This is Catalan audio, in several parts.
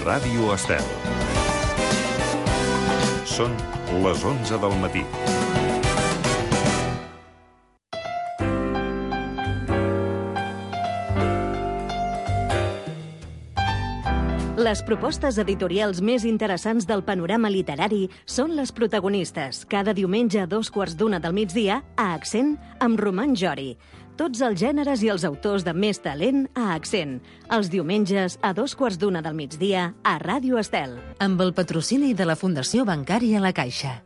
Ràdio Estel. Són les 11 del matí. Les propostes editorials més interessants del panorama literari són les protagonistes, cada diumenge a 2:15 del migdia, a Accent, amb Roman Jori. Tots els gèneres i els autors de més talent a Accent. Els diumenges a 2:15 del migdia, a Ràdio Estel. Amb el patrocini de la Fundació Bancària La Caixa.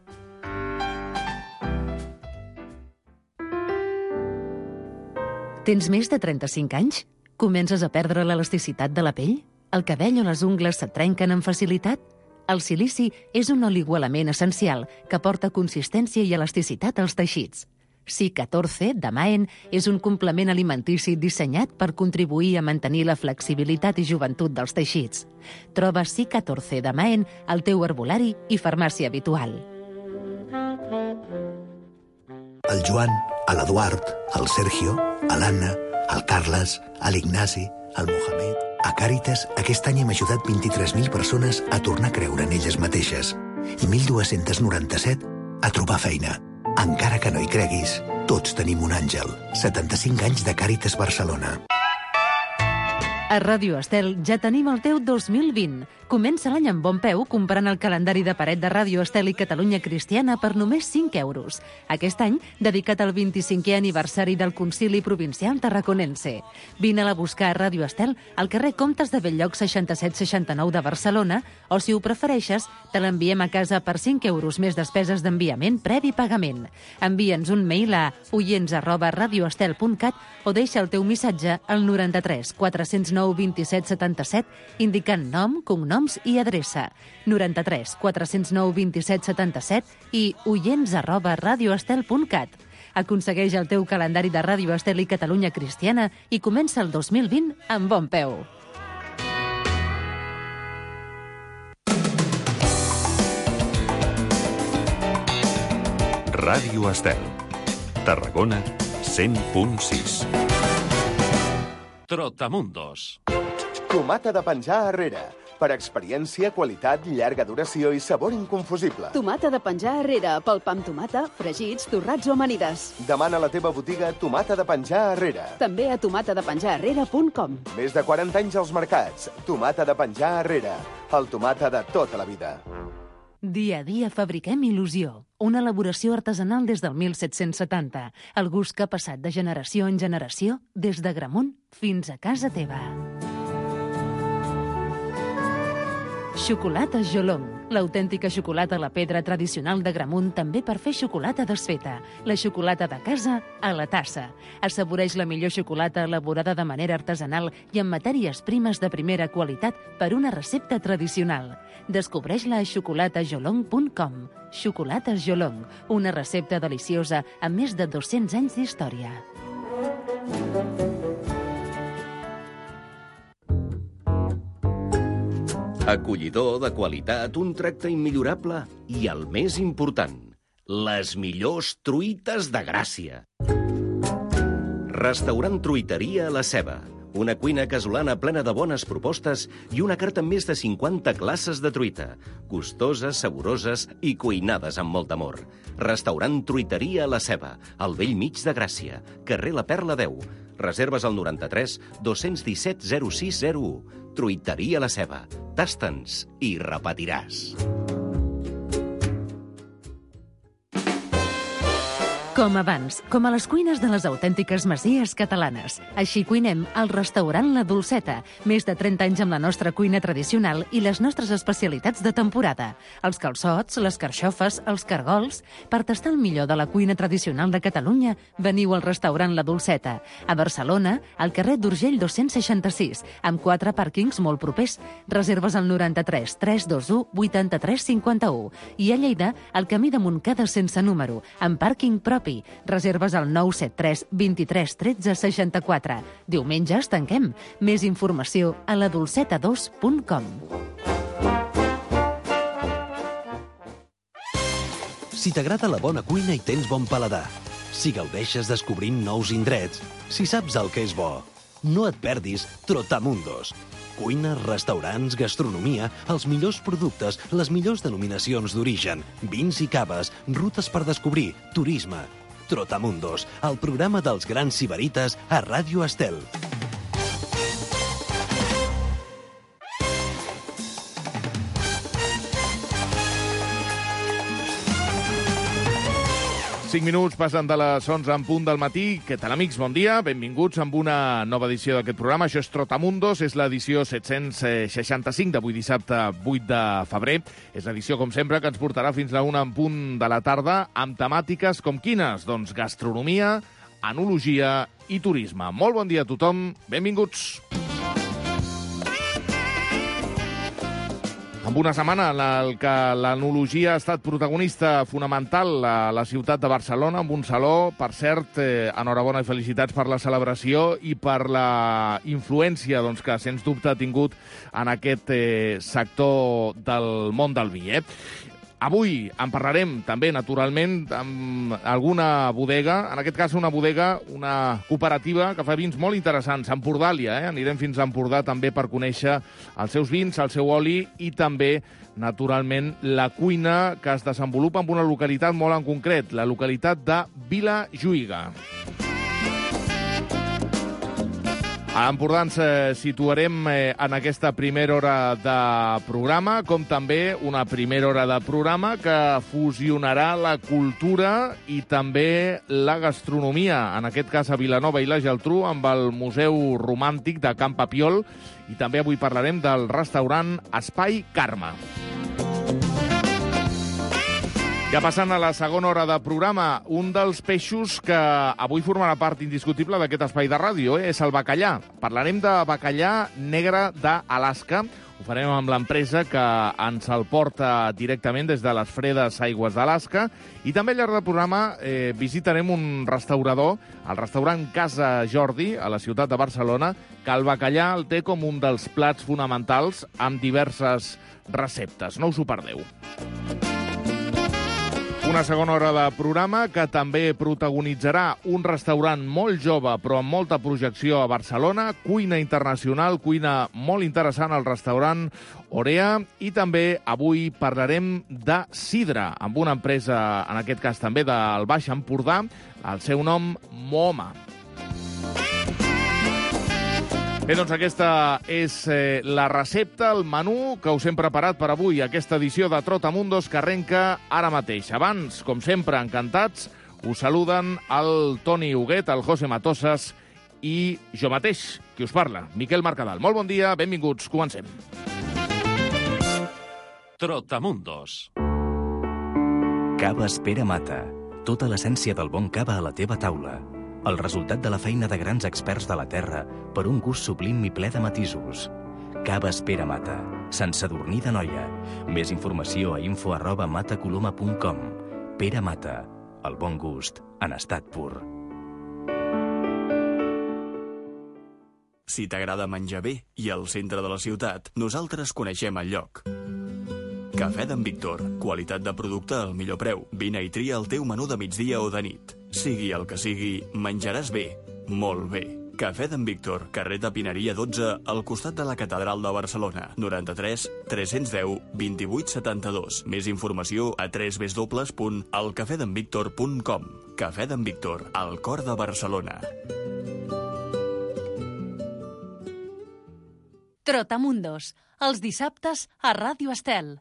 Tens més de 35 anys? Comences a perdre l'elasticitat de la pell? El cabell o les ungles se't trenquen amb facilitat? El silici és un oligoelement essencial que aporta consistència i elasticitat als teixits. C14 de Maen és un complement alimentici dissenyat per contribuir a mantenir la flexibilitat i joventut dels teixits. Troba C14 de Maen al teu herbolari i farmàcia habitual. El Joan, l'Eduard, el Sergio, l'Anna, el Carles, l'Ignasi, el Mohamed... A Càritas, aquest any hem ajudat 23.000 persones a tornar a creure en elles mateixes i 1.297 a trobar feina. Encara que no hi creguis, tots tenim un àngel. 75 anys de Càritas Barcelona. A Ràdio Estel ja tenim el teu 2020. Comença l'any amb bon peu comprant el calendari de paret de Ràdio Estel i Catalunya Cristiana per només 5 euros. Aquest any, dedicat al 25è aniversari del Concili Provincial Tarraconense. Vine-la a buscar a Ràdio Estel al carrer Comtes de Bell-lloc 6769 de Barcelona o, si ho prefereixes, te l'enviem a casa per 5 euros més despeses d'enviament previ pagament. Envia'ns un mail a oients@radioestel.cat o deixa el teu missatge al 93 409 27 77 indicant nom, cognoms i adreça. 93 409 27 77 i oients@radioestel.cat. Aconsegueix el teu calendari de Ràdio Estel i Catalunya Cristiana i comença el 2020 amb bon peu. Ràdio Estel. Tarragona 100.6. Trotamundos. Tomata de penjar arrere. Per experiència, qualitat, llarga duració i sabor inconfusible. Tomata de penjar arrere, pel pa amb tomata, fregits, torrats o amanides. Demana a la teva botiga Tomata de penjar arrere. També a tomatadepenjararrere.com. Més de 40 anys als mercats. Tomata de penjar arrere. El tomata de tota la vida. Dia a dia fabriquem il·lusió. Una elaboració artesanal des del 1770. El gust que ha passat de generació en generació, des de Gramunt fins a casa teva. Xocolata Jolong, l'autèntica xocolata a la pedra tradicional de Gramunt, també per fer xocolata desfeta. La xocolata de casa a la tassa. Assaboreix la millor xocolata elaborada de manera artesanal i amb matèries primes de primera qualitat per una recepta tradicional. Descobreix-la a xocolatajolong.com. Xocolata Jolong, una recepta deliciosa amb més de 200 anys d'història. Acollidor, de qualitat, un tracte immillorable i, el més important, les millors truites de Gràcia. Restaurant Truiteria La Ceba. Una cuina casolana plena de bones propostes i una carta amb més de 50 classes de truita. Gustoses, saboroses i cuinades amb molt amor. Restaurant Truiteria La Ceba, al bell mig de Gràcia, carrer La Perla 10. Reserves al 93 217 0601. Truiteria La Ceba. Tasta'ns i repetiràs. Com abans, com a les cuines de les autèntiques masies catalanes. Així cuinem al restaurant La Dolceta. Més de 30 anys amb la nostra cuina tradicional i les nostres especialitats de temporada. Els calçots, les carxofes, els cargols... Per tastar el millor de la cuina tradicional de Catalunya, veniu al restaurant La Dolceta. A Barcelona, al carrer d'Urgell 266, amb 4 pàrquings molt propers. Reserves al 93 321 83 51. I a Lleida, al camí de Montcada sense número, amb pàrquing propi. Reserves al 973 23 13 64. Diumenges tanquem. Més informació a ladolceta2.com. Si t'agrada la bona cuina i tens bon paladar, si gaudeixes descobrint nous indrets, si saps el que és bo, no et perdis Trotamundos. Cuina, restaurants, gastronomia, els millors productes, les millors denominacions d'origen, vins i caves, rutes per descobrir, turisme. Trotamundos, el programa dels grans sibarites a Ràdio Estel. Cinc minuts passen de les 11 en punt del matí. Què tal, amics? Bon dia. Benvinguts amb una nova edició d'aquest programa. Això és Trotamundos, és l'edició 765 d'avui dissabte 8 de febrer. És l'edició, com sempre, que ens portarà fins a una en punt de la tarda amb temàtiques com quines? Doncs gastronomia, enologia i turisme. Molt bon dia a tothom. Benvinguts. Amb una setmana en què l'enologia ha estat protagonista fonamental a la ciutat de Barcelona, amb un saló, per cert, enhorabona i felicitats per la celebració i per la influència que, sens dubte, ha tingut en aquest sector del món del vi. Avui en parlarem també, naturalment, amb alguna bodega, en aquest cas una bodega, una cooperativa que fa vins molt interessants, Empordàlia. Anirem fins a Empordà també per conèixer els seus vins, el seu oli i també, naturalment, la cuina que es desenvolupa en una localitat molt en concret, la localitat de Vilajuïga. A l'Empordà ens situarem en aquesta primera hora de programa, com també una primera hora de programa que fusionarà la cultura i també la gastronomia, en aquest cas a Vilanova i la Geltrú, amb el Museu Romàntic de Can Papiol, i també avui parlarem del restaurant Espai Carme. Ja passant a la segona hora de programa, un dels peixos que avui formarà part indiscutible d'aquest espai de ràdio és el bacallà. Parlarem de bacallà negre d'Alaska. Ho farem amb l'empresa que ens el porta directament des de les fredes aigües d'Alaska. I també al llarg del programa visitarem un restaurador, el restaurant Casa Jordi, a la ciutat de Barcelona, que el bacallà el té com un dels plats fonamentals amb diverses receptes. No us ho perdeu. Una segona hora de programa que també protagonitzarà un restaurant molt jove però amb molta projecció a Barcelona, cuina internacional, cuina molt interessant al restaurant Orea, i també avui parlarem de sidra amb una empresa, en aquest cas també del Baix Empordà, el seu nom Mohoma. Bé, doncs aquesta és la recepta, el menú que us hem preparat per avui, aquesta edició de Trotamundos que arrenca ara mateix. Abans, com sempre, encantats, us saluden el Toni Huguet, el José Matosas i jo mateix, qui us parla, Miquel Mercadal. Molt bon dia, benvinguts, comencem. Trotamundos. Caves Pere Mata. Tota l'essència del bon cava a la teva taula. El resultat de la feina de grans experts de la terra per un gust sublim i ple de matisos. Caves Pere Mata. Sant Sadurní d'Anoia. Més informació a info@matacoloma.com. Pere Mata. El bon gust en estat pur. Si t'agrada menjar bé i al centre de la ciutat, nosaltres coneixem el lloc. Cafè d'en Víctor. Qualitat de producte al millor preu. Vine i tria el teu menú de migdia o de nit. Sigui el que sigui, menjaràs bé. Molt bé. Cafè d'en Víctor, carrer de Pineria 12, al costat de la Catedral de Barcelona. 93 310 28 72. Més informació a www.elcafedenvictor.com. Cafè d'en Víctor, al cor de Barcelona. Trotamundos, els dissabtes a Ràdio Estel.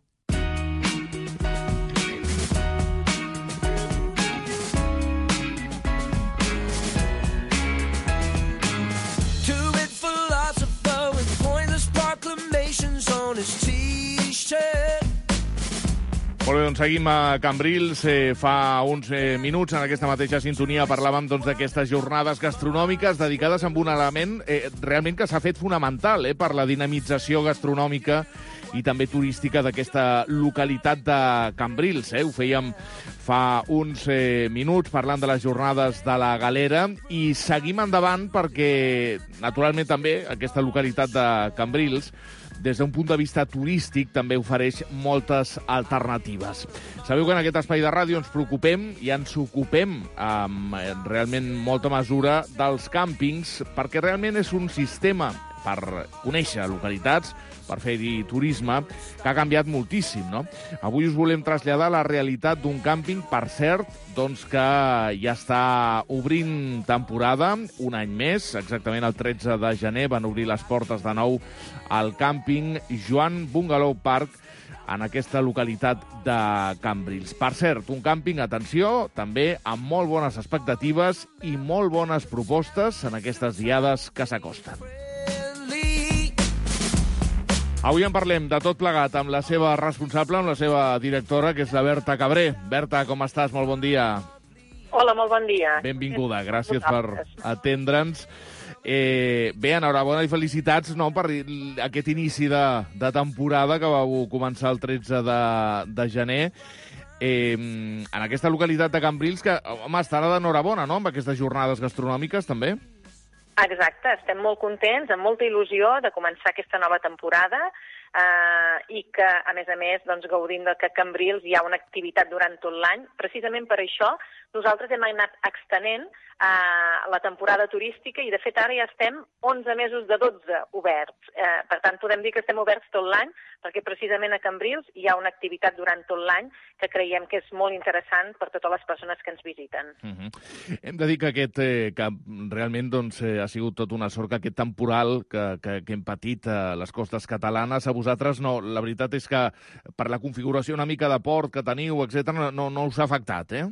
Molt bé, doncs seguim a Cambrils. Fa uns minuts, en aquesta mateixa sintonia, parlàvem d'aquestes jornades gastronòmiques dedicades a un element realment que s'ha fet fonamental per la dinamització gastronòmica i també turística d'aquesta localitat de Cambrils. Ho fèiem fa uns minuts parlant de les jornades de la Galera i seguim endavant perquè, naturalment, també aquesta localitat de Cambrils, des d'un punt de vista turístic, també ofereix moltes alternatives. Sabeu que en aquest espai de ràdio ens preocupem i ens ocupem amb realment molta mesura dels càmpings, perquè realment és un sistema per conèixer localitats, per fer-hi turisme, que ha canviat moltíssim, no? Avui us volem traslladar la realitat d'un càmping, per cert, doncs que ja està obrint temporada, un any més, exactament el 13 de gener van obrir les portes de nou al càmping Joan Bungalow Park, en aquesta localitat de Cambrils. Per cert, un càmping, atenció, també amb molt bones expectatives i molt bones propostes en aquestes diades que s'acosten. Avui en parlem de tot plegat amb la seva responsable, amb la seva directora, que és la Berta Cabré. Berta, com estàs? Molt bon dia. Hola, molt bon dia. Benvinguda, gràcies per atendre'ns. Bé, enhorabona i felicitats, no, per aquest inici de temporada que vau començar el 13 de gener en aquesta localitat de Cambrils, que, home, estarà d'enhorabona, no?, amb aquestes jornades gastronòmiques, també. Exacte, estem molt contents, amb molta il·lusió de començar aquesta nova temporada i que, a més, doncs, gaudint que a Cambrils hi ha una activitat durant tot l'any. Precisament per això nosaltres hem anat extenent la temporada turística i, de fet, ara ja estem 11 mesos de 12 oberts. Per tant, podem dir que estem oberts tot l'any perquè precisament a Cambrils hi ha una activitat durant tot l'any que creiem que és molt interessant per totes les persones que ens visiten. Hem de dir que que realment doncs, ha sigut tot una sort que aquest temporal que hem patit a les costes catalanes, a vosaltres no. La veritat és que per la configuració una mica de port que teniu, etc., no us ha afectat, eh?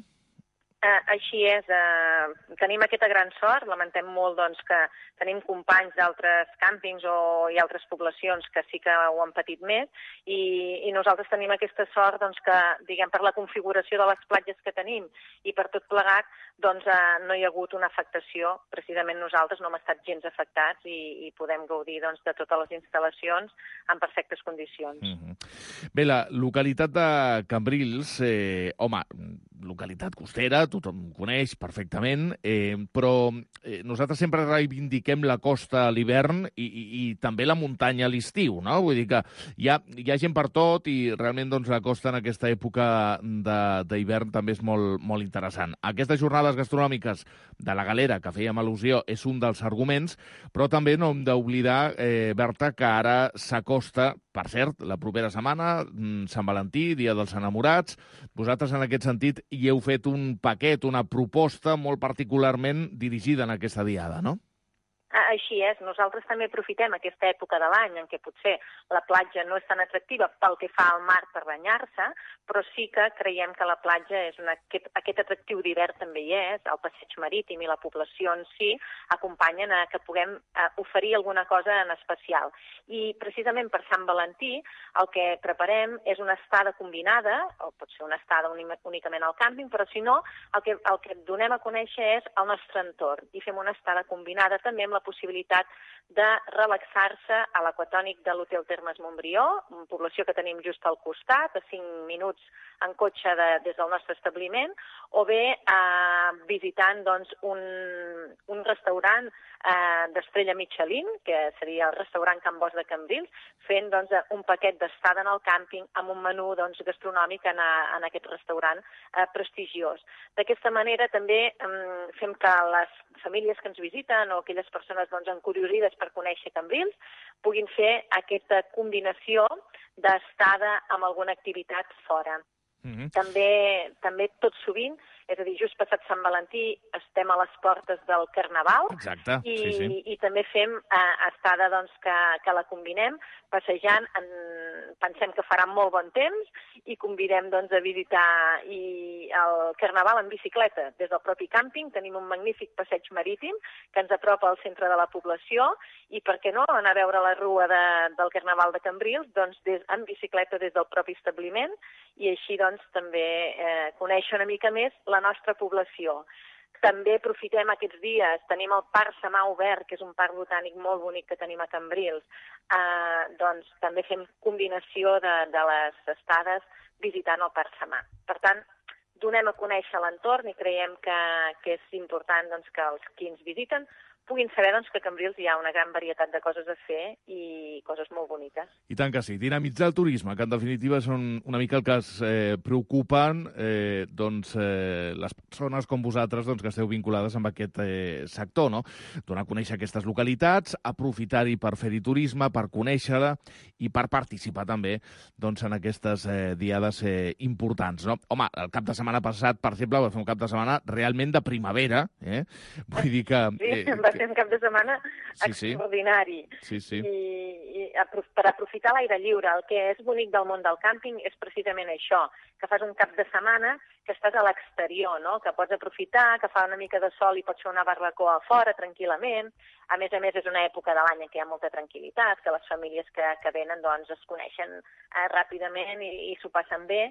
Així és, tenim aquesta gran sort, lamentem molt doncs, que tenim companys d'altres càmpings i altres poblacions que sí que ho han patit més i nosaltres tenim aquesta sort doncs, que, diguem, per la configuració de les platges que tenim i per tot plegat, doncs no hi ha hagut una afectació. Precisament nosaltres no hem estat gens afectats i podem gaudir doncs, de totes les instal·lacions en perfectes condicions. Bé, la localitat de Cambrils, home, localitat costera, tothom coneix perfectament, però nosaltres sempre reivindiquem la costa a l'hivern i també la muntanya a l'estiu, no? Vull dir que hi ha gent per tot i realment doncs, la costa en aquesta època d'hivern també és molt, molt interessant. Aquestes jornades gastronòmiques de la Galera, que fèiem al·lusió, és un dels arguments, però també no hem d'oblidar, Berta, que ara s'acosta, per cert, la propera setmana, Sant Valentí, Dia dels Enamorats. Vosaltres, en aquest sentit, hi heu fet un paquet, una proposta molt particularment dirigida en aquesta diada, no? Així és, nosaltres també aprofitem aquesta època de l'any en què potser la platja no és tan atractiva pel que fa al mar per banyar-se, però sí que creiem que la platja és aquest atractiu d'hivern també hi és, el passeig marítim i la població en si acompanyen a que puguem oferir alguna cosa en especial. I precisament per Sant Valentí el que preparem és una estada combinada, o pot ser una estada únicament al càmping, però si no, el que donem a conèixer és el nostre entorn i fem una estada combinada també amb la possibilitat de relaxar-se a l'aquatònic de l'Hotel Termes Montbrió, una població que tenim just al costat, a 5 minuts en cotxe des del nostre establiment, o bé visitant doncs, un restaurant d'estrella Michelin, que seria el restaurant Can Bos de Cambrils, fent doncs, un paquet d'estada en el càmping amb un menú doncs, gastronòmic en aquest restaurant prestigiós. D'aquesta manera també fem que les famílies que ens visiten o aquelles persones doncs, encuriosides per conèixer Cambrils puguin fer aquesta combinació d'estada amb alguna activitat fora. També tot sovint, és a dir, just passat Sant Valentí estem a les portes del Carnaval. Exacte, i també fem estada doncs, que la combinem passejant, pensem que farà molt bon temps i convidem doncs, a visitar el Carnaval en bicicleta. Des del propi càmping tenim un magnífic passeig marítim que ens apropa al centre de la població i, per què no, anar a veure la rua del Carnaval de Cambrils doncs, en bicicleta des del propi establiment i així doncs, també conèixer una mica més la nostra població. També aprofitem aquests dies, tenim el Parc Samà obert, que és un parc botànic molt bonic que tenim a Cambrils, doncs també fem combinació de les estades visitant el Parc Samà. Per tant, donem a conèixer l'entorn i creiem que és important doncs, que els qui ens visiten puguin saber doncs, que a Cambrils hi ha una gran varietat de coses a fer i coses molt boniques. I tant que sí. Dinamitzar el turisme, que en definitiva són una mica el que es preocupen les persones com vosaltres que esteu vinculades amb aquest sector, no? Donar a conèixer aquestes localitats, aprofitar-hi per fer-hi turisme, per conèixer-la i per participar també en aquestes diades importants, no? Home, el cap de setmana passat, per exemple, va fer un cap de setmana realment de primavera, Vull dir que... va ser un cap de setmana extraordinari. Sí. I per aprofitar l'aire lliure. El que és bonic del món del càmping és precisament això, que fas un cap de setmana que estàs a l'exterior, no? Que pots aprofitar, que fa una mica de sol i pots fer una barbacoa a fora tranquil·lament. A més, és una època de l'any en què hi ha molta tranquil·litat, que les famílies que venen es coneixen ràpidament i s'ho passen bé.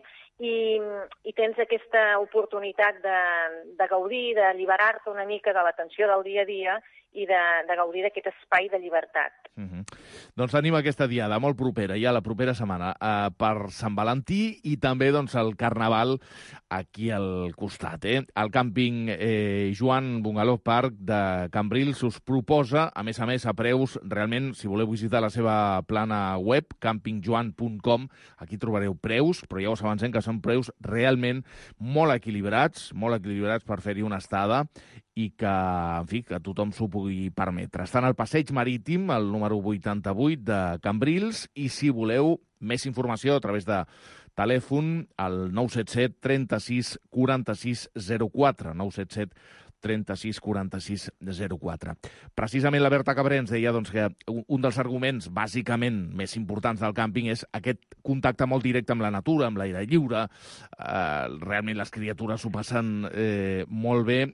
I tens aquesta oportunitat de gaudir, d'alliberar-te una mica de la tensió del dia a dia i de gaudir d'aquest espai de llibertat. Doncs tenim aquesta diada molt propera, ja la propera setmana, per Sant Valentí i també el Carnaval aquí al costat. El càmping Joan Bungalow Park de Cambrils us proposa, a més, a preus, realment, si voleu visitar la seva plana web, campingjoan.com, aquí trobareu preus, però ja us avancem que són preus realment molt equilibrats per fer-hi una estada i que, en fi, que tothom s'ho pugui permetre. Estan al Passeig Marítim, el número 88 de Cambrils, i si voleu més informació a través de telèfon, al 977 36 46 04, 977 36 46 04. Precisament la Berta Cabré ens deia que un dels arguments bàsicament més importants del càmping és aquest contacte molt directe amb la natura, amb l'aire lliure. Realment les criatures s'ho passen molt bé.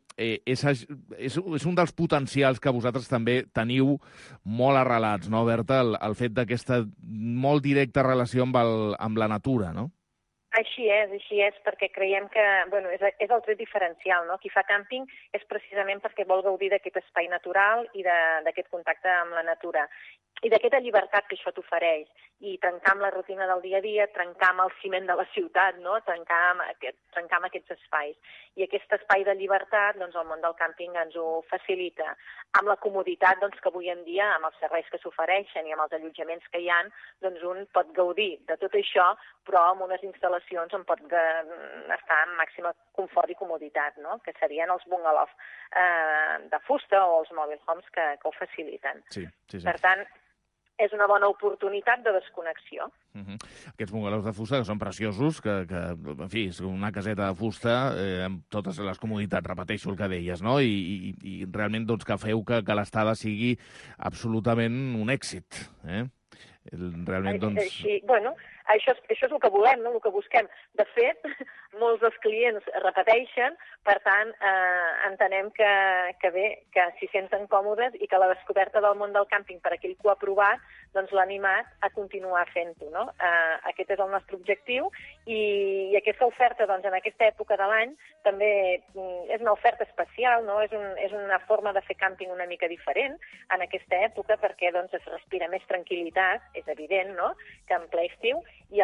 És un dels potencials que vosaltres també teniu molt arrelats, no, Berta? El fet d'aquesta molt directa relació amb la natura, no? Així és, perquè creiem que és el tret diferencial, no? Qui fa càmping és precisament perquè vol gaudir d'aquest espai natural i d'aquest contacte amb la natura i d'aquesta llibertat que això t'ofereix i trencar amb la rutina del dia a dia, trencar amb el ciment de la ciutat, no? Trencar amb aquests espais. I aquest espai de llibertat, el món del càmping ens ho facilita. Amb la comoditat que avui en dia, amb els serveis que s'ofereixen i amb els allotjaments que hi ha, un pot gaudir de tot això, però amb unes instal·lacions on pot estar en màxima confort i comoditat, no? Que serien els bungalows de fusta o els mobile homes que ho faciliten. Sí. Per tant, és una bona oportunitat de desconnexió. Aquests bungalows de fusta, que són preciosos, que en fi, és una caseta de fusta amb totes les comoditats, repeteixo el que deies, no? I realment que feu que l'estada sigui absolutament un èxit, Realment, això és el que volem, no? El que busquem. De fet, molts dels clients repeteixen, per tant, entenem que s'hi senten còmodes i que la descoberta del món del càmping per aquell que ho ha provat l'ha animat a continuar fent-ho, no? Aquest és el nostre objectiu i aquesta oferta en aquesta època de l'any també és una oferta especial, no? És una forma de fer càmping una mica diferent en aquesta època perquè es respira més tranquil·litat, és evident, no? Que en ple estiu,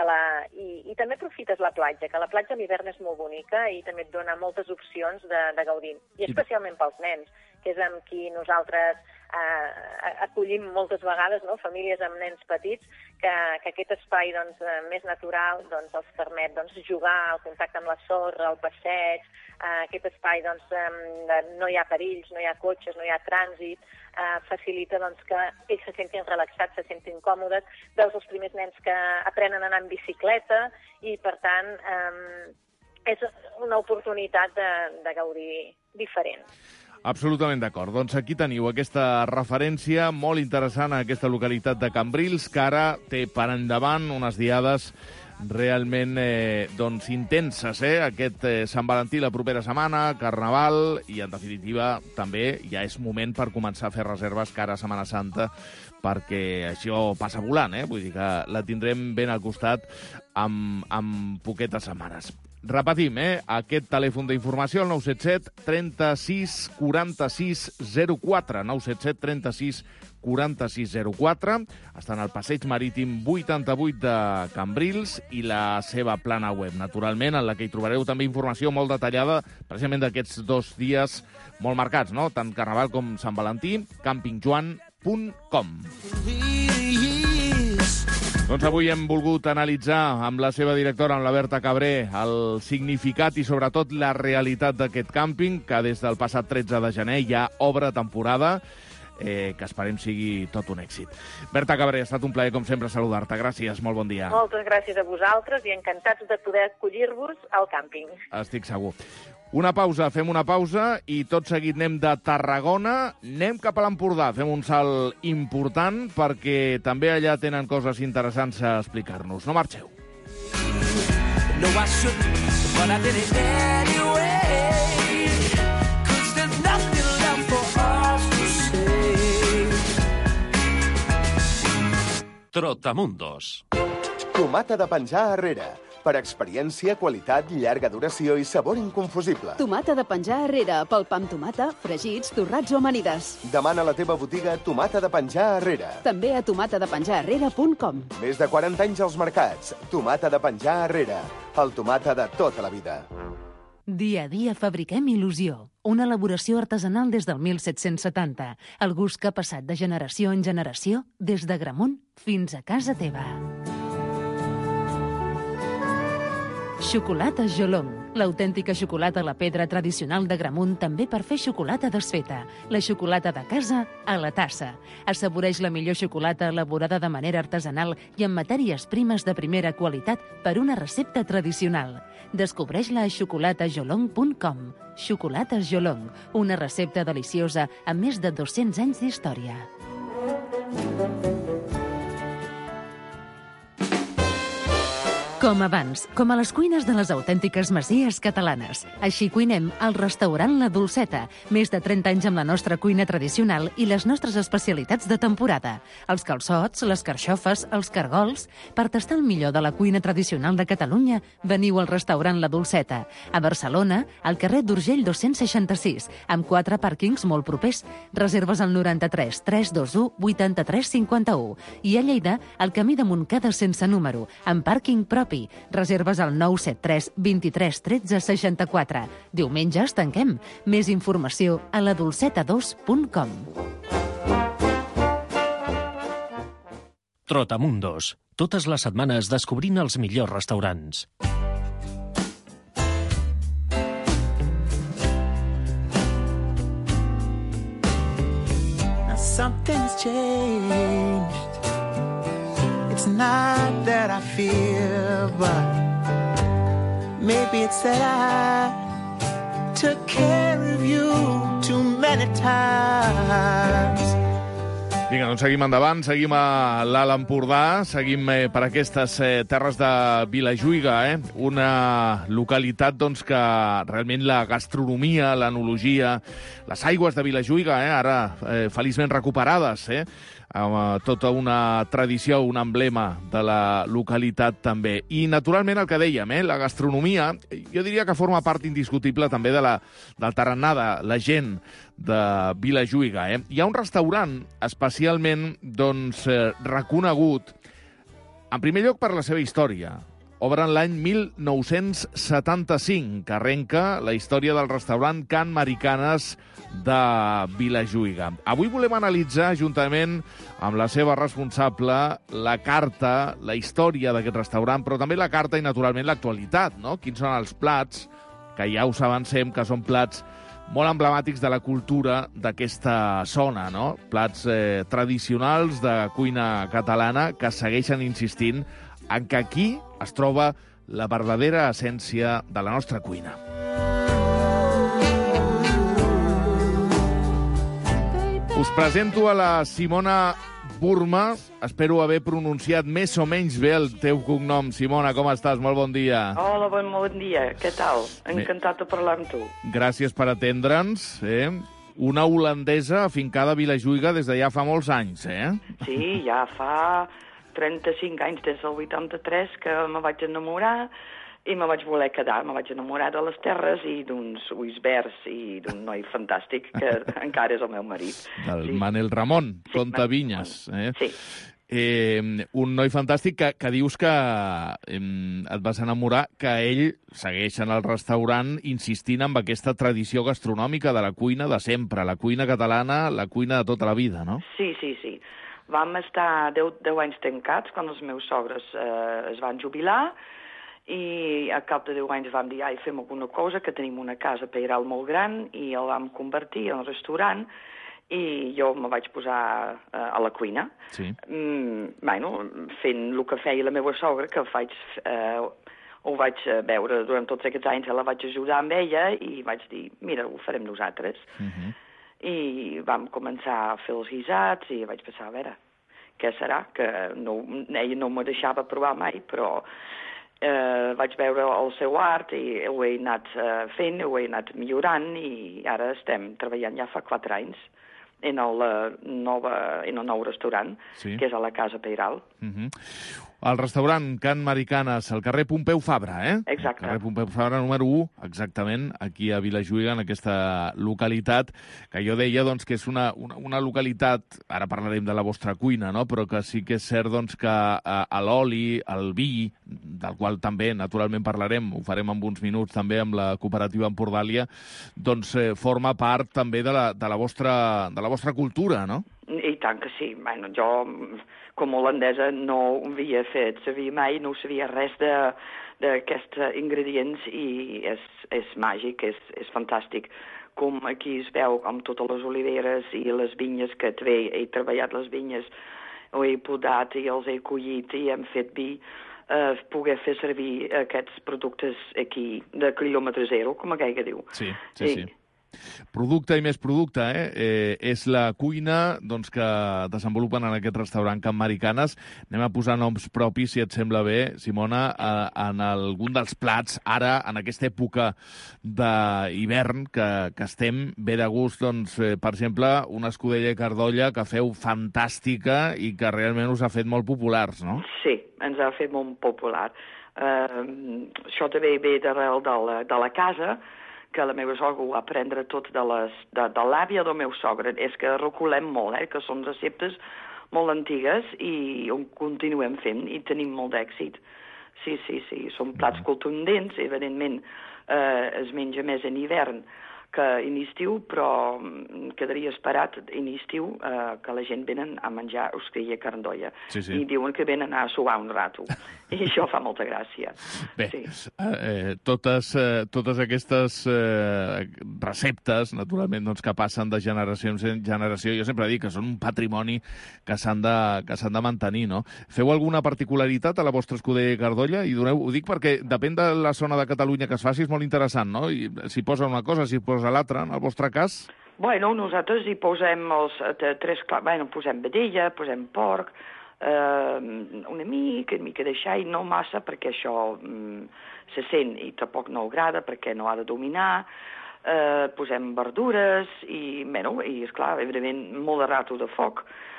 i també aprofites la platja, que la platja a l'hivern és molt bonica i també et dona moltes opcions de gaudir, i especialment pels nens, que és amb qui nosaltres acollim moltes vegades, no? Famílies amb nens petits, que aquest espai més natural els permet jugar, el contacte amb la sorra, el passeig, aquest espai no hi ha perills, no hi ha cotxes, no hi ha trànsit, facilita que ells se sentin relaxats, se sentin còmodes. Veus els primers nens que aprenen a anar en bicicleta i, per tant, és una oportunitat de gaudir diferent. Absolutament d'acord. Doncs aquí teniu aquesta referència molt interessant a aquesta localitat de Cambrils, que ara té per endavant unes diades realment intenses, Aquest Sant Valentí la propera setmana, Carnaval, i en definitiva també ja és moment per començar a fer reserves cara a Setmana Santa, perquè això passa volant, Vull dir que la tindrem ben al costat amb poquetes setmanes. Repetim, aquest telèfon d'informació, el 977 36 46 04, 977 36 46 04. Està en el Passeig Marítim 88 de Cambrils i la seva plana web, naturalment, en la que hi trobareu també informació molt detallada, precisament d'aquests 2 dies molt marcats, no? Tant Carnaval com Sant Valentí, campingjoan.com. Doncs avui hem volgut analitzar amb la seva directora, amb la Berta Cabré, el significat i sobretot la realitat d'aquest càmping, que des del passat 13 de gener ja obre temporada, que esperem sigui tot un èxit. Berta Cabré, ha estat un plaer, com sempre, saludar-te. Gràcies, molt bon dia. Moltes gràcies a vosaltres i encantats de poder acollir-vos al càmping. Estic segur. Una pausa, fem una pausa i tot seguit anem de Tarragona, anem cap a l'Empordà, fem un salt important perquè també allà tenen coses interessants a explicar-nos. No marxeu. No, I shouldn't, but I did it anyway, 'cause there's nothing left for us to say. Trotamundos. Tomata de penjar arrere. Per experiència, qualitat, llarga duració i sabor inconfusible. Tomata de penjar arrere, pel pa amb tomata, fregits, torrats o amanides. Demana a la teva botiga Tomata de penjar arrere. També a tomatadepenjararrere.com. Més de 40 anys als mercats. Tomata de penjar arrere. El tomata de tota la vida. Dia a dia fabriquem il·lusió. Una elaboració artesanal des del 1770. El gust que ha passat de generació en generació, des de Gramunt fins a casa teva. Xocolata Jolong, l'autèntica xocolata a la pedra tradicional de Gramunt, també per fer xocolata desfeta. La xocolata de casa a la tassa. Assaboreix la millor xocolata elaborada de manera artesanal i amb matèries primes de primera qualitat per una recepta tradicional. Descobreix-la a xocolatajolong.com. Xocolata Jolong, una recepta deliciosa amb més de 200 anys d'història. Com abans, com a les cuines de les autèntiques masies catalanes. Així cuinem al restaurant La Dolceta. Més de 30 anys amb la nostra cuina tradicional i les nostres especialitats de temporada. Els calçots, les carxofes, els cargols. Per tastar el millor de la cuina tradicional de Catalunya, veniu al restaurant La Dolceta. A Barcelona, al carrer d'Urgell 266, amb 4 pàrquings molt propers. Reserves al 93 321 83 51. I a Lleida, al camí de Montcada sense número, amb pàrquing propi. Reserves al 973 23 13 64. Diumenges tanquem. Més informació a ladolceta2.com. Trotamundos. Totes les setmanes descobrint els millors restaurants. Something's changed. It's not that I fear, but maybe it's that I took care of you too many times. Vinga, doncs seguim endavant, seguim a l'Alt Empordà, seguim per aquestes terres de Vilajuïga, una localitat doncs, que realment la gastronomia, l'enologia, les aigües de Vilajuïga, ara feliçment recuperades, amb tota una tradició, un emblema de la localitat també. I, naturalment, el que dèiem, la gastronomia, jo diria que forma part indiscutible també del tarannà, de la gent de Vilajuïga. Hi ha un restaurant especialment reconegut, en primer lloc per la seva història. Obren l'any 1975, que arrenca la història del restaurant Can Maricanes de Vilajuïga. Avui volem analitzar, juntament amb la seva responsable, la carta, la història d'aquest restaurant, però també la carta i, naturalment, l'actualitat, no? Quins són els plats, que ja us avancem que són plats molt emblemàtics de la cultura d'aquesta zona, no? Plats tradicionals de cuina catalana que segueixen insistint en que aquí es troba la verdadera essència de la nostra cuina. Us presento a la Simona Burma. Espero haver pronunciat més o menys bé el teu cognom. Simona, com estàs? Molt bon dia. Hola, bon dia. Què tal? Encantat de parlar amb tu. Gràcies per atendre'ns. Una holandesa afincada a Vilajuïga des de ja fa molts anys, Sí, ja fa 35 anys, des del 83, que me vaig enamorar I me vaig voler quedar, me vaig enamorar de les terres i d'uns ulls verds i d'un noi fantàstic que encara és el meu marit. Del Manel Ramon, Comte Vinyes. Sí. Un noi fantàstic que dius que et vas enamorar, que ell segueix en el restaurant insistint en aquesta tradició gastronòmica de la cuina de sempre, la cuina catalana, la cuina de tota la vida, no? Sí. Vam estar 10 anys tancats quan els meus sogres es van jubilar i a cap de 10 anys vam dir, fem alguna cosa, que tenim una casa pairal molt gran i el vam convertir en restaurant i jo me vaig posar a la cuina. Sí. Fent el que feia la meva sogra, que ho vaig veure durant tots aquests anys, la vaig ajudar amb ella i vaig dir, mira, ho farem nosaltres. I vam començar a fer els guisats i vaig pensar, a veure, què serà? Que ella no me deixava provar mai, però vaig veure el seu art i ho he anat fent, ho he anat millorant i ara estem treballant ja fa 4 anys en el nou restaurant, que és a la Casa Pairal. El restaurant Can Maricanes, al carrer Pompeu Fabra, Exacte. El carrer Pompeu Fabra número 1, exactament, aquí a Vilajuïga, en aquesta localitat, que jo deia doncs, que és una localitat, ara parlarem de la vostra cuina, no? Però que sí que és cert doncs, que l'oli, el vi, del qual també, naturalment, parlarem, ho farem en uns minuts també amb la cooperativa Empordàlia, doncs forma part també de la vostra cultura, no? I tant que sí. Jo, com a holandesa, no havia fet servir mai, no sabia res d'aquests ingredients i és màgic, és fantàstic. Com aquí es veu amb totes les oliveres i les vinyes que he treballat les vinyes, ho he podat i els he collit i hem fet vi, poder fer servir aquests productes aquí de quilòmetre zero, com aquell que diu. Sí. Producte i més producte, és la cuina doncs, que desenvolupen en aquest restaurant Can Maricanes. Anem a posar noms propis, si et sembla bé, Simona, en algun dels plats. Ara, en aquesta època d'hivern que estem, ve de gust, doncs, per exemple, una escudella de cardolla que feu fantàstica i que realment us ha fet molt populars, no? Sí, ens ha fet molt popular. Això també ve d'arrel de la casa, que la meva sogra ho va aprendre tot de l'àvia del meu sogre. És que reculem molt, que són receptes molt antigues i ho continuem fent i tenim molt d'èxit. Sí. Són plats contundents, evidentment es menja més en hivern que en estiu, però quedaria esperat en estiu que la gent venen a menjar escudella cardolla. Sí. I diuen que venen a suar un rato. I això fa molta gràcia. Bé, sí. Totes aquestes receptes, naturalment, doncs, que passen de generació en generació, jo sempre dic que són un patrimoni que s'han de mantenir, no? Feu alguna particularitat a la vostra escudella cardolla? I ho dic perquè depèn de la zona de Catalunya que es faci, és molt interessant, no? I si posa una cosa, si posa l'altra, en el vostre cas? Bueno, nosaltres hi posem posem vedella, posem porc, una mica de xai, no massa, perquè això se sent i tampoc no agrada, perquè no ha de dominar, posem verdures i esclar, evidentment, molt de rato de foc,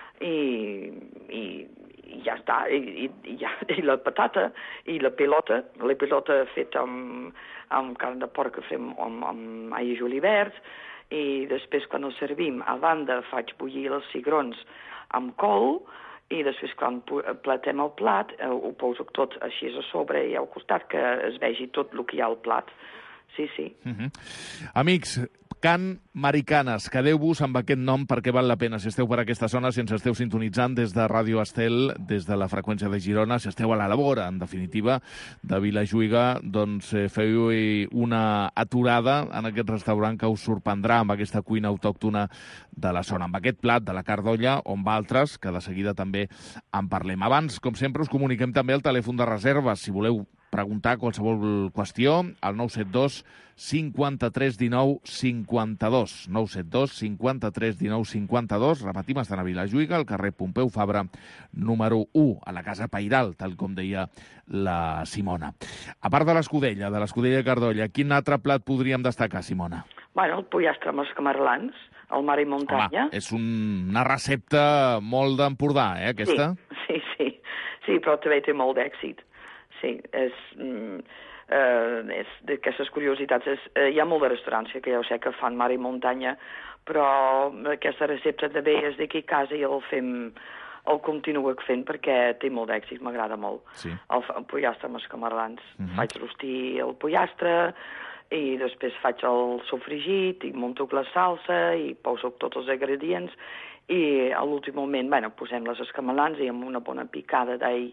i ja està, i la patata, i la pilota feta amb carn de porc que fem amb all i julivert, i després quan el servim, a banda faig bullir els cigrons amb col, i després quan platem el plat ho poso tot així a sobre i al costat que es vegi tot el que hi ha al plat. Sí. Amics, Can Maricanes, quedeu-vos amb aquest nom perquè val la pena. Si esteu per aquesta zona, si ens esteu sintonitzant des de Ràdio Estel, des de la freqüència de Girona, si esteu a la labora, en definitiva, de Vilajuïga, doncs feu una aturada en aquest restaurant que us sorprendrà amb aquesta cuina autòctona de la zona, amb aquest plat de la cardolla, on va altres, que de seguida també en parlem. Abans, com sempre, us comuniquem també el telèfon de reserves, si voleu preguntar qualsevol qüestió, al 972 53 19 52. 972 53 19 52. Repetim, estan a Vilajuïga, al carrer Pompeu Fabra, número 1, a la Casa Pairal, tal com deia la Simona. A part de l'escudella cardolla, quin altre plat podríem destacar, Simona? Bueno, el pollastre amb els camarlans, el mar i muntanya. Home, és una recepta molt d'Empordà, aquesta? Sí, però també té molt d'èxit. Sí, és d'aquestes curiositats. Hi ha molt de restaurants que ja ho sé que fan mar i muntanya, però aquesta recepta també és d'aquí a casa i el continuo fent perquè té molt d'èxit, m'agrada molt. Sí. El pollastre amb escamarlans. Faig rostir el pollastre i després faig el sofregit i monto la salsa i poso tots els ingredients i a l'últim moment, posem les escamarlans i amb una bona picada d'all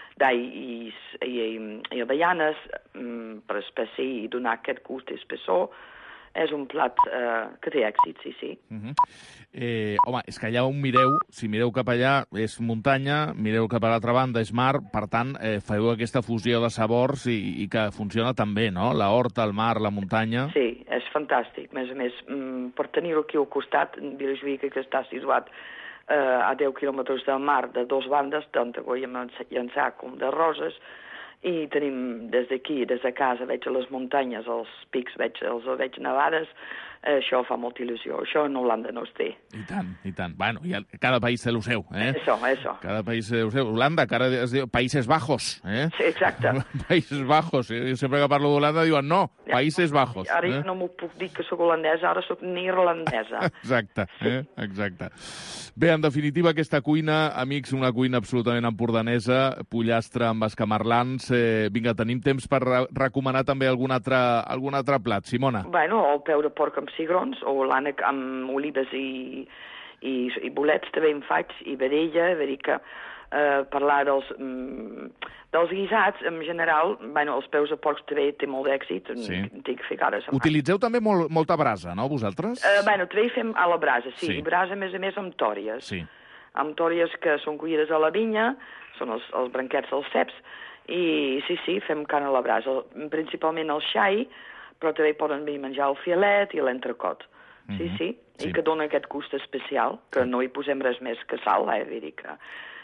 i avellanes per espessir i donar aquest gust d'espessor. És un plat que té èxit, sí. Home, és que allà on mireu, si mireu cap allà, és muntanya, mireu cap a l'altra banda, és mar, per tant, feu aquesta fusió de sabors i que funciona tan bé, no? La horta, el mar, la muntanya... Sí, és fantàstic. A més, per tenir-ho aquí al costat, Vilajuïga, que està situat a 10 quilòmetres del mar, de dues bandes, tant de Llançà com de Roses, i tenim des d'aquí, des de casa, veig les muntanyes, els pics, els veig nevades, això fa molta il·lusió. Això en Holanda no es té. I tant. Bueno, cada país té el seu, Això. Cada país té el seu. Holanda, que ara es diu Países Bajos, Sí, exacte. Países Bajos. Sempre que parlo d'Holanda diuen no, Países Bajos. Ara ja no m'ho puc dir que sóc holandesa, ara sóc neerlandesa. Exacte, exacte. Bé, en definitiva, aquesta cuina, amics, una cuina absolutament empordanesa, pollastre amb escamarlans. Vinga, tenim temps per recomanar també algun altre plat. Simona. Bueno, el peu de porc amb cigrons, o l'ànec amb olives i bolets també en faig, i vedella, vull dir que parlar dels guisats, en general, els peus de porcs també té molt d'èxit, tinc que fer cara. Utilitzeu també molta brasa, no, vosaltres? També fem a la brasa, sí. I brasa, a més, amb tòries. Sí. Amb tòries que són collides a la vinya, són els branquets dels ceps, i sí, fem carn a la brasa, principalment el xai, però també poden menjar el filet i l'entrecot. Sí, i que dona aquest gust especial, que no hi posem res més que sal, vull dir que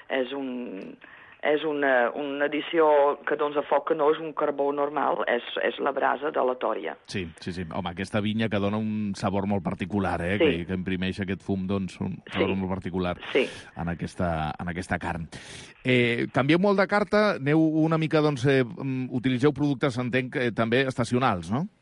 és una addició que a foc que no és un carbó normal, és la brasa de la tòria. Sí. Home, aquesta vinya que dona un sabor molt particular, que imprimeix aquest fum, doncs, un sabor molt particular en aquesta carn. Canvieu molt de carta, aneu una mica, doncs, utilitzeu productes, entenc, també estacionals, no?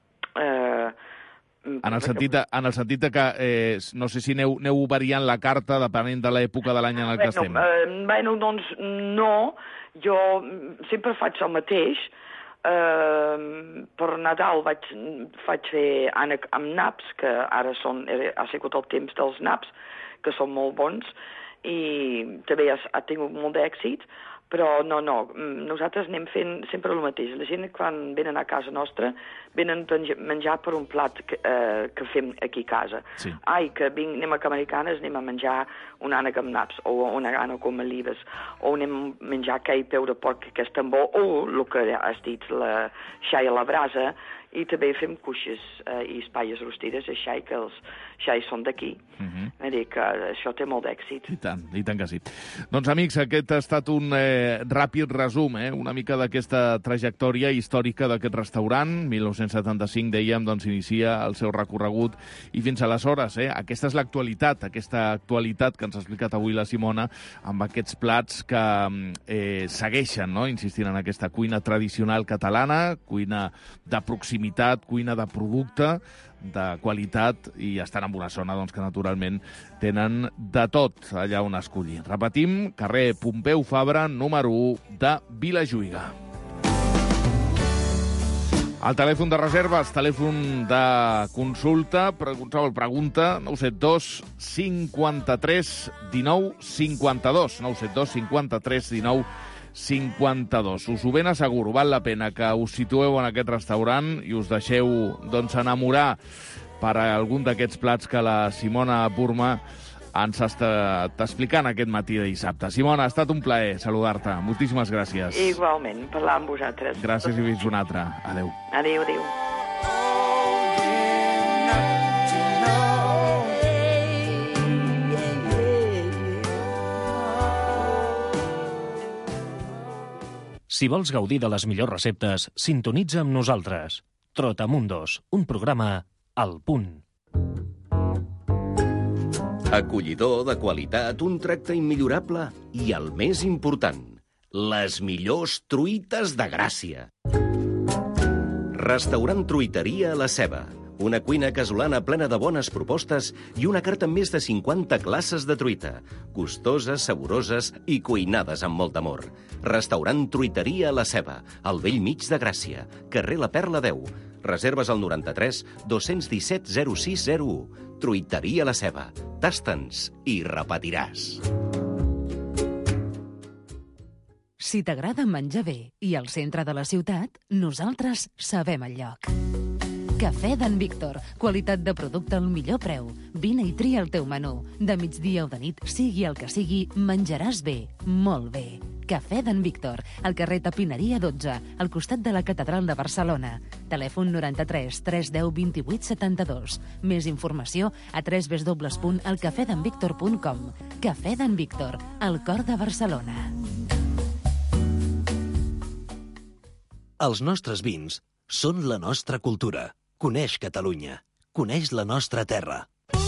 En el sentit que no sé si aneu variant la carta depenent de l'època de l'any en el que estem. Doncs no, jo sempre faig el mateix. Per Nadal vaig fer ànec amb naps, que ara ha sigut el temps dels naps, que són molt bons, i també ha tingut molt d'èxit. Però no, nosaltres anem fent sempre el mateix. La gent, quan venen a casa nostra, venen a menjar per un plat que fem aquí a casa. Sí. Que anem a Americanes, anem a menjar un ànec amb naps, o un ànec amb olives, o anem a menjar aquell peu de porc que és tan bo, o el que has dit, la xai a la brasa, i també fem cuixes i espatlles rostides, així que els xais són d'aquí. Vull dir que això té molt d'èxit. I tant que sí. Doncs, amics, aquest ha estat un ràpid resum, una mica d'aquesta trajectòria històrica d'aquest restaurant. 1975, dèiem, doncs, inicia el seu recorregut, i fins aleshores, aquesta és l'actualitat, aquesta actualitat que ens ha explicat avui la Simona, amb aquests plats que segueixen, insistint en aquesta cuina tradicional catalana, cuina de proximitat, cuina de producte, de qualitat, i estan en una zona que naturalment tenen de tot allà on escollir. Repetim, carrer Pompeu Fabra, número 1 de Vilajuïga. El telèfon de reserves, telèfon de consulta, pregunta 972 53 19 52, 972 53 19 52. Us ho ben asseguro, val la pena que us situeu en aquest restaurant i us deixeu, doncs, enamorar per algun d'aquests plats que la Simona Burma ens ha estat explicant aquest matí de dissabte. Simona, ha estat un plaer saludar-te. Moltíssimes gràcies. Igualment, parlar amb vosaltres. Gràcies i fins una altra. Adéu. Adéu. Si vols gaudir de les millors receptes, sintonitza amb nosaltres. Trotamundos, un programa al punt. Acollidor, de qualitat, un tracte immillorable i, el més important, les millors truites de Gràcia. Restaurant Truiteria La Ceba. Una cuina casolana plena de bones propostes i una carta amb més de 50 classes de truita. Gustoses, saboroses i cuinades amb molt amor. Restaurant Truiteria La Ceba, al bell mig de Gràcia, carrer La Perla 10. Reserves al 93 217 0601. Truiteria La Ceba. Tasta'ns i repetiràs. Si t'agrada menjar bé i al centre de la ciutat, nosaltres sabem el lloc. Cafè d'en Víctor. Qualitat de producte al millor preu. Vine i tria el teu menú. De migdia o de nit, sigui el que sigui, menjaràs bé, molt bé. Cafè d'en Víctor, al carrer Tapineria 12, al costat de la Catedral de Barcelona. Telèfon 93 310 28 72. Més informació a www.elcafedenvictor.com. Cafè d'en Víctor, al cor de Barcelona. Els nostres vins són la nostra cultura. Coneix Catalunya. Coneix la nostra terra.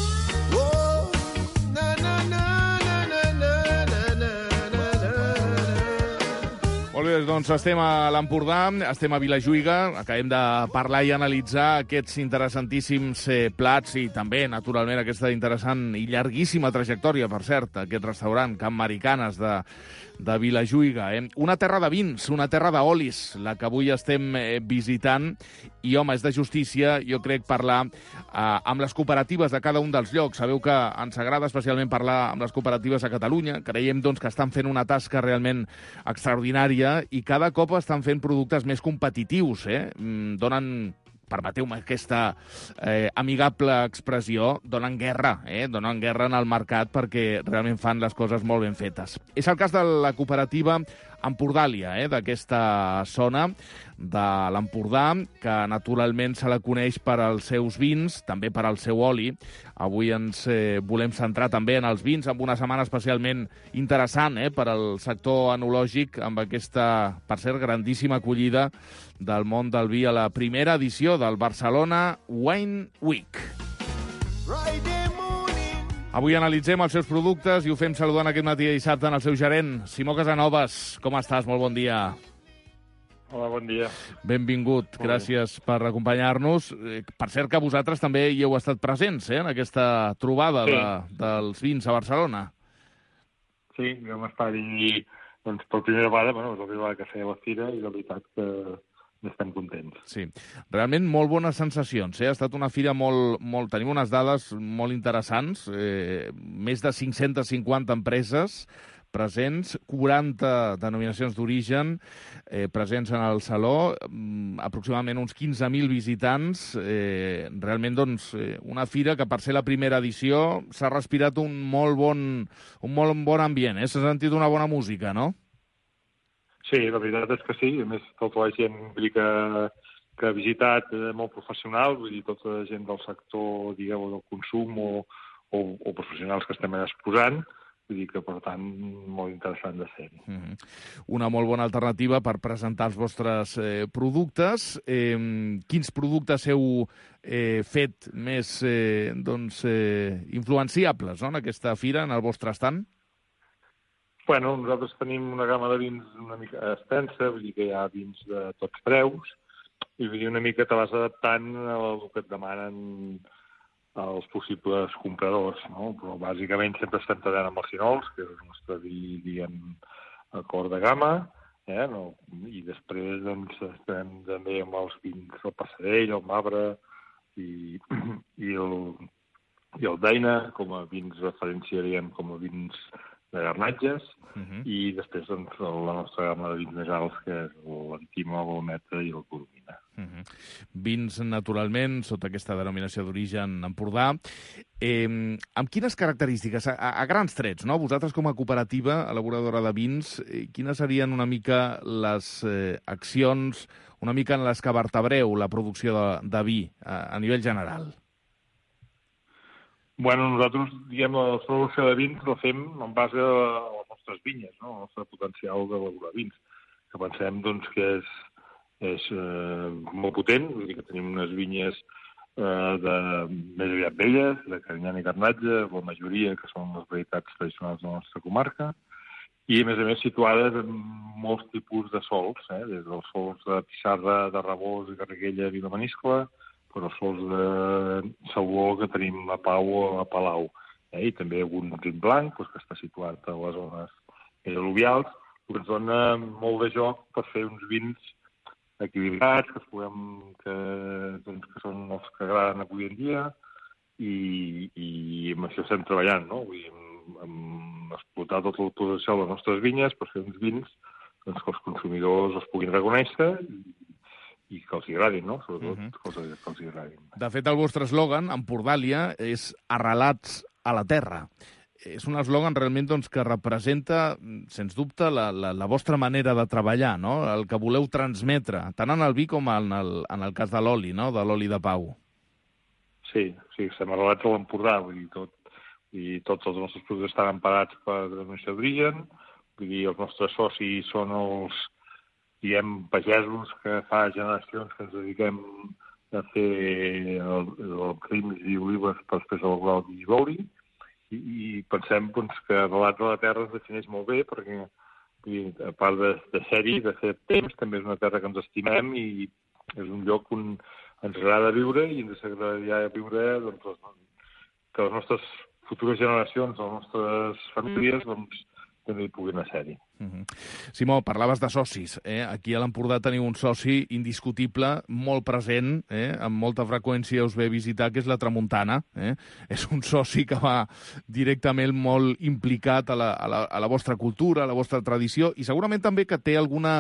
Molt bé, doncs estem a l'Empordà, estem a Vilajuïga, acabem de parlar i analitzar aquests interessantíssims plats i també, naturalment, aquesta interessant i llarguíssima trajectòria, per cert, aquest restaurant Can Maricanes de Vilajuïga. Una terra de vins, una terra d'olis, la que avui estem visitant, i, home, és de justícia, jo crec, parlar amb les cooperatives de cada un dels llocs. Sabeu que ens agrada especialment parlar amb les cooperatives a Catalunya. Creiem, doncs, que estan fent una tasca realment extraordinària i cada cop estan fent productes més competitius, donen, permeteu-me aquesta amigable expressió, donen guerra en el mercat perquè realment fan les coses molt ben fetes. És el cas de la cooperativa Empordàlia, d'aquesta zona de l'Empordà, que naturalment se la coneix per als seus vins, també per al seu oli. Avui ens volem centrar també en els vins, amb una setmana especialment interessant per al sector enològic, amb aquesta, per cert, grandíssima acollida del món del vi a la primera edició del Barcelona Wine Week. Avui analitzem els seus productes i ho fem saludant aquest matí de dissabte en el seu gerent, Simó Casanovas. Com estàs? Molt bon dia. Hola, bon dia. Benvingut, gràcies per acompanyar-nos. Per cert que vosaltres també hi heu estat presents, en aquesta trobada dels vins a Barcelona. Sí, vam estar-hi per primera vegada, és la primera vegada que feia la fira i la veritat que estem contents. Sí, realment molt bones sensacions. Ha estat una fira molt... Tenim unes dades molt interessants, més de 550 empreses presents, 40 denominacions d'origen presents en el saló, aproximadament uns 15.000 visitants. Realment, doncs, una fira que per ser la primera edició s'ha respirat un molt bon ambient. S'ha sentit una bona música, no? Sí, la veritat és que sí. A més, tota la gent que ha visitat molt professional, vull dir, tota la gent del sector, digueu, del consum o professionals que estem exposant, vull dir que, per tant, molt interessant de ser. Una molt bona alternativa per presentar els vostres productes. Quins productes heu fet més influenciables en aquesta fira, en el vostre estand? Bueno, nosaltres tenim una gamma de vins una mica extensa, vull dir que hi ha vins de tots preus, i vull dir una mica te vas adaptant al que et demanen els possibles compradors, no? Però bàsicament sempre estem treballant amb els finols, que és el nostre vi, diguem, acord de gamma, i després doncs estem també amb els vins del Passerell, el Mabre i el Daina, com a vins referenciaríem com a vins de garnatges, i després doncs, la nostra gamma de vins més alts, que és l'Antima, l'Olmeta i el Coromina. Vins, naturalment, sota aquesta denominació d'origen Empordà. Amb quines característiques, a grans trets, no? Vosaltres com a cooperativa elaboradora de vins, quines serien una mica les accions, una mica en les que vertebreu la producció de vi a nivell general? Bueno, nosaltres, diguem, la producció de vins la fem en base a les nostres vinyes, no? El nostre potencial d'elaborar vins, que pensem doncs, que és molt potent, vull dir que tenim unes vinyes més aviat velles, de Carinyana i Garnatge, la majoria que són les varietats tradicionals de la nostra comarca, i a més situades en molts tipus de sols, des dels sols de pissarra, de Rabós i Garriguella i Vilamaniscle, però els sols de Sauló que tenim a Pau o a Palau, i també algun vin blanc que està situat a les zones més al·luvials, que ens dona molt de joc per fer uns vins equilibrats, que són els que agraden avui en dia, i amb això estem treballant, no? Vull dir, amb explotar tot el potencial de les nostres vinyes per fer uns vins que els consumidors els puguin reconèixer i que els agradin, no? Sobretot que els agradin. De fet, el vostre eslògan, Empordàlia, és arrelats a la terra. És un eslògan realment que representa, sens dubte, la vostra manera de treballar, no? El que voleu transmetre, tant en el vi com en el cas de l'oli, no? De l'oli de Pau. Sí, estem arrelats a l'Empordà, vull dir, tots els nostres productes estan emparats per denominació d'origen, vull dir, els nostres socis són els, pagesos que fa generacions que ens dediquem a fer el crims i olives per després elaborar el vi i l'oli, i pensem que arrelats a la terra es defineix molt bé, perquè a part de ser-hi, de fer temps, també és una terra que ens estimem i és un lloc on ens agrada viure i ens agradaria viure que les nostres futures generacions, les nostres famílies, també hi puguin ser-hi. Simó, parlaves de socis. Aquí a l'Empordà teniu un soci indiscutible, molt present, amb molta freqüència us ve a visitar, que és la Tramuntana. És un soci que va directament molt implicat a la vostra cultura, a la vostra tradició, i segurament també que té alguna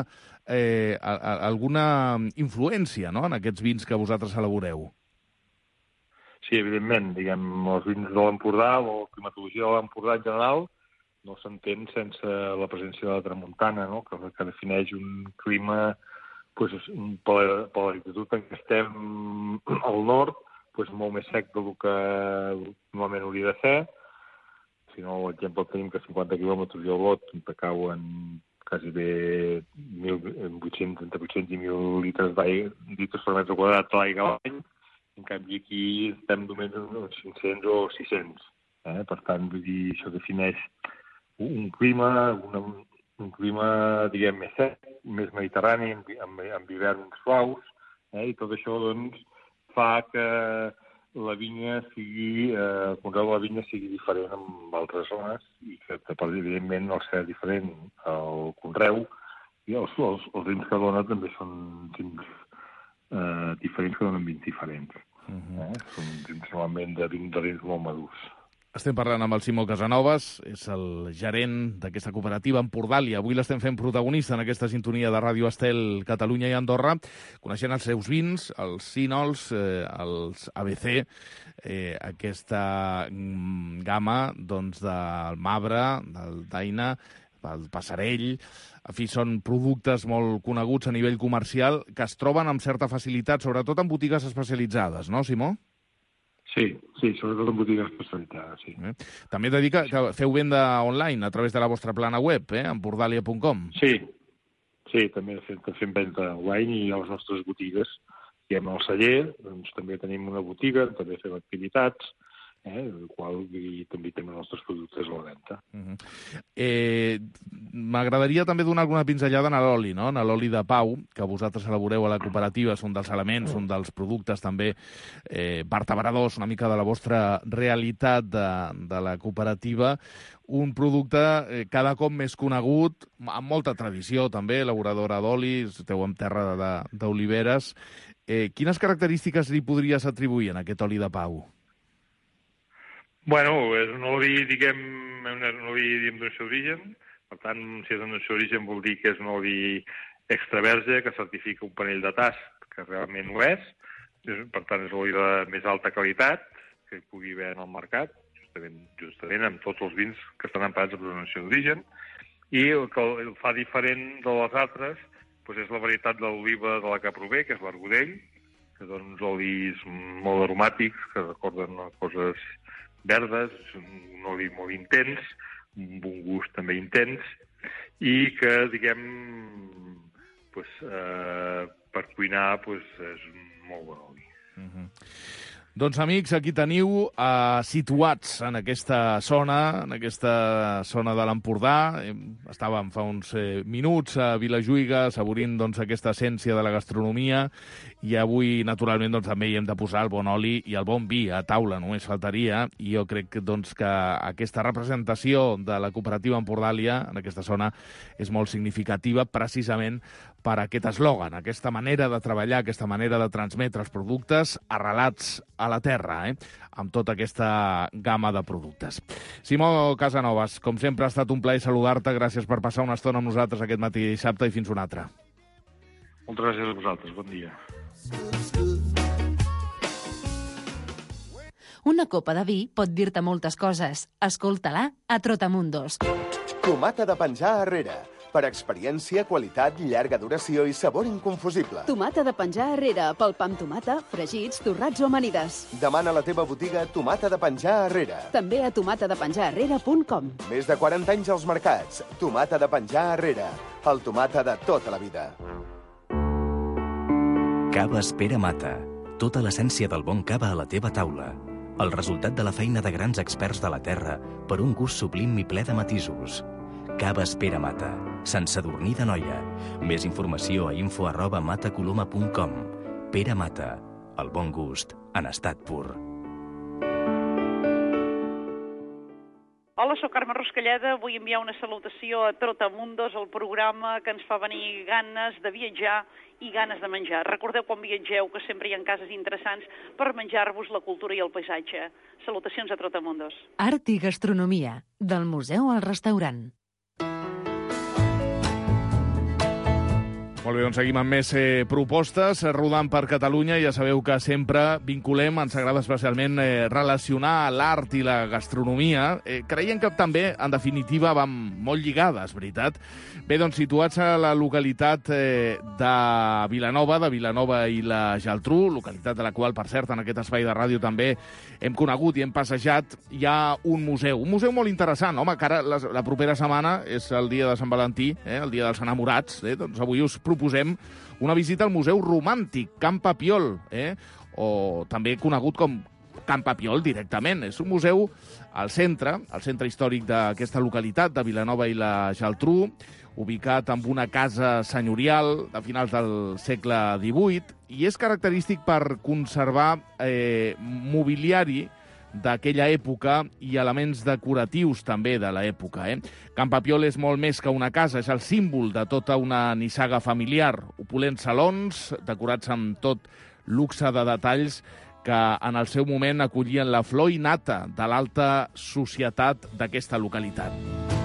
influència, no?, en aquests vins que vosaltres elaboreu. Sí, evidentment. Diguem, els vins de l'Empordà, o la climatologia de l'Empordà en general, no s'entén sense la presència de la Tramuntana, no? que defineix un clima, per la latitud en què estem al nord, molt més sec del que normalment hauria de ser. Si no, per exemple, tenim que 50 quilòmetres i el Lot te cauen quasi bé 800, entre 800 i 1.000 litres per metre quadrat d'aigua a l'any. En canvi, aquí estem només uns 500 o 600. Per tant, vull dir, això defineix un clima, diguem, més sec, més mediterrani, amb hiverns suaus, i tot això, doncs, fa que la vinya el conreu de la vinya sigui diferent en altres zones i que, evidentment, al ser diferent el conreu, i els vins que dona també són vins diferents, que donen vins diferents. Són vins normalment de vins molt madurs. Estem parlant amb el Simó Casanovas, és el gerent d'aquesta cooperativa Empordàlia. Avui l'estem fent protagonista en aquesta sintonia de Ràdio Estel, Catalunya i Andorra, coneixent els seus vins, els sínols, els ABC, aquesta gamma del Mabre, del Daina, del Passarell. En fi, són productes molt coneguts a nivell comercial que es troben amb certa facilitat, sobretot en botigues especialitzades, no, Simó? Sí, sobretot en botigues especialitzades, sí. També he de dir que feu venda online a través de la vostra plana web, empordalia.com. Sí, també fem venda online i a les nostres botigues. I amb el celler, doncs, també tenim una botiga, també fem activitats, el qual també tenim els nostres productes a la venda. M'agradaria també donar alguna pinzellada en l'oli, no? En l'oli de Pau, que vosaltres elaboreu a la cooperativa, és un dels elements, un dels productes també vertebradors una mica de la vostra realitat de la cooperativa, un producte cada cop més conegut, amb molta tradició també, elaboradora d'oli, esteu en terra d'oliveres. Quines característiques li podries atribuir en aquest oli de Pau? Bueno, és un oli, diguem, denominació d'origen. Per tant, si és denominació d'origen vol dir que és un oli extraverge, que certifica un panell de tast, que realment ho és. Per tant, és l'oli de més alta qualitat que hi pugui haver en el mercat, justament amb tots els vins que estan emparats per denominació d'origen. I el que el fa diferent de les altres és la varietat de l'oliva de la que prové, que és l'Argodell, que dona uns olis molt aromàtics, que recorden coses verdes, un oli molt intens, un bon gust també intens, i que, diguem, per cuinar és un molt bon oli. Doncs, amics, aquí teniu situats en aquesta zona de l'Empordà. Estàvem fa uns minuts a Vilajuïga, assaborint aquesta essència de la gastronomia, i avui, naturalment, també hi hem de posar el bon oli i el bon vi a taula, només faltaria. I jo crec que aquesta representació de la cooperativa Empordàlia en aquesta zona és molt significativa, precisament per aquest eslògan, aquesta manera de treballar, aquesta manera de transmetre els productes arrelats a la terra, amb tota aquesta gamma de productes. Simó Casanovas, com sempre ha estat un plaer saludar-te, gràcies per passar una estona amb nosaltres aquest matí dissabte i fins una altra. Moltes gràcies a vosaltres, bon dia. Una copa de vi pot dir-te moltes coses. Escolta-la a Trotamundos. Tomata de penjar arrere. Per experiència, qualitat, llarga duració i sabor inconfusible. Tomata de penjar arrere, pel pa amb tomata, fregits, torrats o amanides. Demana a la teva botiga Tomata de penjar arrere. També a tomatadepenjararrere.com. Més de 40 anys als mercats. Tomata de penjar arrere. El tomata de tota la vida. Caves Pere Mata. Tota l'essència del bon cava a la teva taula. El resultat de la feina de grans experts de la terra per un gust sublim i ple de matisos. Caves Pere Mata. Sant Sadurní d'Anoia. Més informació a info@matacoloma.com. Pere Mata. El bon gust en estat pur. Hola, soc Carme Ruscalleda. Vull enviar una salutació a Trotamundos, el programa que ens fa venir ganes de viatjar i ganes de menjar. Recordeu quan viatgeu que sempre hi ha cases interessants per menjar-vos la cultura i el paisatge. Salutacions a Trotamundos. Art i gastronomia, del museu al restaurant. Molt bé, doncs seguim amb més propostes, rodant per Catalunya. Ja sabeu que sempre vinculem, ens agrada especialment relacionar l'art i la gastronomia. Creiem que també, en definitiva, van molt lligades, veritat? Bé, doncs situats a la localitat de Vilanova i la Geltrú, localitat de la qual, per cert, en aquest espai de ràdio també hem conegut i hem passejat, hi ha un museu molt interessant. Home, que ara la propera setmana és el dia de Sant Valentí, el dia dels enamorats, doncs avui us proposem una visita al Museu Romàntic, Can Papiol, o també conegut com Can Papiol directament. És un museu al centre històric d'aquesta localitat, de Vilanova i la Geltrú, ubicat en una casa senyorial de finals del segle XVIII, i és característic per conservar mobiliari d'aquella època i elements decoratius també de l'època. Can Papiol és molt més que una casa, és el símbol de tota una nissaga familiar. Opulents salons, decorats amb tot luxe de detalls que en el seu moment acollien la flor i nata de l'alta societat d'aquesta localitat.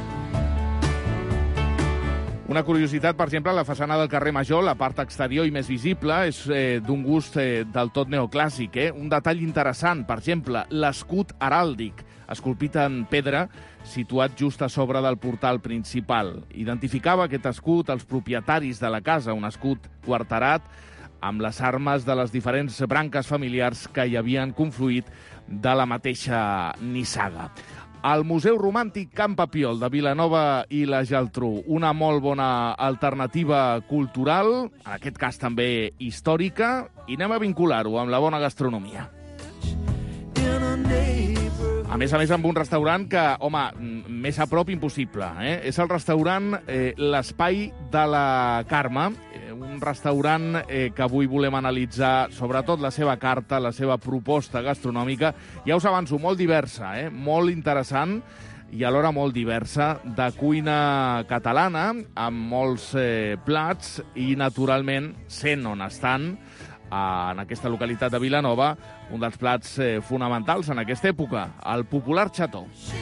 Una curiositat, per exemple, la façana del carrer Major, la part exterior i més visible, és d'un gust del tot neoclàssic. Un detall interessant, per exemple, l'escut heràldic, esculpit en pedra, situat just a sobre del portal principal. Identificava aquest escut els propietaris de la casa, un escut quarterat amb les armes de les diferents branques familiars que hi havien confluït de la mateixa nissaga. El Museu Romàntic Can Papiol de Vilanova i la Geltrú, una molt bona alternativa cultural, en aquest cas també històrica, i anem a vincular-ho amb la bona gastronomia. A més, amb un restaurant que, home, més a prop impossible. És el restaurant L'Espai de la Carme, un restaurant que avui volem analitzar, sobretot la seva carta, la seva proposta gastronòmica. Ja us avanço, molt diversa, molt interessant i alhora molt diversa, de cuina catalana, amb molts plats i, naturalment, sent on estan, en aquesta localitat de Vilanova, un dels plats fonamentals en aquesta època, el popular xató.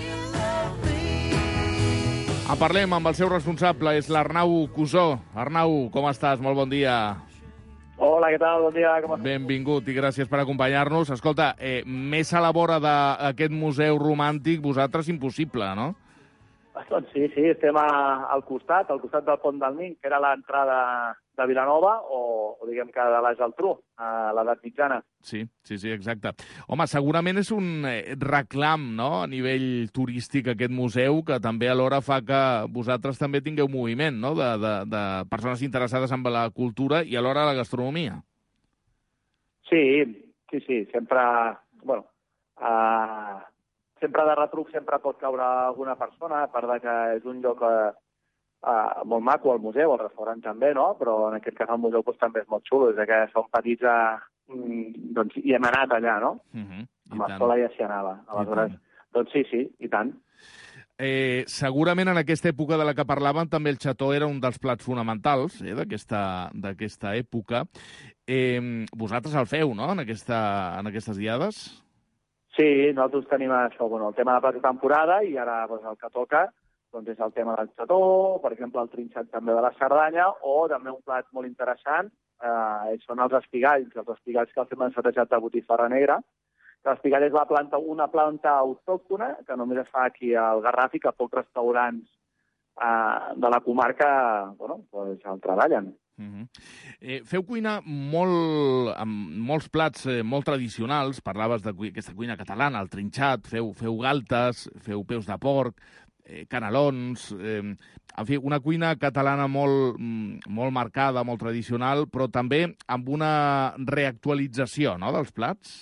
En parlem amb el seu responsable, és l'Arnau Cusó. Arnau, com estàs? Molt bon dia. Hola, què tal? Bon dia. Com estàs? Benvingut i gràcies per acompanyar-nos. Escolta, més a la vora d'aquest museu romàntic, vosaltres impossible, no? Doncs sí, estem al costat del Pont del Miñ, que era l'entrada de Vilanova, o diguem que de la Geltrú, a l'edat mitjana. Sí, exacte. Home, segurament és un reclam, no?, a nivell turístic, aquest museu, que també alhora fa que vosaltres també tingueu moviment, no?, de persones interessades en la cultura i alhora la gastronomia. Sí, sí, sempre, bueno, sempre de retruc sempre pot caure alguna persona, a part que és un lloc molt maco, el museu, el restaurant també, no? Però en aquest cas el museu també és molt xulo, és que som petits, doncs hi hem anat allà, no? Amb l'escola ja s'hi anava. Aleshores, doncs sí, i tant. Segurament en aquesta època de la que parlàvem també el xató era un dels plats fonamentals d'aquesta època. Vosaltres el feu, no?, en aquestes diades? Sí, nosaltres tenim això, el tema de plats de temporada, i ara el que toca és el tema del xató, per exemple, el trinxat també de la Cerdanya, o també un plat molt interessant són els espigalls que el fem ensalatejat de botifarra negra. L'espigall és una planta autòctona que només es fa aquí al Garraf i que pocs restaurants de la comarca el treballen. Feu cuina amb molts plats molt tradicionals, parlaves d'aquesta cuina catalana, el trinxat, feu galtes, feu peus de porc, canelons, en fi, una cuina catalana molt marcada, molt tradicional, però també amb una reactualització, no?, dels plats?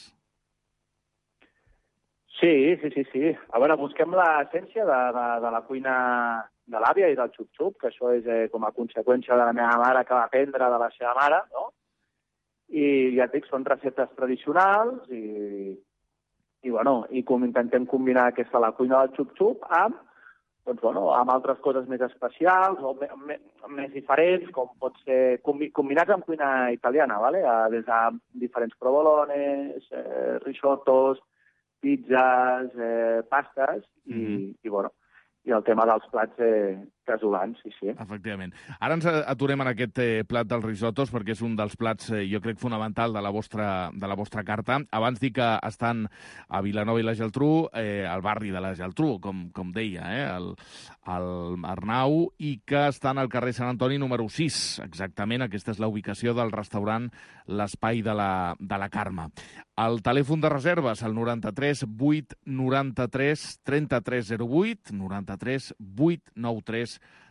Sí. A veure, busquem l'essència de la cuina de l'àvia i del xup-xup, que això és com a conseqüència de la meva mare que va aprendre de la seva mare, no? I ja et dic, són receptes tradicionals i intentem combinar la cuina del xup-xup amb altres coses més especials o més diferents, com pot ser combinats amb cuina italiana, des de diferents provolones, risottos, pizzas, pastes i el tema dels plats casolans, sí. Efectivament. Ara ens aturem en aquest plat dels risotos perquè és un dels plats, jo crec, fonamental de la vostra carta. Abans dic que estan a Vilanova i la Geltrú, al barri de la Geltrú, com deia, el Arnau, i que estan al carrer Sant Antoni número 6. Exactament, aquesta és la ubicació del restaurant L'Espai de la Carme. El telèfon de reserves, el 93 893 3308, 93 893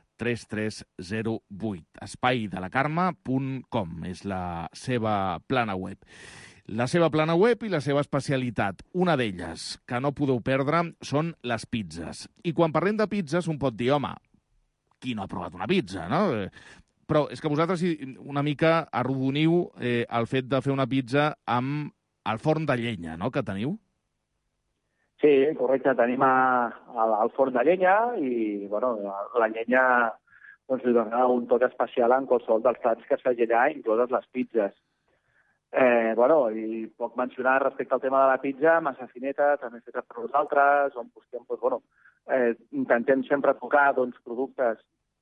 3308. espaidelacarme.com és la seva plana web. La seva plana web i la seva especialitat. Una d'elles, que no podeu perdre, són les pizzas. I quan parlem de pizzas, un pot dir, home, qui no ha provat una pizza, no? Però és que vosaltres una mica arrodoniu el fet de fer una pizza amb el forn de llenya, no?, que teniu. Sí, correcte. Tenim el forn de llenya i, la llenya li dona un toc especial en qualsevol dels plats que s'hagi allà, incloses les pizzas. I puc mencionar respecte al tema de la pizza, massa fineta, també feta per nosaltres, on busquem, intentem sempre tocar productes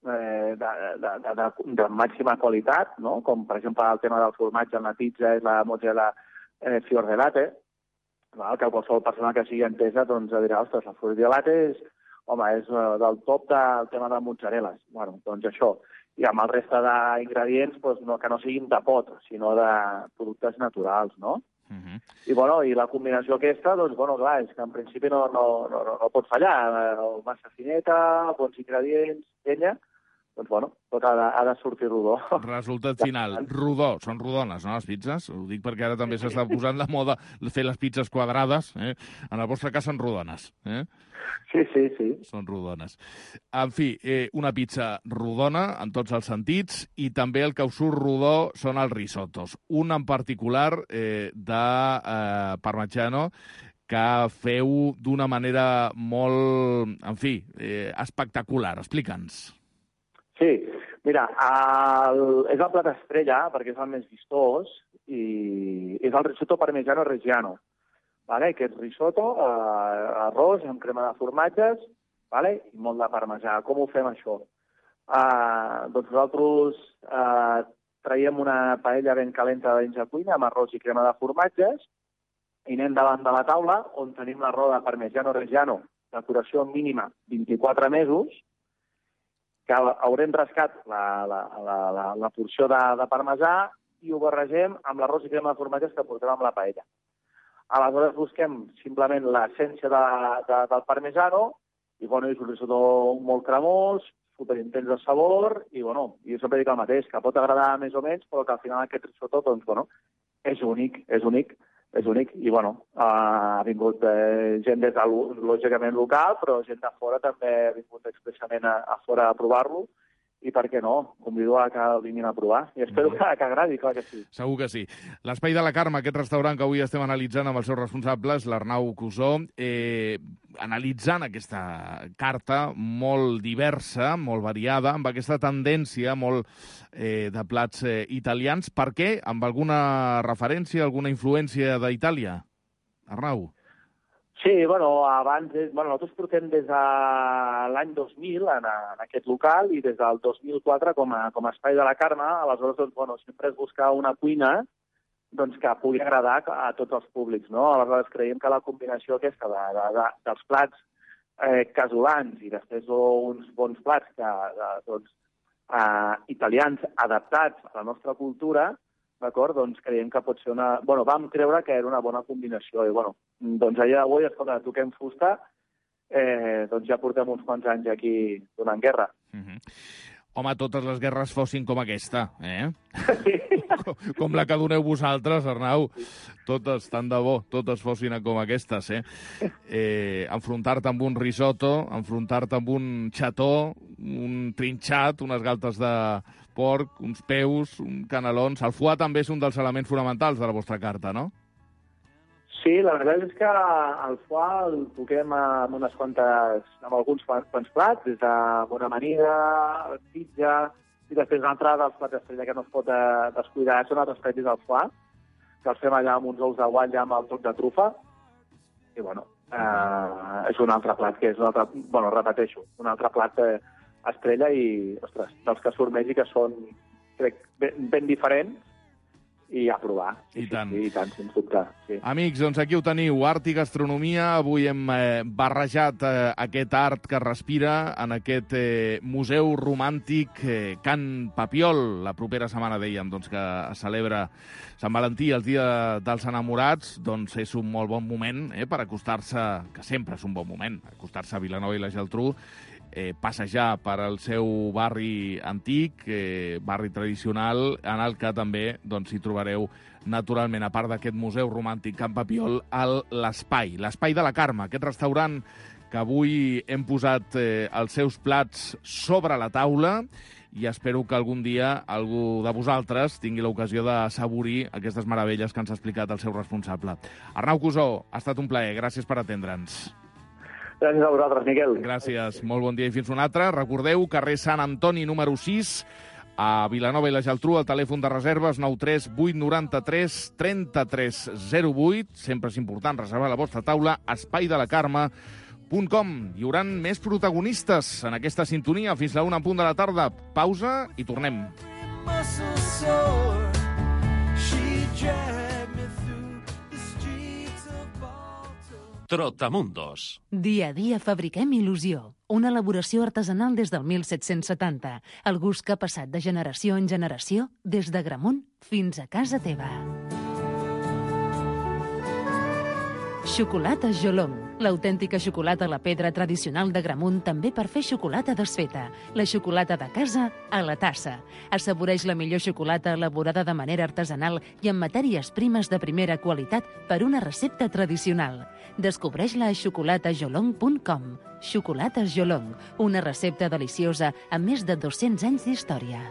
de màxima qualitat, no? Com, per exemple, el tema del formatge en la pizza és la mozzarella fior de latte, que qualsevol persona que sigui entesa dirà, ostres, la fior de latte és del top del tema de mozzarelles. Doncs això. I amb el resta d'ingredients que no siguin de pot, sinó de productes naturals, no? I la combinació aquesta, clar, és que en principi no pot fallar. Massa fineta, bons ingredients, llenya, tot ha de sortir rodó. Resultat final, rodó. Són rodones, no, les pizzas? Ho dic perquè ara també s'està posant de moda fer les pizzas quadrades. En el vostre cas són rodones. Sí. Són rodones. En fi, una pizza rodona en tots els sentits i també el que us surt rodó són els risotos. Un en particular de parmigiano que feu d'una manera molt, en fi, espectacular. Explica'ns. Sí, mira, és el plat estrella, perquè és el més vistós, i és el risotto parmigiano reggiano. Aquest risotto, arròs amb crema de formatges i molt de parmesà. Com ho fem, això? Nosaltres traiem una paella ben calenta dins de cuina amb arròs i crema de formatges i anem davant de la taula on tenim l'arròs de parmigiano reggiano, decoració mínima 24 mesos, que haurem rascat la porció de parmesà i ho barregem amb l'arròs i crema de formatges que portem amb la paella. Aleshores busquem simplement l'essència del parmesano i és un risotto molt cremós, superintens de sabor i jo sempre dic el mateix, que pot agradar més o menys, però que al final aquest risotto és únic. és únic. I, bueno, ha vingut gent des de, lògicament, local, però gent de fora també ha vingut expressament a fora a provar-lo. I per què no? Convido a que el vinguin a provar. I espero que agradi, clar que sí. Segur que sí. L'Espai de la Carme, aquest restaurant que avui estem analitzant amb els seus responsables, l'Arnau Cusó, analitzant aquesta carta molt diversa, molt variada, amb aquesta tendència molt de plats italians. Per què? Amb alguna referència, alguna influència d'Itàlia? Arnau? Sí, bueno, abans, nosaltres portem des de l'any 2000 en aquest local i des del 2004 com a Espai de la Carme. Aleshores, doncs, bueno, sempre és buscar una cuina doncs, que pugui agradar a tots els públics, no? Aleshores, creiem que la combinació aquesta dels plats casolans i després uns bons plats italians adaptats a la nostra cultura, d'acord? Doncs creiem que pot ser una... Bueno, vam creure que era una bona combinació. I, bueno, doncs a dia d'avui, escolta, toquem fusta, doncs ja portem uns quants anys aquí donant guerra. Home, totes les guerres fossin com aquesta, com la que doneu vosaltres, Arnau. Totes, tant de bo, totes fossin com aquestes, enfrontar-te amb un risotto, enfrontar-te amb un xató, un trinxat, unes galtes de porc, uns peus, un canelons... El foie també és un dels elements fonamentals de la vostra carta, no? Sí, la veritat és que el foie el toquem amb alguns quants plats, des de bona amanida, pizza, i després una altra dels plats estrella que no es pot descuidar són els espècies del foie, que els fem allà amb uns ous de guatlla amb el toc de trufa, i bueno, és un altre plat que és un altre, bueno, repeteixo, un altre plat estrella i, ostres, dels que surt més i que són, crec, ben diferents i a provar. I tant. I tant, sens dubte. Sí. Amics, doncs aquí ho teniu, art i gastronomia. Avui hem barrejat aquest art que respira en aquest museu romàntic Can Papiol. La propera setmana, dèiem, doncs, que es celebra Sant Valentí, el dia dels enamorats, doncs és un molt bon moment per acostar-se, que sempre és un bon moment, acostar-se a Vilanova i la Geltrú, passejar per al seu barri antic, barri tradicional, en el que també doncs, hi trobareu, naturalment, a part d'aquest museu romàntic Can Papiol, l'Espai de la Carme, aquest restaurant que avui hem posat els seus plats sobre la taula i espero que algun dia algú de vosaltres tingui l'ocasió de saborir aquestes meravelles que ens ha explicat el seu responsable. Arnau Cusó, ha estat un plaer. Gràcies per atendre'ns. Gràcies a vosaltres, Miquel. Gràcies, molt bon dia i fins un altre. Recordeu, carrer Sant Antoni, número 6, a Vilanova i la Geltrú, el telèfon de reserves 93 893 3308. Sempre és important reservar la vostra taula, espaidelacarme.com. Hi haurà més protagonistes en aquesta sintonia fins la 1:00 de la tarda. Pausa i tornem. Trotamundos. Dia a dia fabriquem il·lusió. Una elaboració artesanal des del 1770. El gust que ha passat de generació en generació, des d'Agramunt fins a casa teva. Xocolata Jolong, l'autèntica xocolata a la pedra tradicional d'Agramunt, també per fer xocolata desfeta. La xocolata de casa a la tassa. Assaboreix la millor xocolata elaborada de manera artesanal i amb matèries primes de primera qualitat per una recepta tradicional. Descobreix-la a xocolatajolong.com. Xocolata Jolong, una recepta deliciosa amb més de 200 anys d'història.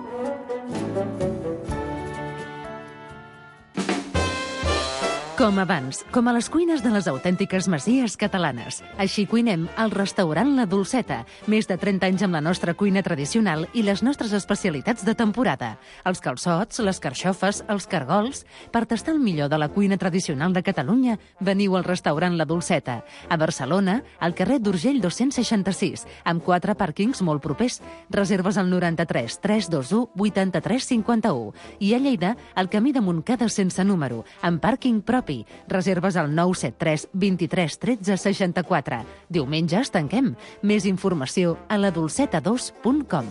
Com abans, com a les cuines de les autèntiques masies catalanes. Així cuinem al restaurant La Dolceta. Més de 30 anys amb la nostra cuina tradicional i les nostres especialitats de temporada. Els calçots, les carxofes, els cargols... Per tastar el millor de la cuina tradicional de Catalunya, veniu al restaurant La Dolceta. A Barcelona, al carrer d'Urgell 266, amb 4 pàrquings molt propers. Reserves al 93 321 83 51. I a Lleida, al camí de Montcada sense número, amb pàrquing propi. Reserves al 973 23 13 64. Diumenges tanquem. Més informació a ladolceta2.com.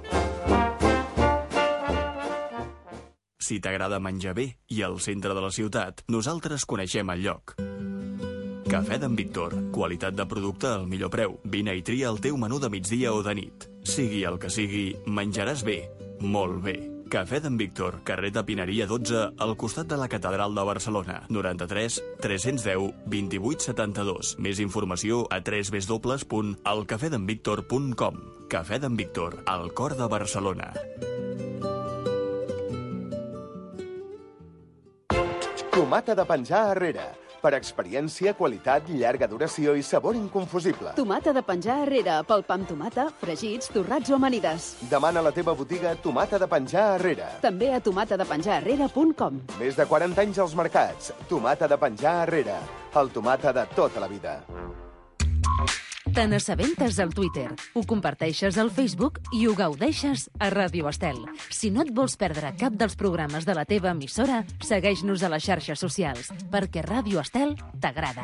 Si t'agrada menjar bé i al centre de la ciutat, nosaltres coneixem el lloc. Cafè d'en Víctor. Qualitat de producte al millor preu. Vine i tria el teu menú de migdia o de nit. Sigui el que sigui, menjaràs bé. Molt bé. Cafè d'en Víctor, carrer de Pineria 12, al costat de la Catedral de Barcelona. 93 310 28 72. Més informació a www.elcafedenvictor.com. Cafè d'en Víctor, al cor de Barcelona. Tomata de penjar arrere. Per experiència, qualitat, llarga duració i sabor inconfusible. Tomata de penjar arrere, pel pa amb tomata, fregits, torrats o amanides. Demana a la teva botiga Tomata de penjar arrere. També a tomatadepenjararrere.com. Més de 40 anys als mercats. Tomata de penjar arrere. El tomata de tota la vida. Te n'assabentes al Twitter, ho comparteixes al Facebook i ho gaudeixes a Ràdio Estel. Si no et vols perdre cap dels programes de la teva emissora, segueix-nos a les xarxes socials, perquè Ràdio Estel t'agrada.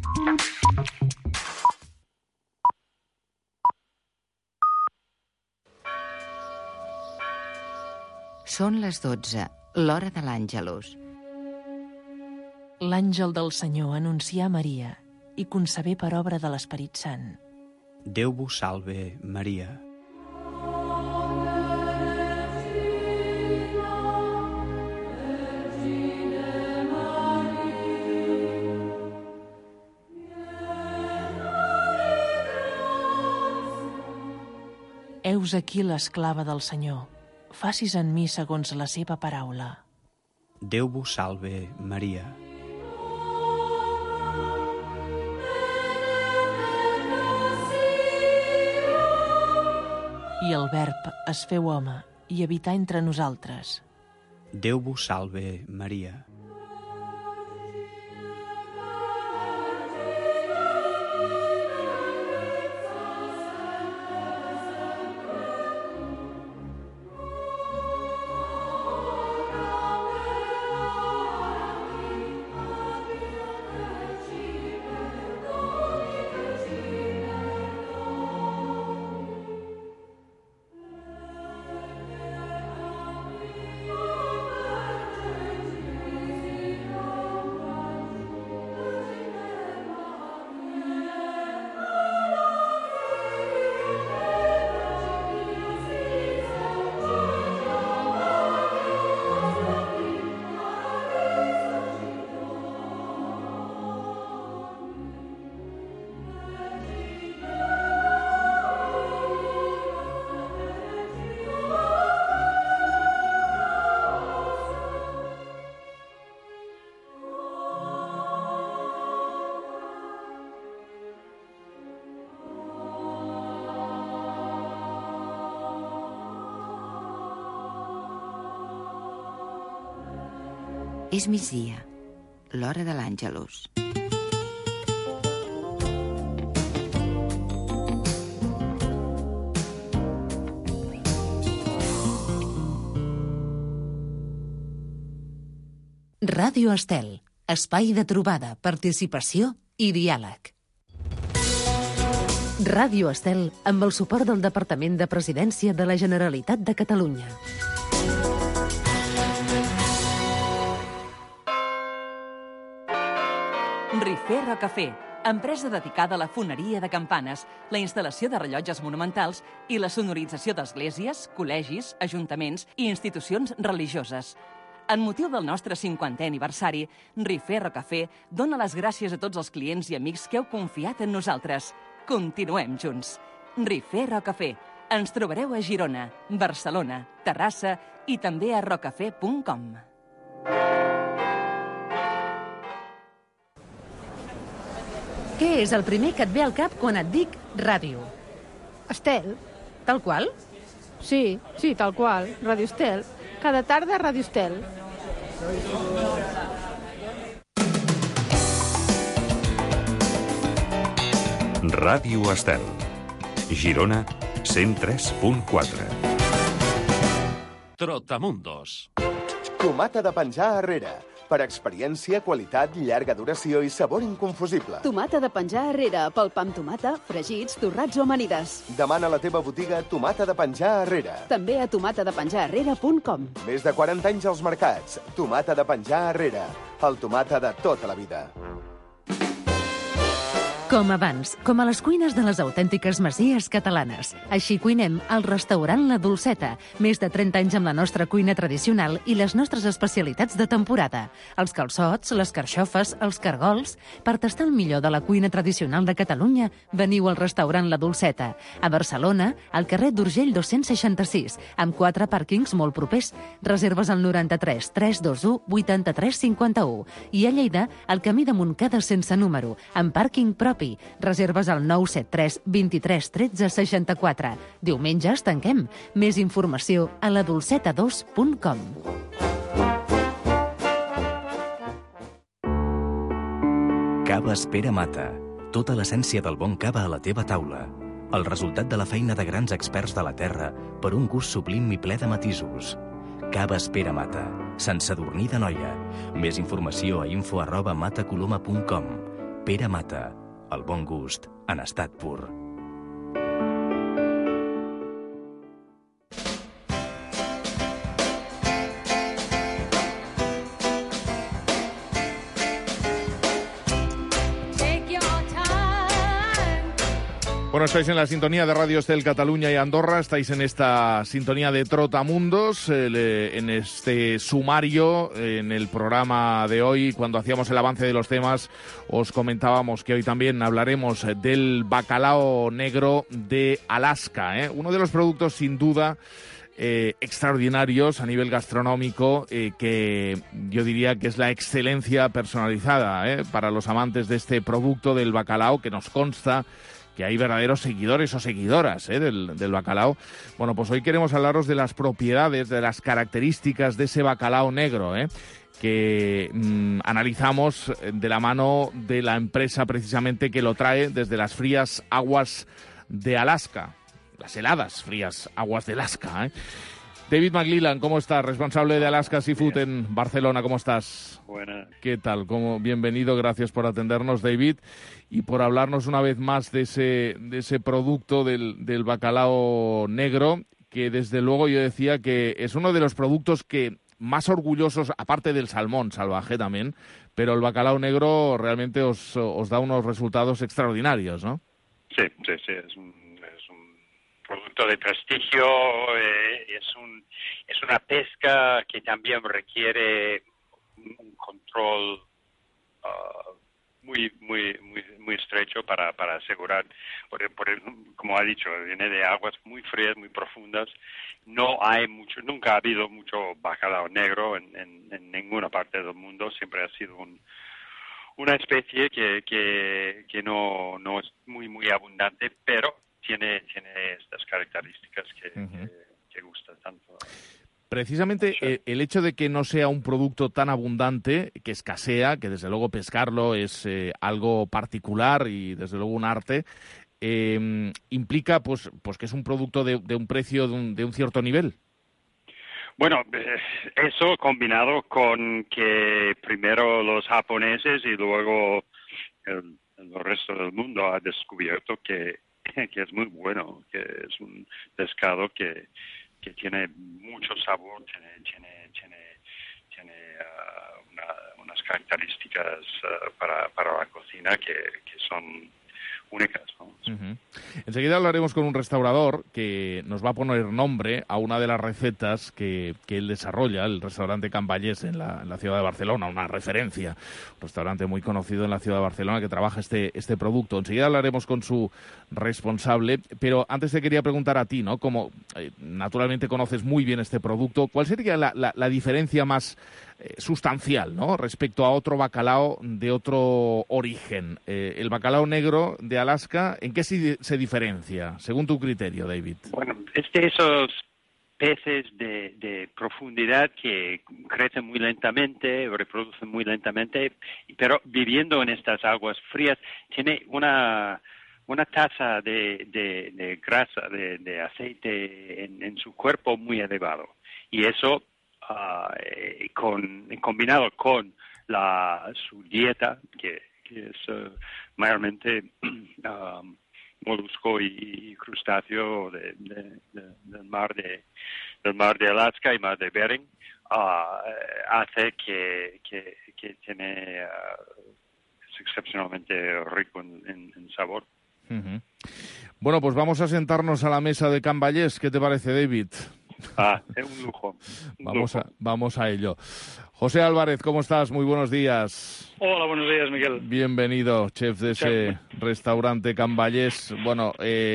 Són les 12, l'hora de l'Àngelus. L'àngel del Senyor anuncià a Maria i concebé per obra de l'Esperit Sant. Déu vos salve, Maria. Heus aquí l'esclava del Senyor. Facis en mi segons la seva paraula. Déu vos salve, Maria. I el Verb es feu home i habità entre nosaltres. Déu vos salve, Maria. És migdia, l'hora de l'Àngelus. Ràdio Estel, espai de trobada, participació i diàleg. Ràdio Estel, amb el suport del Departament de Presidència de la Generalitat de Catalunya. Rifé Rocafé, empresa dedicada a la foneria de campanes, la instal·lació de rellotges monumentals i la sonorització d'esglésies, col·legis, ajuntaments i institucions religioses. En motiu del nostre 50è aniversari, Rifé Rocafé dona les gràcies a tots els clients i amics que heu confiat en nosaltres. Continuem junts. Rifé Rocafé. Ens trobareu a Girona, Barcelona, Terrassa i també a rocafé.com. Què és el primer que et ve al cap quan et dic ràdio? Estel. Tal qual? Sí, tal qual. Ràdio Estel. Cada tarda Ràdio Estel. Ràdio Estel. Girona, 103.4. Trotamundos. Tomata de penjar arrere. Per experiència, qualitat, llarga duració i sabor inconfusible. Tomata de penjar arrere, pel pa amb tomata, fregits, torrats o amanides. Demana a la teva botiga Tomata de penjar arrere. També a tomatadepenjararrere.com. Més de 40 anys als mercats. Tomata de penjar arrere. El tomata de tota la vida. Com abans, com a les cuines de les autèntiques masies catalanes. Així cuinem al restaurant La Dolceta. Més de 30 anys amb la nostra cuina tradicional i les nostres especialitats de temporada. Els calçots, les carxofes, els cargols... Per tastar el millor de la cuina tradicional de Catalunya, veniu al restaurant La Dolceta. A Barcelona, al carrer d'Urgell 266, amb 4 pàrquings molt propers. Reserves al 93 321 83 51. I a Lleida, al camí de Montcada sense número, amb pàrquing propi. Reserves al 973 23 13 64. Diumenges tanquem. Més informació a ladolceta2.com. Caves Pere Mata. Tota l'essència del bon cava a la teva taula. El resultat de la feina de grans experts de la terra per un gust sublim i ple de matisos. Caves Pere Mata. Sant Sadurní d'Anoia. Més informació a info@matacoloma.com. Pere Mata. El bon gust en estat pur. Bueno, estáis en la sintonía de Radio Estel Cataluña y Andorra, estáis en esta sintonía de Trotamundos, en este sumario, en el programa de hoy, cuando hacíamos el avance de los temas, os comentábamos que hoy también hablaremos del bacalao negro de Alaska, uno de los productos sin duda extraordinarios a nivel gastronómico, que yo diría que es la excelencia personalizada para los amantes de este producto del bacalao, que nos consta que hay verdaderos seguidores o seguidoras del bacalao. Bueno, pues hoy queremos hablaros de las propiedades, de las características de ese bacalao negro, que analizamos de la mano de la empresa precisamente que lo trae desde las frías aguas de Alaska, las heladas frías aguas de Alaska. David McLellan, ¿cómo estás? Responsable de Alaska Seafood en Barcelona, ¿cómo estás? Buenas. ¿Qué tal? Bienvenido, gracias por atendernos, David, y por hablarnos una vez más de ese producto del bacalao negro, que desde luego yo decía que es uno de los productos que más orgullosos, aparte del salmón salvaje también, pero el bacalao negro realmente os da unos resultados extraordinarios, ¿no? Sí, es un producto de prestigio, es una pesca que también requiere un control muy estrecho para asegurar, como ha dicho, viene de aguas muy frías, muy profundas. Nunca ha habido mucho bacalao negro en ninguna parte del mundo. Siempre ha sido una especie que no es muy abundante, pero tiene estas características que gustan tanto. Precisamente el hecho de que no sea un producto tan abundante, que escasea, que desde luego pescarlo es algo particular y desde luego un arte, implica pues que es un producto de un precio de un cierto nivel. Bueno, eso combinado con que primero los japoneses y luego el resto del mundo ha descubierto que es muy bueno, que es un pescado que tiene mucho sabor, tiene unas características para la cocina que son únicas, ¿no? Uh-huh. Enseguida hablaremos con un restaurador que nos va a poner nombre a una de las recetas que él desarrolla, el restaurante Can Vallès en la ciudad de Barcelona, una referencia, un restaurante muy conocido en la ciudad de Barcelona que trabaja este producto. Enseguida hablaremos con su responsable, pero antes te quería preguntar a ti, ¿no? Como naturalmente conoces muy bien este producto, ¿cuál sería la diferencia más sustancial, ¿no?, respecto a otro bacalao de otro origen? El bacalao negro de Alaska, ¿en qué se diferencia, según tu criterio, David? Bueno, es de esos peces de profundidad que crecen muy lentamente, reproducen muy lentamente, pero viviendo en estas aguas frías, tiene una tasa de grasa, de aceite en su cuerpo muy elevado. Y eso, combinado con su dieta, que es mayormente molusco y crustáceo del mar de Alaska y mar de Bering, hace que tiene excepcionalmente rico en sabor. Bueno, pues vamos a sentarnos a la mesa de Can Vallès. ¿Qué te parece, David? Es un lujo. Vamos a ello. José Álvarez, ¿cómo estás? Muy buenos días. Hola, buenos días, Miguel. Bienvenido, chef de ese restaurante Can Vallès. Bueno,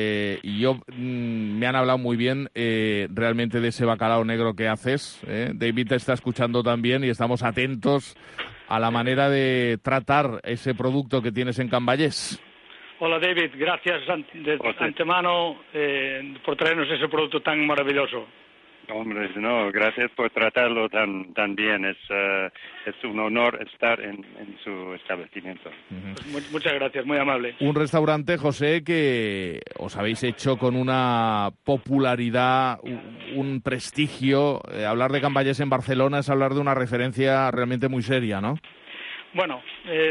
me han hablado muy bien realmente de ese bacalao negro que haces. David te está escuchando también y estamos atentos a la manera de tratar ese producto que tienes en Can Vallès. Hola, David. Gracias de antemano por traernos ese producto tan maravilloso. Hombre, no, gracias por tratarlo tan bien. Es un honor estar en su establecimiento. Pues muchas gracias, muy amable. Un restaurante, José, que os habéis hecho con una popularidad, un prestigio. Hablar de Can Vallès en Barcelona es hablar de una referencia realmente muy seria, ¿no? Bueno,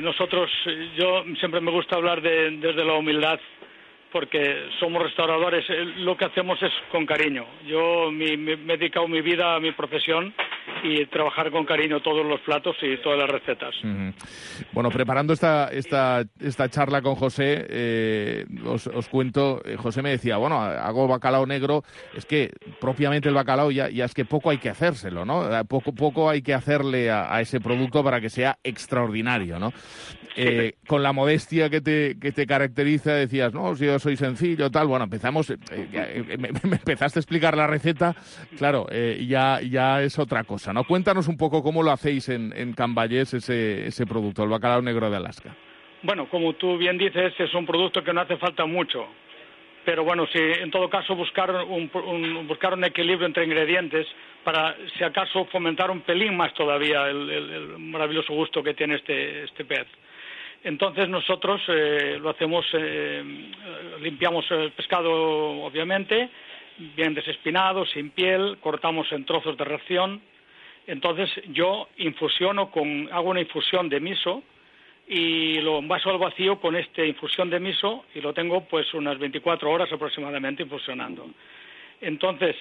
yo siempre me gusta hablar desde la humildad, porque somos restauradores, lo que hacemos es con cariño. Yo me he dedicado mi vida a mi profesión y trabajar con cariño todos los platos y todas las recetas. Bueno, preparando esta charla con José, os cuento, José me decía, bueno, hago bacalao negro, es que propiamente el bacalao ya es que poco hay que hacérselo, ¿no? Poco hay que hacerle a ese producto para que sea extraordinario, ¿no? Con la modestia que te caracteriza, decías, no, si yo soy sencillo, tal. Bueno, empezamos, me empezaste a explicar la receta, claro, ya es otra cosa, ¿no? Cuéntanos un poco cómo lo hacéis en Can Vallès ese producto, el bacalao negro de Alaska. Bueno, como tú bien dices, es un producto que no hace falta mucho, pero bueno, si en todo caso buscar un equilibrio entre ingredientes para, si acaso, fomentar un pelín más todavía el maravilloso gusto que tiene este pez. Entonces nosotros lo hacemos, limpiamos el pescado, obviamente, bien desespinado, sin piel, cortamos en trozos de ración. Entonces yo hago una infusión de miso y lo envaso al vacío con esta infusión de miso y lo tengo pues unas 24 horas aproximadamente infusionando. Entonces,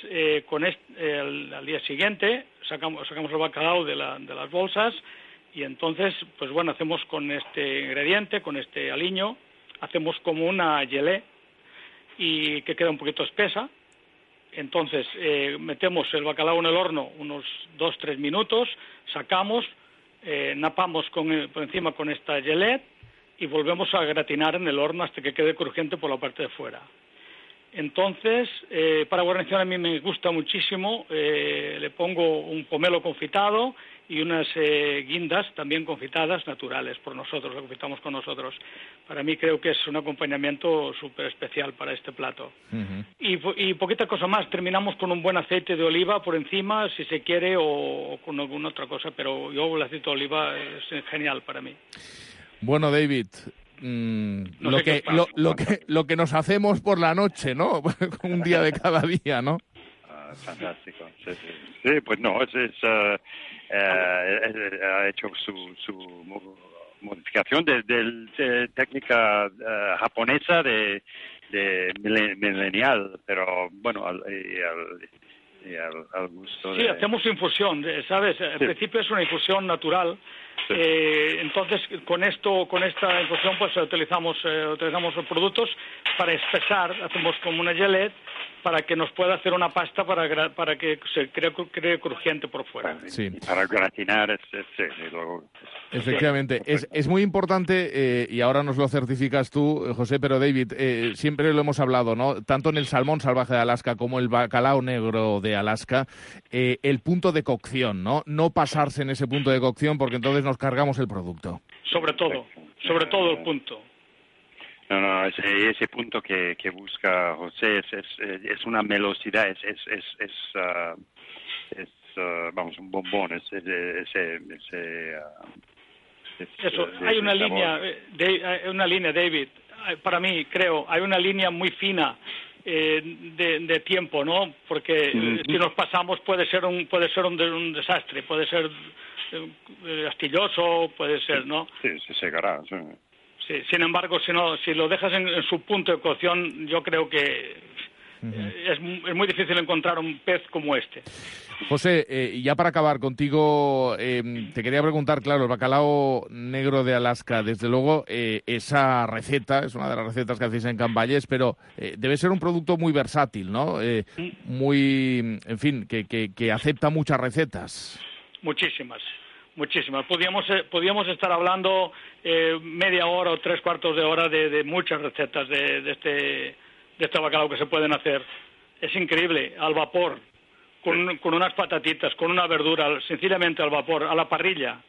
al día siguiente sacamos el bacalao de las bolsas. Y entonces, pues bueno, hacemos con este ingrediente, con este aliño, hacemos como una gelée y que queda un poquito espesa. Entonces, metemos el bacalao en el horno unos 2-3 minutos, sacamos, napamos por encima con esta gelée y volvemos a gratinar en el horno hasta que quede crujiente por la parte de fuera. Entonces, para guarnición a mí me gusta muchísimo, le pongo un pomelo confitado y unas guindas también confitadas naturales por nosotros, lo confitamos con nosotros. Para mí creo que es un acompañamiento súper especial para este plato. Y poquita cosa más, terminamos con un buen aceite de oliva por encima, si se quiere, o con alguna otra cosa, pero el aceite de oliva es genial para mí. Bueno, David, lo que nos hacemos por la noche, ¿no? Un día de cada día, ¿no? Fantástico. Sí, pues no, ha hecho su modificación de técnica japonesa de millennial, pero bueno, al gusto. Sí, hacemos infusión, ¿sabes? Al principio es una infusión natural. Entonces, con esta infusión, pues utilizamos los productos para espesar, hacemos como una gelée para que nos pueda hacer una pasta para que se cree crujiente por fuera. Sí. Para gratinar, luego. Efectivamente. Es muy importante, y ahora nos lo certificas tú, José, pero David, siempre lo hemos hablado, ¿no? Tanto en el salmón salvaje de Alaska como el bacalao negro de Alaska, el punto de cocción, ¿no? No pasarse en ese punto de cocción porque entonces nos cargamos el producto. Sobre todo el punto. No, ese punto que busca José es una velocidad, vamos, un bombón, hay una línea, David, para mí, creo, hay una línea muy fina de tiempo, ¿no? Porque si nos pasamos puede ser un desastre, puede ser astilloso, puede ser, ¿no? Sí, se secará, sí. Sí, sin embargo, si lo dejas en su punto de cocción, yo creo que Es muy difícil encontrar un pez como este. José, ya para acabar contigo, te quería preguntar, claro, el bacalao negro de Alaska, desde luego, esa receta es una de las recetas que hacéis en Can Vallès, pero debe ser un producto muy versátil, ¿no? Muy, en fin, que acepta muchas recetas. Muchísimas. Podíamos estar hablando media hora o 3/4 de hora de muchas recetas de este bacalao que se pueden hacer. Es increíble, al vapor, con unas patatitas, con una verdura, sencillamente al vapor, a la parrilla,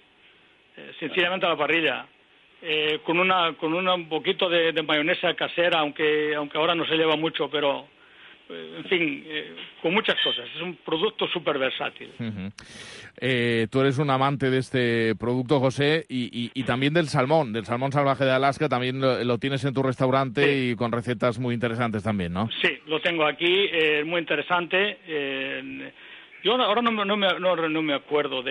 con un poquito de mayonesa casera, aunque ahora no se lleva mucho, pero en fin, con muchas cosas. Es un producto súper versátil. Tú eres un amante de este producto, José, y también del salmón salvaje de Alaska, también lo tienes en tu restaurante y con recetas muy interesantes también, ¿no? Sí, lo tengo aquí, es muy interesante. Yo ahora no me acuerdo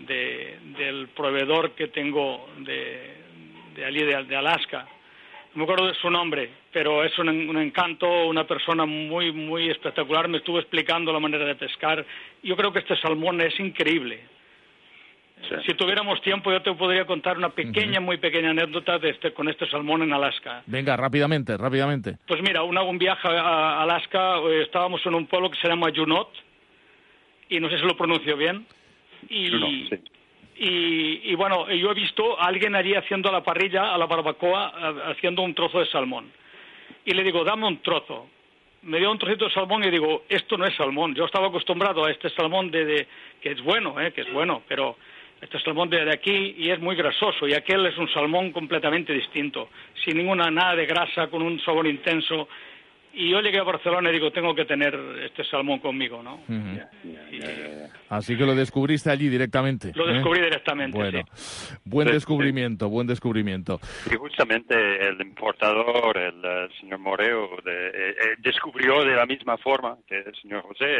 del proveedor que tengo de allí, de Alaska. No me acuerdo de su nombre, pero es un encanto, una persona muy, muy espectacular. Me estuvo explicando la manera de pescar. Yo creo que este salmón es increíble. Sí. Si tuviéramos tiempo, yo te podría contar una pequeña, muy pequeña anécdota con este salmón en Alaska. Venga, rápidamente. Pues mira, un viaje a Alaska, estábamos en un pueblo que se llama Junot, y no sé si lo pronuncio bien. Junot, sí. Y bueno, yo he visto a alguien allí haciendo a la parrilla, a la barbacoa, haciendo un trozo de salmón. Y le digo, dame un trozo. Me dio un trocito de salmón y digo, esto no es salmón. Yo estaba acostumbrado a este salmón que es bueno, pero este salmón de aquí y es muy grasoso. Y aquel es un salmón completamente distinto, sin nada de grasa, con un sabor intenso. Y yo llegué a Barcelona y digo, tengo que tener este salmón conmigo, ¿no? Así que lo descubriste allí directamente. Lo descubrí directamente, bueno, sí. Buen descubrimiento. Y justamente el importador, el señor Moreo, descubrió de la misma forma que el señor José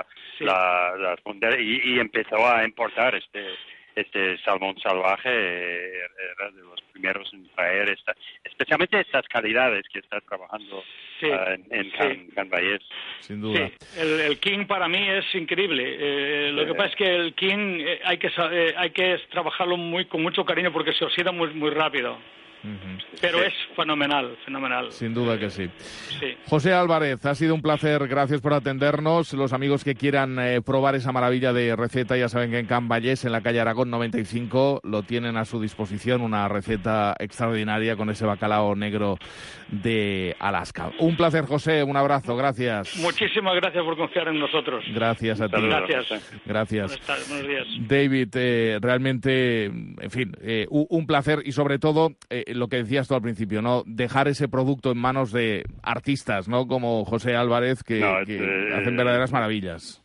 la frontera y empezó a importar este salmón salvaje. Era de los primeros en traer especialmente estas calidades que está trabajando en Can Vallès. Sin duda. Sí, el king para mí es increíble. Lo que pasa es que el king hay que trabajarlo con mucho cariño porque se oxida muy, muy rápido. Pero es fenomenal. Sin duda que sí. José Álvarez, ha sido un placer, gracias por atendernos. Los amigos que quieran probar esa maravilla de receta, ya saben que en Can Vallès, en la calle Aragón 95, lo tienen a su disposición, una receta extraordinaria con ese bacalao negro de Alaska. Un placer, José, un abrazo, gracias. Muchísimas gracias por confiar en nosotros. Gracias a ti. Gracias. Buenos días. David, realmente, en fin, un placer y sobre todo lo que decías tú al principio, ¿no? Dejar ese producto en manos de artistas, ¿no? Como José Álvarez, que hacen verdaderas maravillas.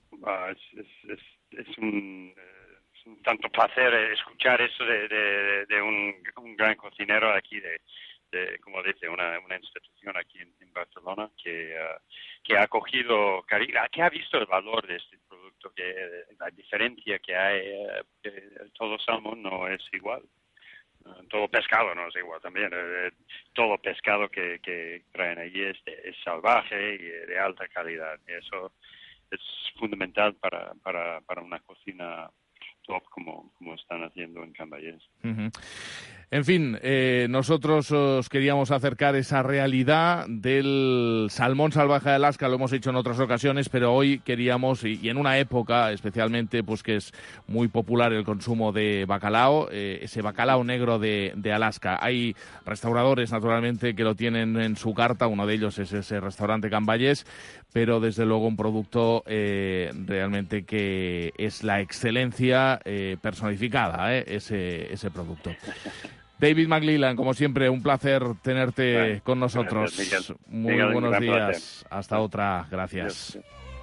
Es un tanto placer escuchar eso de un gran cocinero aquí como dice, una institución aquí en Barcelona que ha cogido cariño, que ha visto el valor de este producto, que la diferencia que hay, todo salmón no es igual. Todo pescado no es igual también. Todo pescado que traen allí es salvaje y de alta calidad. Y eso es fundamental para una cocina top como están haciendo en Can Vallès. En fin, nosotros os queríamos acercar esa realidad del salmón salvaje de Alaska, lo hemos hecho en otras ocasiones, pero hoy queríamos, y en una época especialmente, pues que es muy popular el consumo de bacalao, ese bacalao negro de Alaska. Hay restauradores, naturalmente, que lo tienen en su carta, uno de ellos es ese restaurante Can Vallès, pero desde luego un producto realmente que es la excelencia personificada, ese producto. David McLellan, como siempre, un placer tenerte con nosotros. Gracias, Muy buenos días. Placer. Hasta otra. Gracias.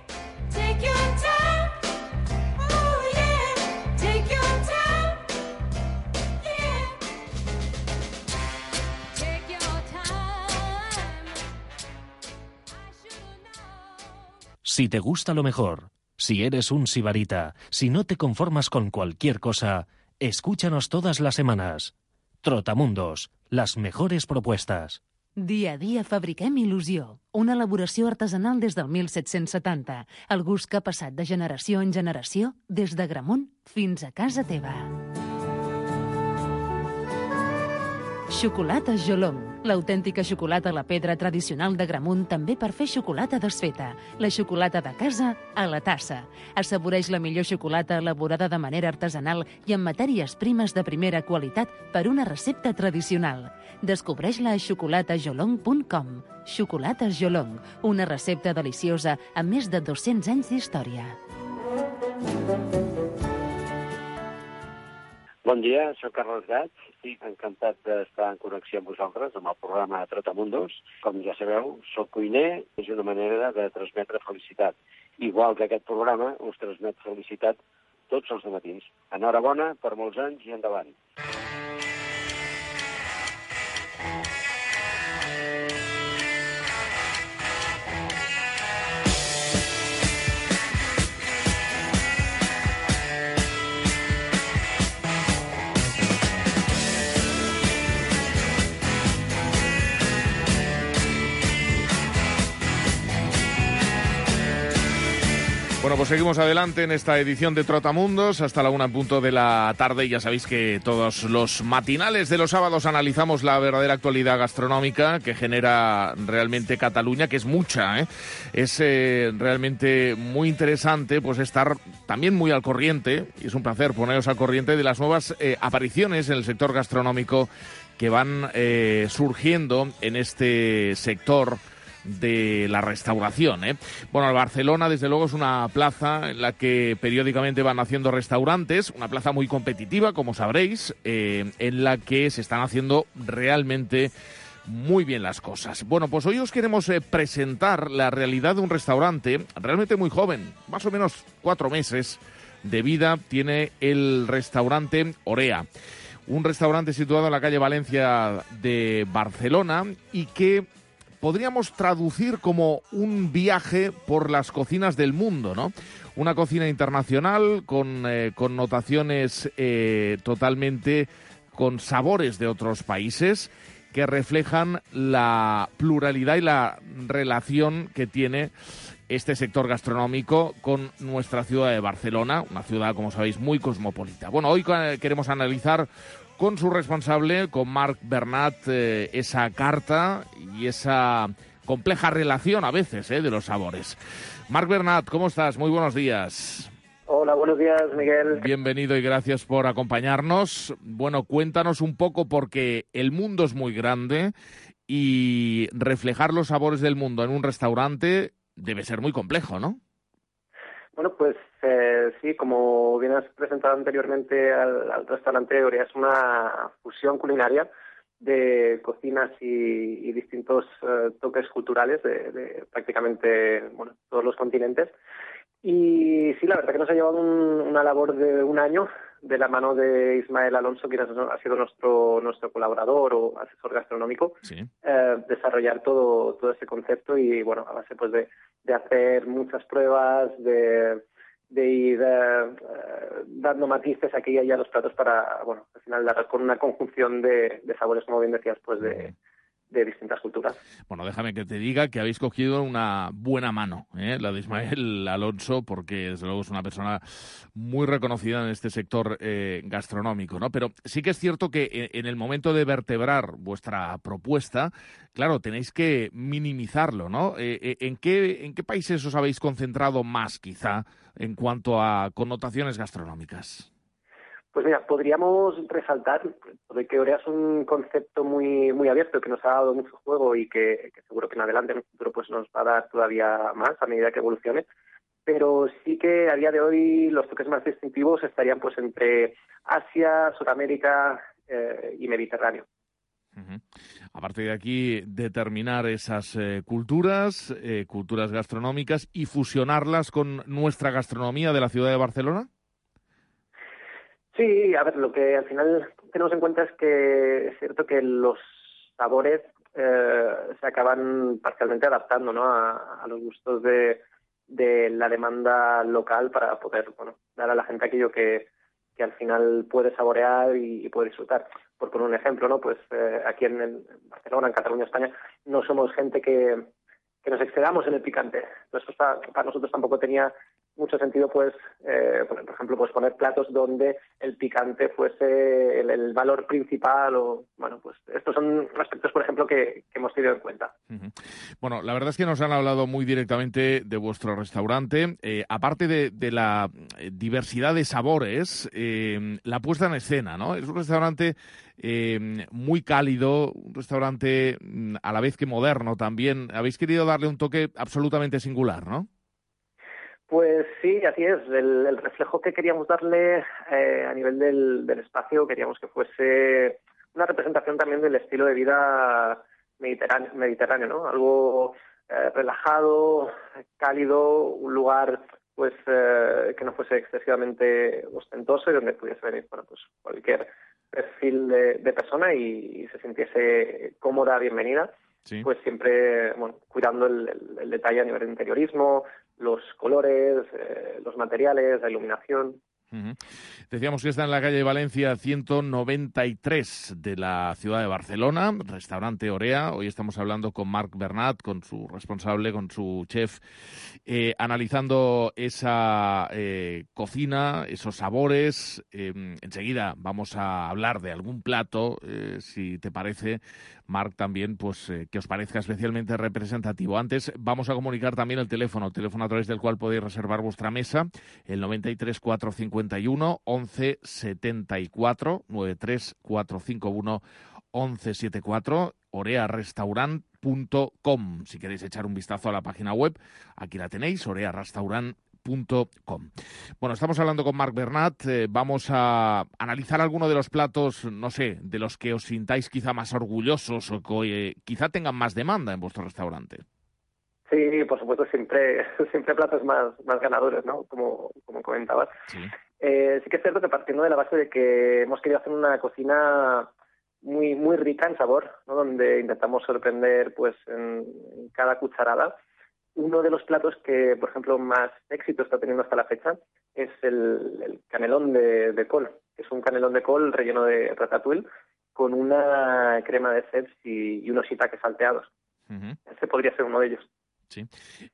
Si te gusta lo mejor, si eres un sibarita, si no te conformas con cualquier cosa, escúchanos todas las semanas. Trotamundos, las mejores propuestas. Dia a dia fabriquem il·lusió. Una elaboració artesanal des del 1770. El gust que ha passat de generació en generació, des d'Agramunt fins a casa teva. Xocolata Jolong, l'autèntica xocolata a la pedra tradicional d'Agramunt, també per fer xocolata desfeta. La xocolata de casa a la tassa. Assaboreix la millor xocolata elaborada de manera artesanal i amb matèries primes de primera qualitat per una recepta tradicional. Descobreix-la a xocolatajolong.com. Xocolata Jolong, una recepta deliciosa amb més de 200 anys d'història. Bon dia, soc Carles Gats. Estic encantat d'estar en connexió amb vosaltres, amb el programa Trotamundos. Com ja sabeu, soc cuiner, és una manera de transmetre felicitat. Igual que aquest programa us transmet felicitat tots els matins. Enhorabona per molts anys i endavant. Bueno, pues seguimos adelante en esta edición de Trotamundos hasta la 1:00 de la tarde. Y ya sabéis que todos los matinales de los sábados analizamos la verdadera actualidad gastronómica que genera realmente Cataluña, que es mucha, ¿eh? Es realmente muy interesante pues estar también muy al corriente, y es un placer poneros al corriente de las nuevas apariciones en el sector gastronómico que van surgiendo en este sector de la restauración, ¿eh? Bueno, Barcelona, desde luego, es una plaza en la que periódicamente van haciendo restaurantes, una plaza muy competitiva, como sabréis, en la que se están haciendo realmente muy bien las cosas. Bueno, pues hoy os queremos presentar la realidad de un restaurante realmente muy joven, más o menos 4 meses de vida tiene el restaurante Orea. Un restaurante situado en la calle Valencia de Barcelona y que podríamos traducir como un viaje por las cocinas del mundo, ¿no? Una cocina internacional con connotaciones totalmente con sabores de otros países que reflejan la pluralidad y la relación que tiene este sector gastronómico con nuestra ciudad de Barcelona, una ciudad, como sabéis, muy cosmopolita. Bueno, hoy queremos analizar con su responsable, con Marc Bernat, esa carta y esa compleja relación a veces de los sabores. Marc Bernat, ¿cómo estás? Muy buenos días. Hola, buenos días, Miguel. Bienvenido y gracias por acompañarnos. Bueno, cuéntanos un poco, porque el mundo es muy grande y reflejar los sabores del mundo en un restaurante debe ser muy complejo, ¿no? Bueno, pues sí, como bien has presentado anteriormente al restaurante Orea, es una fusión culinaria de cocinas y distintos toques culturales de prácticamente todos los continentes. Y sí, la verdad que nos ha llevado una labor de 1 año de la mano de Ismael Alonso, quien ha sido nuestro colaborador o asesor gastronómico, sí. Desarrollar todo ese concepto y, bueno, a base pues de hacer muchas pruebas, de ir dando matices aquí y allá a los platos para, bueno, al final dar con una conjunción de sabores, como bien decías, pues de distintas culturas. Bueno, déjame que te diga que habéis cogido una buena mano, la de Ismael Alonso, porque desde luego es una persona muy reconocida en este sector gastronómico, ¿no? Pero sí que es cierto que en el momento de vertebrar vuestra propuesta, claro, tenéis que minimizarlo, ¿no? ¿En qué países os habéis concentrado más, quizá, en cuanto a connotaciones gastronómicas? Pues mira, podríamos resaltar de que Orea es un concepto muy muy abierto, que nos ha dado mucho juego y que seguro que en adelante, en el futuro, pues nos va a dar todavía más a medida que evolucione. Pero sí que a día de hoy los toques más distintivos estarían pues entre Asia, Sudamérica y Mediterráneo. Uh-huh. A partir de aquí, determinar esas culturas gastronómicas y fusionarlas con nuestra gastronomía de la ciudad de Barcelona. Sí, a ver, lo que al final tenemos en cuenta es que es cierto que los sabores se acaban parcialmente adaptando, ¿no?, a los gustos de la demanda local para poder, bueno, dar a la gente aquello que al final puede saborear y puede disfrutar. por poner un ejemplo, ¿no? Pues aquí en Barcelona, en Cataluña, España, no somos gente que nos excedamos en el picante. Entonces, para nosotros tampoco tenía mucho sentido, pues, por ejemplo, pues poner platos donde el picante fuese el valor principal o, bueno, pues estos son aspectos, por ejemplo, que hemos tenido en cuenta. Bueno, la verdad es que nos han hablado muy directamente de vuestro restaurante. Aparte de la diversidad de sabores, la puesta en escena, ¿no? Es un restaurante muy cálido, un restaurante a la vez que moderno también. Habéis querido darle un toque absolutamente singular, ¿no? Pues sí, así es. El reflejo que queríamos darle a nivel del espacio, queríamos que fuese una representación también del estilo de vida mediterráneo, ¿no? Algo relajado, cálido, un lugar pues que no fuese excesivamente ostentoso y donde pudiese venir, bueno, pues cualquier perfil de persona y se sintiese cómoda, bienvenida. Sí. Pues siempre, bueno, cuidando el detalle a nivel de interiorismo, los colores, los materiales, la iluminación. Decíamos que está en la calle Valencia 193 de la ciudad de Barcelona, restaurante Orea. Hoy estamos hablando con Marc Bernat, con su responsable, con su chef, analizando esa cocina, esos sabores. Enseguida vamos a hablar de algún plato, si te parece, Marc, también, pues que os parezca especialmente representativo. Antes vamos a comunicar también el teléfono a través del cual podéis reservar vuestra mesa, el 93 451 11 74, 93 451 11 74, orearestaurant.com. Si queréis echar un vistazo a la página web, aquí la tenéis, orearestaurant.com. Bueno, estamos hablando con Marc Bernat. Vamos a analizar alguno de los platos, no sé, de los que os sintáis quizá más orgullosos o que quizá tengan más demanda en vuestro restaurante. Sí, por supuesto, siempre platos más ganadores, ¿no? Como comentabas. Sí que es cierto que partiendo de la base de que hemos querido hacer una cocina muy muy rica en sabor, ¿no? Donde intentamos sorprender pues en cada cucharada. Uno de los platos que, por ejemplo, más éxito está teniendo hasta la fecha es el canelón de col, que es un canelón de col relleno de ratatouille con una crema de cebs y unos shiitakes salteados. Ese podría ser uno de ellos. Sí.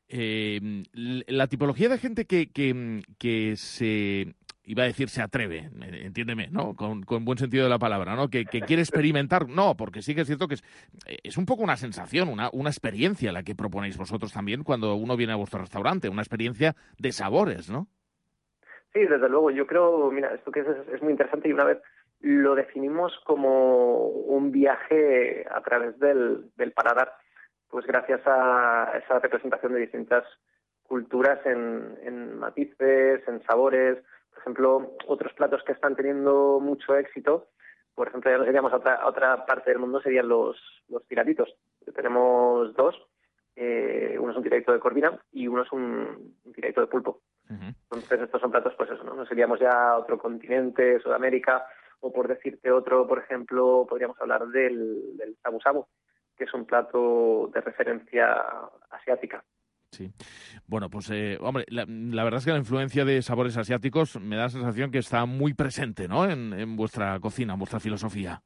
La tipología de gente que se... iba a decir se atreve, entiéndeme, ¿no? Con buen sentido de la palabra, ¿no? Que quiere experimentar, no, porque sí que es cierto que es un poco una sensación, una experiencia la que proponéis vosotros también cuando uno viene a vuestro restaurante, una experiencia de sabores, ¿no? Sí, desde luego. Yo creo, mira, esto que es muy interesante y una vez lo definimos como un viaje a través del paladar, pues gracias a esa representación de distintas culturas en matices, en sabores. Por ejemplo, otros platos que están teniendo mucho éxito, por ejemplo, ya nos iríamos a otra parte del mundo, serían los tiraditos. Tenemos dos, uno es un tiradito de corvina y uno es un tiradito de pulpo. Entonces estos son platos, pues eso, ¿no? Nos iríamos ya a otro continente, Sudamérica, o por decirte otro, por ejemplo, podríamos hablar del shabu shabu, que es un plato de referencia asiática. Sí. Bueno, pues, hombre, la verdad es que la influencia de sabores asiáticos me da la sensación que está muy presente, ¿no?, en vuestra cocina, en vuestra filosofía.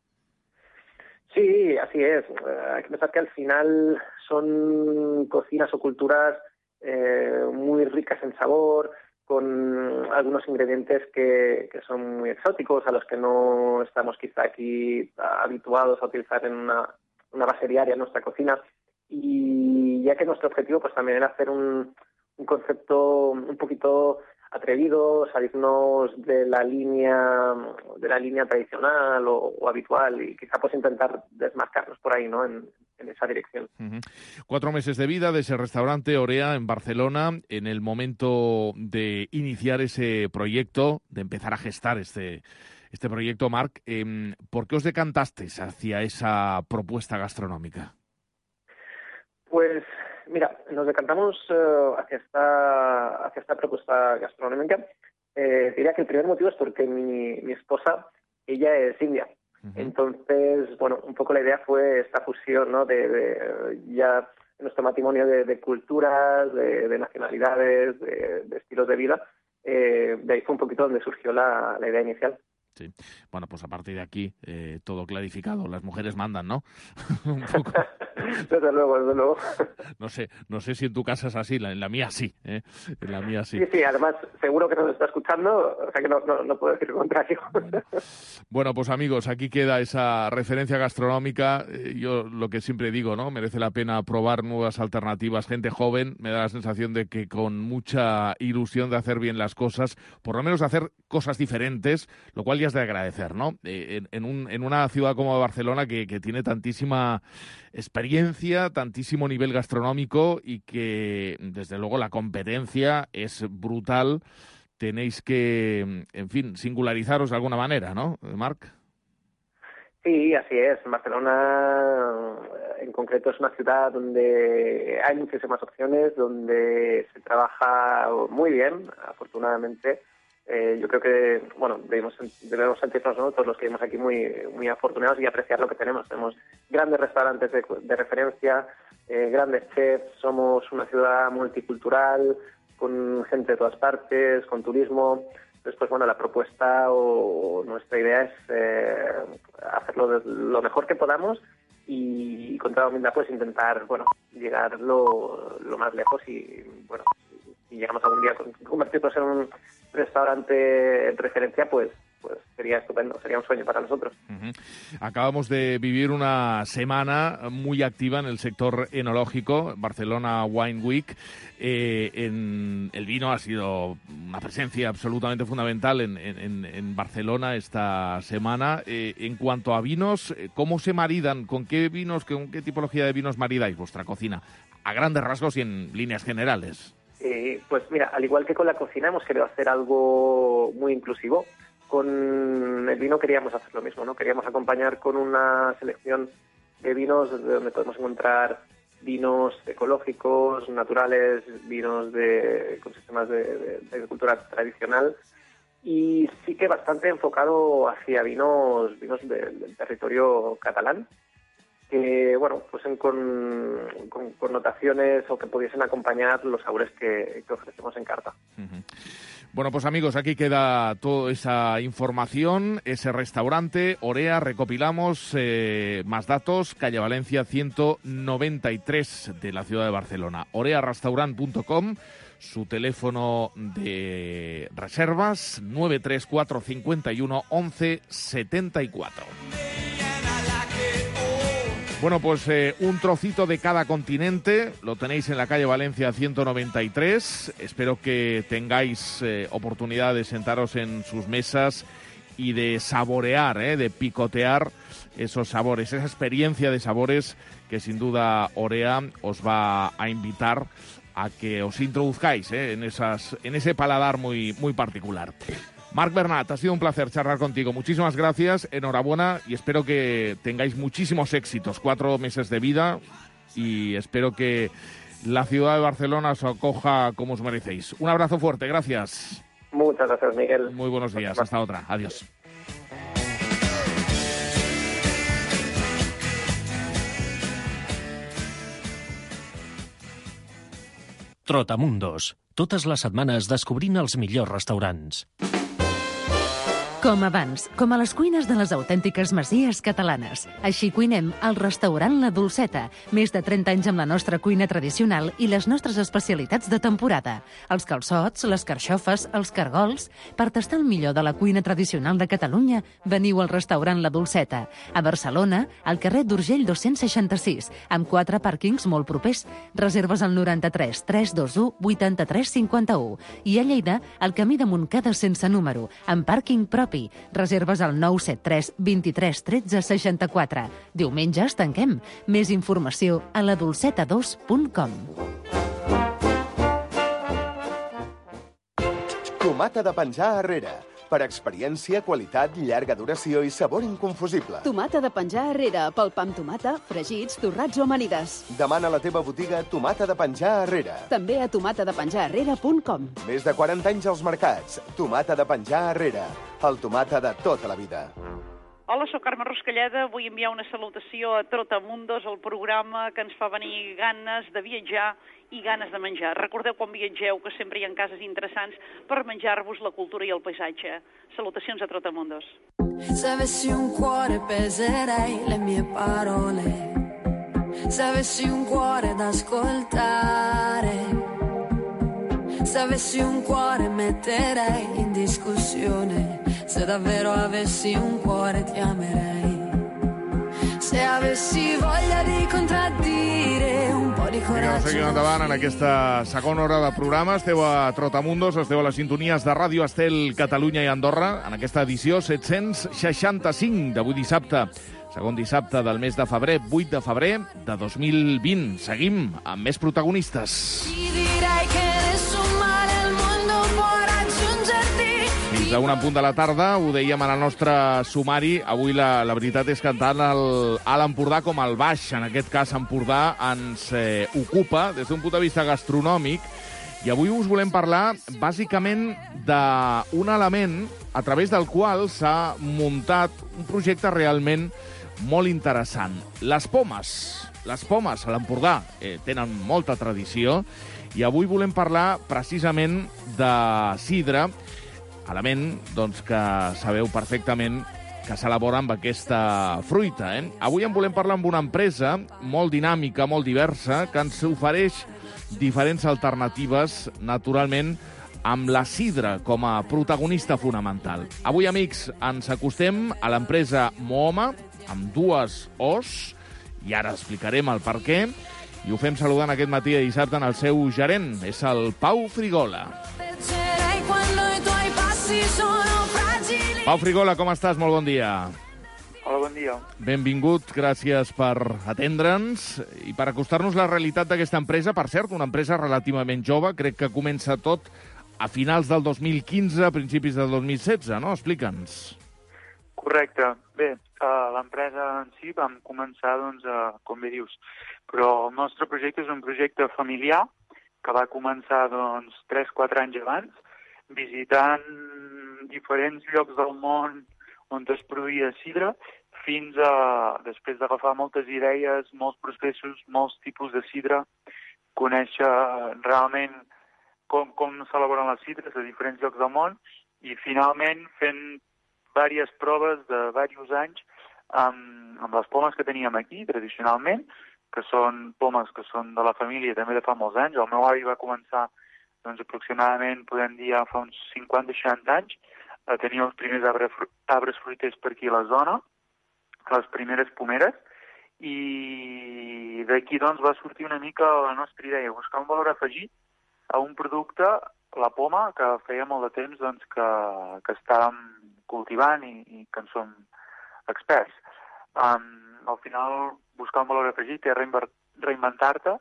Sí, así es. Hay que pensar que al final son cocinas o culturas muy ricas en sabor, con algunos ingredientes que son muy exóticos, a los que no estamos quizá aquí habituados a utilizar en una base diaria en nuestra cocina. Y ya que nuestro objetivo pues también era hacer un concepto un poquito atrevido, salirnos de la línea tradicional o habitual y quizá pues intentar desmarcarnos por ahí, ¿no?, en esa dirección. 4 meses de vida de ese restaurante Orea en Barcelona. En el momento de iniciar ese proyecto, de empezar a gestar este proyecto, Marc, ¿por qué os decantasteis hacia esa propuesta gastronómica? Pues mira, nos decantamos hacia esta propuesta gastronómica. Diría que el primer motivo es porque mi esposa, ella es india. Entonces, bueno, un poco la idea fue esta fusión, ¿no?, de ya nuestro matrimonio de culturas, de nacionalidades, de estilos de vida. De ahí fue un poquito donde surgió la idea inicial. Sí. Bueno, pues a partir de aquí, todo clarificado. Las mujeres mandan, ¿no? Un poco. Desde luego, desde luego. No sé si en tu casa es así, en la mía sí, ¿eh? En la mía sí. Sí, además seguro que nos está escuchando, o sea que no puedo decir lo contrario. Bueno, pues amigos, aquí queda esa referencia gastronómica. Yo lo que siempre digo, ¿no? Merece la pena probar nuevas alternativas. Gente joven, me da la sensación de que con mucha ilusión de hacer bien las cosas, por lo menos de hacer cosas diferentes, lo cual ya es de agradecer, ¿no? En una ciudad como Barcelona que tiene tantísima experiencia, tantísimo nivel gastronómico y que, desde luego, la competencia es brutal. Tenéis que, en fin, singularizaros de alguna manera, ¿no, Marc? Sí, así es. Barcelona, en concreto, es una ciudad donde hay muchísimas opciones, donde se trabaja muy bien, afortunadamente. Yo creo que, bueno, debemos sentirnos, ¿no?, todos los que vivimos aquí muy afortunados y apreciar lo que tenemos. Tenemos grandes restaurantes de referencia, grandes chefs, somos una ciudad multicultural, con gente de todas partes, con turismo. Entonces, pues bueno, la propuesta o nuestra idea es hacerlo lo mejor que podamos y con toda humildad pues intentar, bueno, llegar lo más lejos y, bueno, si llegamos algún día a convertirnos en un restaurante de referencia, pues sería estupendo, sería un sueño para nosotros. Uh-huh. Acabamos de vivir una semana muy activa en el sector enológico, Barcelona Wine Week. El vino ha sido una presencia absolutamente fundamental en Barcelona esta semana. En cuanto a vinos, ¿cómo se maridan? ¿Con qué tipología de vinos maridáis vuestra cocina? A grandes rasgos y en líneas generales. Pues mira, al igual que con la cocina, hemos querido hacer algo muy inclusivo. Con el vino queríamos hacer lo mismo, ¿no? Queríamos acompañar con una selección de vinos donde podemos encontrar vinos ecológicos, naturales, vinos con sistemas de agricultura tradicional y sí que bastante enfocado hacia vinos del territorio catalán, que, bueno, pues con connotaciones o que pudiesen acompañar los sabores que ofrecemos en carta. Uh-huh. Bueno, pues amigos, aquí queda toda esa información, ese restaurante, Orea, recopilamos más datos, calle Valencia 193 de la ciudad de Barcelona, orearestaurant.com, su teléfono de reservas 934 51 11 74. Bueno, pues un trocito de cada continente lo tenéis en la calle Valencia 193. Espero que tengáis oportunidad de sentaros en sus mesas y de saborear, de picotear esos sabores, esa experiencia de sabores que sin duda Orea os va a invitar a que os introduzcáis en ese paladar muy, muy particular. Marc Bernat, ha sido un placer charlar contigo. Muchísimas gracias, enhorabuena y espero que tengáis muchísimos éxitos. 4 meses de vida y espero que la ciudad de Barcelona os acoja como os merecéis. Un abrazo fuerte, gracias. Muchas gracias, Miguel. Muy buenos días, hasta otra. Adiós. Trotamundos. Totes les setmanes descobrint els millors restaurants. Com abans, com a les cuines de les autèntiques masies catalanes. Així cuinem al restaurant La Dolceta. Més de 30 anys amb la nostra cuina tradicional i les nostres especialitats de temporada. Els calçots, les carxofes, els cargols... Per tastar el millor de la cuina tradicional de Catalunya, veniu al restaurant La Dolceta. A Barcelona, al carrer d'Urgell 266, amb 4 pàrquings molt propers. Reserves al 93 321 83 51. I a Lleida, al camí de Montcada sense número, amb pàrquing propi. Reserves al 973 23 13 64. Diumenges tanquem. Més informació a ladolceta2.com. Tomata de penjar arrere. Per experiència, qualitat, llarga duració i sabor inconfusible. Tomata de penjar arrere, pel pa amb tomata, fregits, torrats o amanides. Demana a la teva botiga Tomata de penjar arrere. També a tomatadepenjararrere.com. Més de 40 anys als mercats. Tomata de penjar arrere. El tomata de tota la vida. Hola, soc Carme Ruscalleda. Vull enviar una salutació a Trotamundos, el programa que ens fa venir ganes de viatjar i ganes de menjar. Recordeu quan viatgeu que sempre hi ha cases interessants per menjar-vos la cultura i el paisatge. Salutacions a Trotamundos. Se avessi un cuore peserei le mie parole. Se avessi un cuore da ascoltare. Se avessi un cuore metterei in discussione. Se davvero avessi un cuore ti amerei. Se avessi voglia di contraddire un po' di coratge. Seguim endavant en aquesta segona hora de programa. Esteu a Trotamundos, esteu a les sintonies de Ràdio Estel, Catalunya i Andorra, en aquesta edició 765 d'avui dissabte. Segon dissabte del mes de febrer, 8 de febrer de 2020. Seguim amb més protagonistes. Ti direi che nessun male al mondo può raggiungerti. Fins a un punt de la tarda, ho dèiem en el nostre sumari. Avui la veritat és que tant l'Empordà com el Baix, en aquest cas Empordà, ens ocupa des d'un punt de vista gastronòmic. I avui us volem parlar bàsicament d'un element a través del qual s'ha muntat un projecte realment molt interessant. Les pomes. Les pomes a l'Empordà tenen molta tradició i avui volem parlar precisament de sidra, element doncs, que sabeu perfectament que s'elabora amb aquesta fruita. Avui en volem parlar amb una empresa molt dinàmica, molt diversa, que ens ofereix diferents alternatives, naturalment, amb la sidra com a protagonista fonamental. Avui, amics, ens acostem a l'empresa Mohoma, amb dues Os, i ara explicarem el per què, i ho fem saludant aquest matí de dissabte en el seu gerent, és el Pau Frigola. Pau Frigola, com estàs? Molt bon dia. Hola, bon dia. Benvingut, gràcies per atendre'ns i per acostar-nos la realitat d'aquesta empresa. Per cert, una empresa relativament jove, crec que comença tot a finals del 2015, a principis del 2016, no? Explica'ns. Correcte. Bé, l'empresa en si vam començar, doncs, com bé dius, però el nostre projecte és un projecte familiar que va començar, doncs, 3-4 anys abans, visitant diferents llocs del món on es produïa sidra, fins a, després d'agafar moltes idees, molts processos, molts tipus de sidra, conèixer realment com s'elaboren les sidres a diferents llocs del món i finalment fent diverses proves de diversos anys amb les pomes que teníem aquí, tradicionalment, que són pomes que són de la família també de fa molts anys. El meu avi va començar doncs, aproximadament, podem dir, fa uns 50-60 anys, a tenir els primers arbres fruiters per aquí a la zona, les primeres pomeres, i d'aquí doncs, va sortir una mica la nostra idea, buscar un valor afegit a un producte, la poma, que feia molt de temps doncs, que estàvem cultivant i que en som experts. Al final, buscar un valor afegit és reinventar-te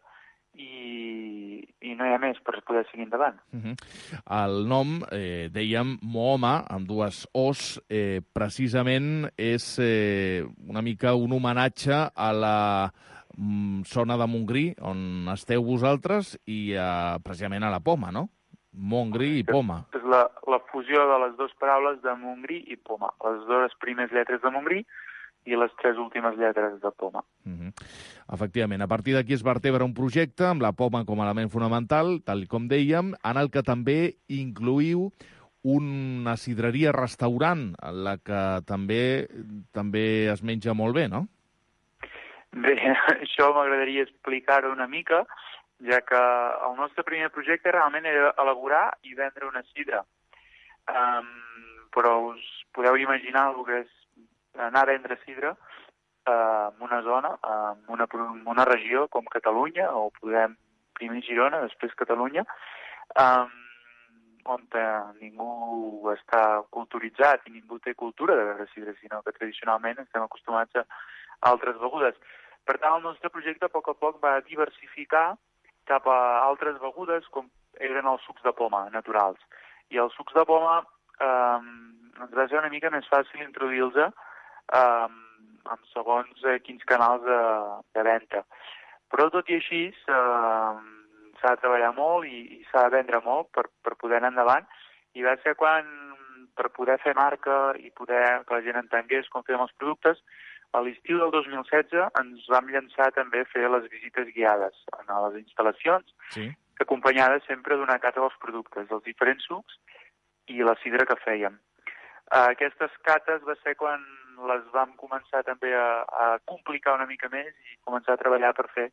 i no hi ha més per poder seguir endavant. El nom, dèiem, Mohoma, amb dues Os, precisament és una mica un homenatge a la zona de Montgrí, on esteu vosaltres, i precisament a la poma, no? Montgrí i poma. És la fusió de les dues paraules de Montgrí i poma. Les dues primeres lletres de Montgrí i les 3 últimes lletres de poma. Efectivament, a partir d'aquí es vertebra un projecte amb la poma com a element fonamental, tal com dèiem, en el que també incluïu una sidreria-restaurant, en la que també es menja molt bé, no? Bé, això m'agradaria explicar-ho una mica, ja que el nostre primer projecte realment era elaborar i vendre una sidra. Però us podeu imaginar el que és anar a vendre sidra en una zona, en una regió com Catalunya, o podem primer Girona, després Catalunya, on ningú està culturitzat i ningú té cultura de beure sidra, sinó que tradicionalment estem acostumats a altres begudes. Per tant, el nostre projecte a poc va diversificar cap a altres begudes com eren els sucs de poma naturals. I els sucs de poma ens va ser una mica més fàcil introduir-los amb segons quins canals de venda. Però tot i així s'ha de treballar molt i s'ha de vendre molt per poder anar endavant. I va ser quan per poder fer marca i poder que la gent entengués com fèiem els productes, a l'estiu del 2016 ens vam llançar també a fer les visites guiades a les instal·lacions, acompanyades sempre d'una cata dels productes, dels diferents sucs i la sidra que fèiem. Aquestes cates va ser quan les vam començar també a complicar una mica més i començar a treballar per fer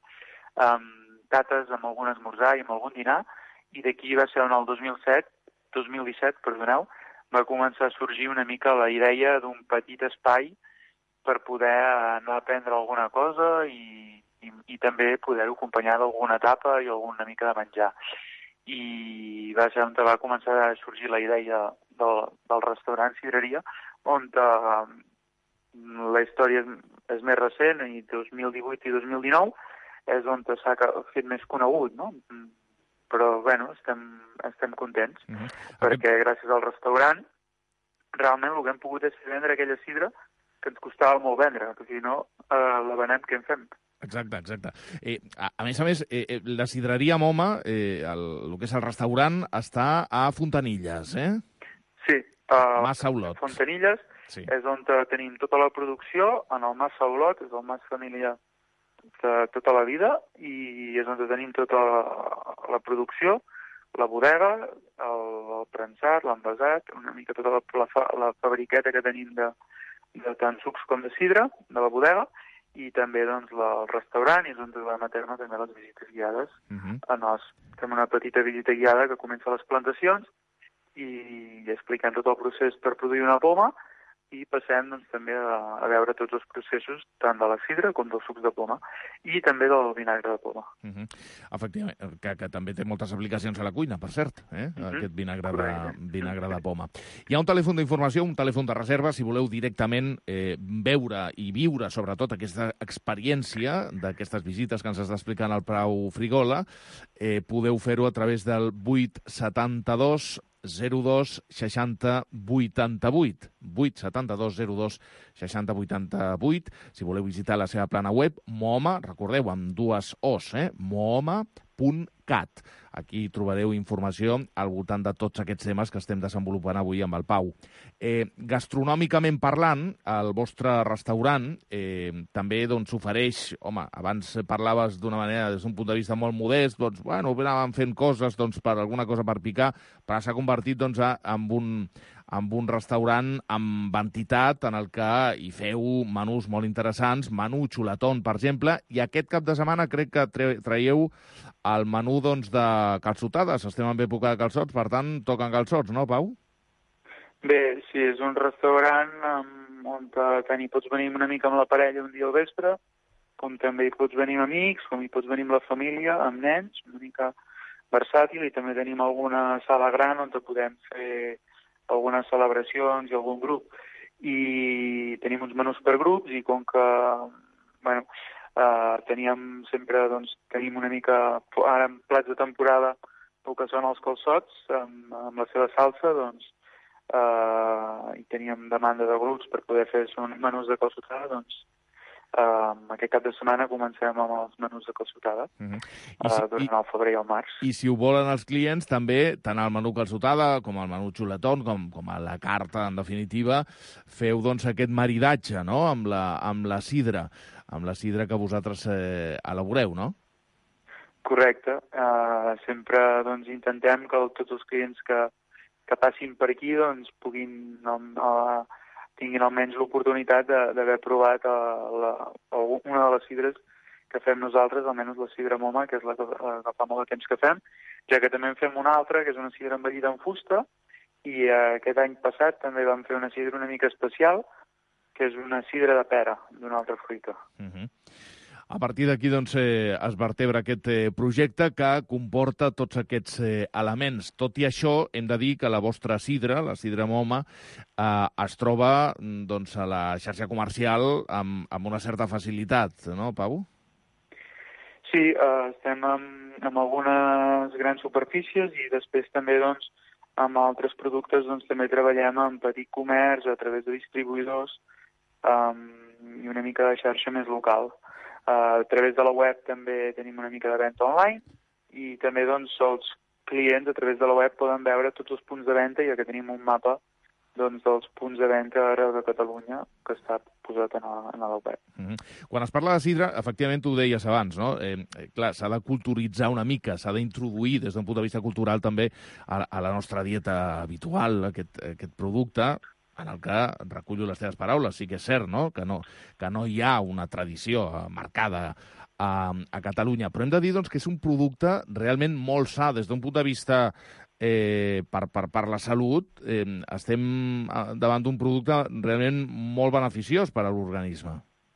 cates amb algun esmorzar i amb algun dinar, i d'aquí va ser on el 2017, va començar a sorgir una mica la idea d'un petit espai per poder anar a prendre alguna cosa i també poder-ho acompanyar d'alguna tapa i alguna mica de menjar. I va ser on va començar a sorgir la idea del restaurant sidreria, on la història és més recent, i 2018 i 2019 és on s'ha fet més conegut, no? Però, bueno, estem contents, perquè gràcies al restaurant realment el que hem pogut és vendre aquella sidra que ens costava molt vendre, perquè si no la venem, què en fem? Exacte. A més, la sidreria Moma, el que és el restaurant, està a Fontanilles, eh? Sí, Mas Saulot. Fontanilles és on tenim tota la producció, en el Mas Saulot, és el mas família de tota la vida, i és on tenim tota la producció, la bodega, el premsat, l'envasat, una mica tota la fabriqueta que tenim de tant sucs com de sidra, de la bodega, i també el restaurant, i és on vam a terme també les visites guiades. Fem una petita visita guiada que comença a les plantacions i explicant tot el procés per produir una poma, i passem també a veure tots els processos tant de la sidra com dels sucs de poma i també del vinagre de poma. Efectivament, que també té moltes aplicacions a la cuina, per cert, aquest vinagre de poma. Hi ha un telèfon d'informació, un telèfon de reserva, si voleu directament veure i viure sobretot aquesta experiència d'aquestes visites que ens està explicant el Pau Frigola, podeu fer-ho a través del 872 02 60 88. 872 02 60 88. Si voleu visitar la seva plana web, Mooma, recordeu, amb dues O's, mooma.cat. Aquí trobareu informació al voltant de tots aquests temes que estem desenvolupant avui amb el Pau. Gastronòmicament parlant, el vostre restaurant també ofereix, abans parlaves d'una manera des d'un punt de vista molt modest, anàvem fent coses per alguna cosa per picar, però s'ha convertit en un restaurant amb entitat en el que hi feu menús molt interessants, menú xuletón, per exemple, i aquest cap de setmana crec que traieu el menú de calçotades. Estem en època de calçots, per tant, toquen calçots, no, Pau? Bé, sí, és un restaurant on hi pots venir una mica amb la parella un dia al vespre, com també hi pots venir amb amics, com hi pots venir amb la família, amb nens, una mica versàtil, i també tenim alguna sala gran on podem fer algunes celebracions i algun grup. I tenim uns menús per grups, i com que, tenim una mica, ara en plats de temporada, el que són els calçots, amb la seva salsa, i teníem demanda de grups per poder fer menús de calçotada, aquest cap de setmana comencem amb els menús de calçotada durant el febrer i el març. I si ho volen els clients, també, tant el menú calçotada com el menú xuletón, com a la carta, en definitiva, feu aquest maridatge, no?, amb la sidra que vosaltres elaboreu, no? Correcte. Sempre intentem que tots els clients que passin per aquí tinguin almenys l'oportunitat d'haver provat una de les sidres que fem nosaltres, almenys la sidra Moma, que és la que fa molt de temps que fem, ja que també en fem una altra, que és una sidra envellida en fusta, i aquest any passat també vam fer una sidra una mica especial, que és una sidra de pera, d'una altra fruita. A partir d'aquí, es vertebra aquest projecte que comporta tots aquests elements. Tot i això, hem de dir que la vostra sidra, la sidra Moma, es troba a la xarxa comercial amb una certa facilitat, no, Pau? Sí, estem amb algunes grans superfícies i després també amb altres productes també treballem en petit comerç a través de distribuïdors i una mica de xarxa més local. A través de la web també tenim una mica de venda online i també els clients a través de la web poden veure tots els punts de venda, ja que tenim un mapa dels punts de venda arreu de Catalunya que està posat en el web. Quan es parla de sidra, efectivament tu ho deies abans, no? Clar, s'ha de culturitzar una mica, s'ha d'introduir des d'un punt de vista cultural també a la nostra dieta habitual, aquest producte, en el que recullo les teves paraules. Sí que és cert, no? Que no hi ha una tradició marcada a Catalunya, però hem de dir doncs, que és un producte realment molt sa des d'un punt de vista per la salut. Estem davant d'un producte realment molt beneficiós per a l'organisme.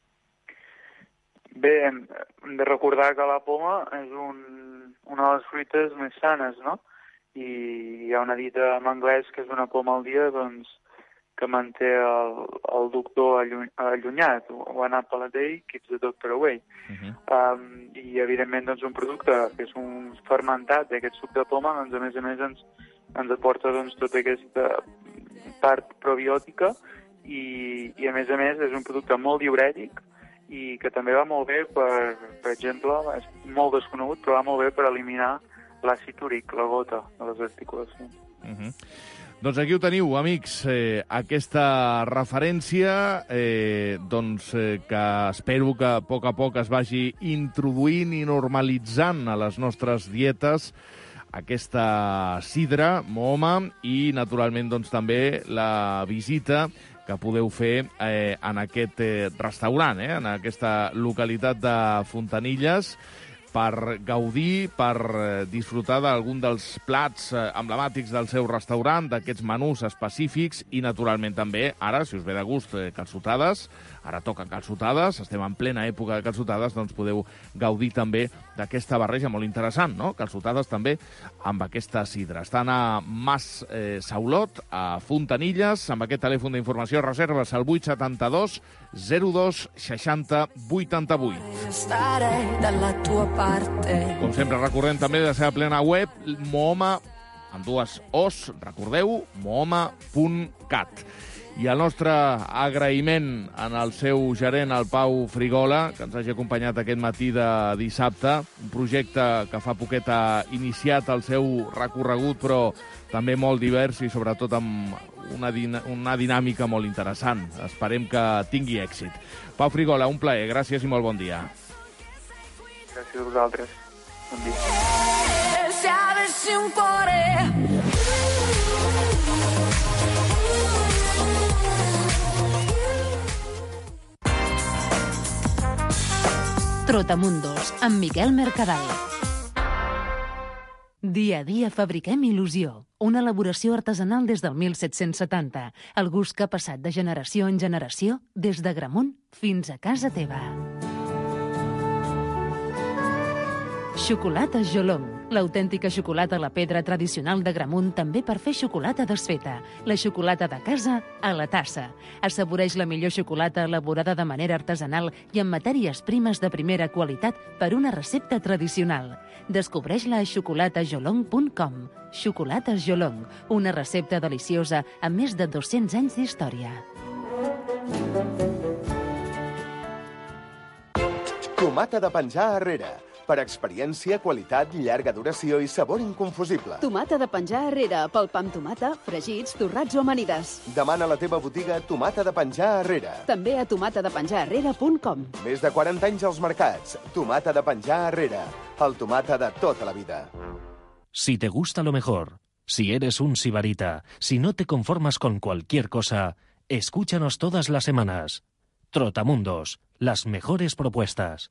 Bé, hem de recordar que la poma és una de les fruites més sanes, no? I hi ha una dita en anglès que és una poma al dia, doncs, que manté el doctor allunyat. One apple a day keeps the doctor away. I, evidentment, doncs, un producte que és un fermentat d'aquest suc de poma, doncs, a més ens aporta doncs, tota aquesta part probiòtica i, a més, és un producte molt diurètic i que també va molt bé per exemple, és molt desconegut, però va molt bé per eliminar l'àcid úric, la gota de les articulacions. Doncs aquí ho teniu, amics, aquesta referència que espero que a poc es vagi introduint i normalitzant a les nostres dietes aquesta sidra, Mohoma, i naturalment doncs, també la visita que podeu fer en aquest restaurant, en aquesta localitat de Fontanilles, per gaudir, per disfrutar d'algun dels plats emblemàtics del seu restaurant, d'aquests menús específics i, naturalment, també, ara, si us ve de gust, calçotades. Ara toca calçotades, estem en plena època de calçotades, doncs podeu gaudir també d'aquesta barreja molt interessant, no? Calçotades també amb aquesta sidra. Estan a Mas Saulot, a Fontanilles, amb aquest telèfon d'informació, reserves al 872 02 60 88. Com sempre, recordem també de la seva plena web, Mohoma, amb dues O's, recordeu, mohoma.cat. I el nostre agraïment al seu gerent, el Pau Frigola, que ens hagi acompanyat aquest matí de dissabte, un projecte que fa poquet ha iniciat el seu recorregut, però també molt divers i sobretot amb una dinàmica molt interessant. Esperem que tingui èxit. Pau Frigola, un plaer, gràcies i molt bon dia. Gràcies a vosaltres. Bon dia. Trotamundos, amb Miquel Mercadal. Dia a dia fabriquem il·lusió. Una elaboració artesanal des del 1770. El gust que ha passat de generació en generació, des de Gramunt fins a casa teva. Xocolata Jolong, l'autèntica xocolata a la pedra tradicional de Gramunt, també per fer xocolata desfeta. La xocolata de casa a la tassa. Assaboreix la millor xocolata elaborada de manera artesanal i amb matèries primes de primera qualitat per una recepta tradicional. Descobreix-la a xocolatajolong.com. Xocolata Jolong, una recepta deliciosa amb més de 200 anys d'història. Tomata de penjar Herrera. Per experiència, qualitat, llarga duració i sabor inconfusible. Tomata de penjar Herrera, pel pa amb tomata, fregits, torrats o amanides. Demana a la teva botiga Tomata de penjar Herrera. També a tomatadepenjarherrera.com. Més de 40 anys als mercats. Tomata de penjar Herrera. El tomata de tota la vida. Si te gusta lo mejor, si eres un sibarita, si no te conformas con cualquier cosa, escúchanos todas las semanas. Trotamundos, las mejores propuestas.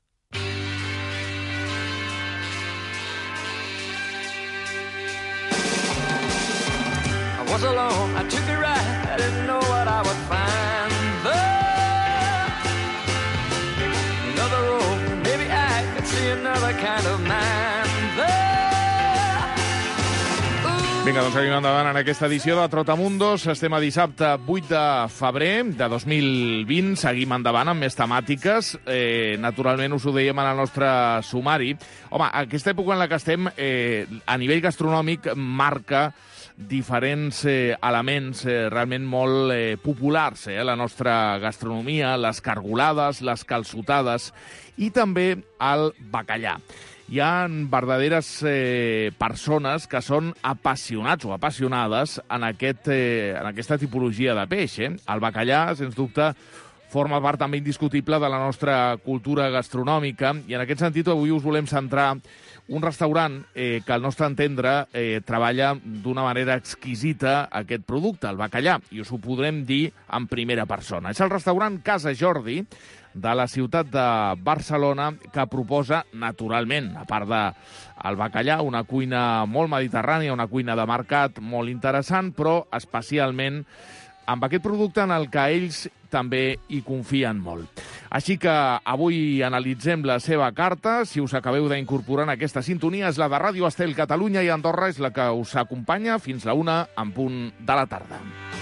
Was alone, I took a ride, I didn't know what I would find there. Another road, maybe I could see another kind of man there. Vinga, doncs seguim endavant en aquesta edició de Trotamundos. Estem a dissabte 8 de febrer de 2020. Seguim endavant amb més temàtiques. Naturalment us ho dèiem en el nostre sumari. Home, aquesta època en la que estem, a nivell gastronòmic, marca diferents elements realment molt populars a la nostra gastronomia, les cargolades, les calçotades i també el bacallà. hi ha verdaderes persones que són apassionats o apassionades en aquesta tipologia de peix. El bacallà, sens dubte, forma part també indiscutible de la nostra cultura gastronòmica i en aquest sentit avui us volem centrar un restaurant que al nostre entendre treballa d'una manera exquisita aquest producte, el bacallà, i us ho podrem dir en primera persona. És el restaurant Casa Jordi, de la ciutat de Barcelona, que proposa, naturalment, a part del bacallà, una cuina molt mediterrània, una cuina de mercat molt interessant, però especialment amb aquest producte en el que ells també hi confien molt. Així que avui analitzem la seva carta. Si us acabeu d'incorporar en aquesta sintonia, és la de Ràdio Estel Catalunya i Andorra, és la que us acompanya fins la 1 en punt de la tarda.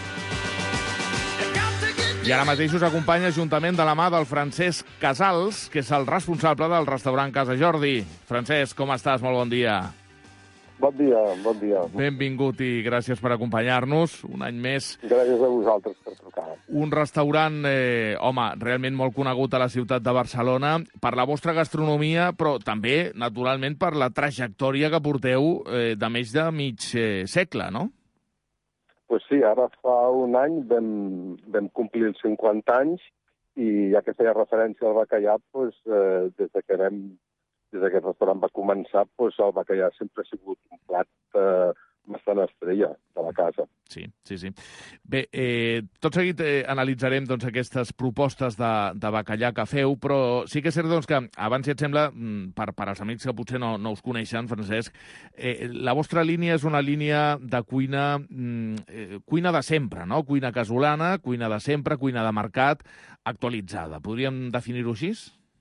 I ara mateix us acompanya juntament de la mà del Francesc Casals, que és el responsable del restaurant Casa Jordi. Francesc, com estàs? Molt bon dia. Bon dia, bon dia. Benvingut i gràcies per acompanyar-nos un any més. Gràcies a vosaltres per trucar. Un restaurant, realment molt conegut a la ciutat de Barcelona per la vostra gastronomia, però també, naturalment, per la trajectòria que porteu de més de mig segle, no? Pues sí, ara fa un any vam complir els 50 anys i ja que feia referència al bacallà, des que aquest restaurant va començar, el bacallà sempre ha sigut un plat bastant estrella de la casa. Sí. Bé, tot seguit analitzarem aquestes propostes de bacallà que feu, però sí que és cert que abans, si et sembla, per als amics que potser no us coneixen, Francesc, la vostra línia és una línia de cuina de sempre, no? Cuina casolana, cuina de sempre, cuina de mercat, actualitzada. Podríem definir-ho així?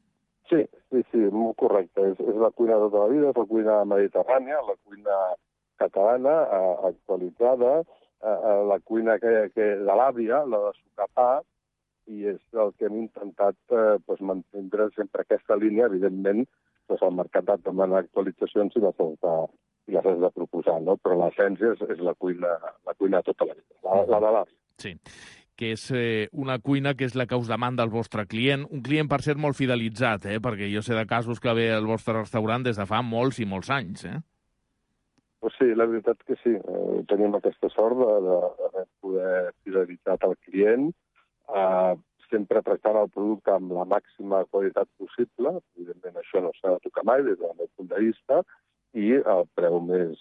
Sí, molt correcte. És la cuina de tota la vida, és la cuina mediterrània, la cuina catalana actualitzada, la cuina de l'àvia, la de socapar, i és el que hem intentat mantenir sempre aquesta línia. Evidentment, el mercat ha de demanar actualitzacions i les has de proposar, no? Però l'essència és la cuina de tota la vida, la de l'àvia. Sí, que és una cuina que és la que us demanda el vostre client. Un client, per cert, molt fidelitzat, perquè jo sé de casos que ve al vostre restaurant des de fa molts i molts anys. Pues sí, la veritat que sí. Tenim aquesta sort de poder fidelitzar el client, sempre tractant el producte amb la màxima qualitat possible. Evidentment, això no s'ha de tocar mai des del meu punt de vista, i el preu més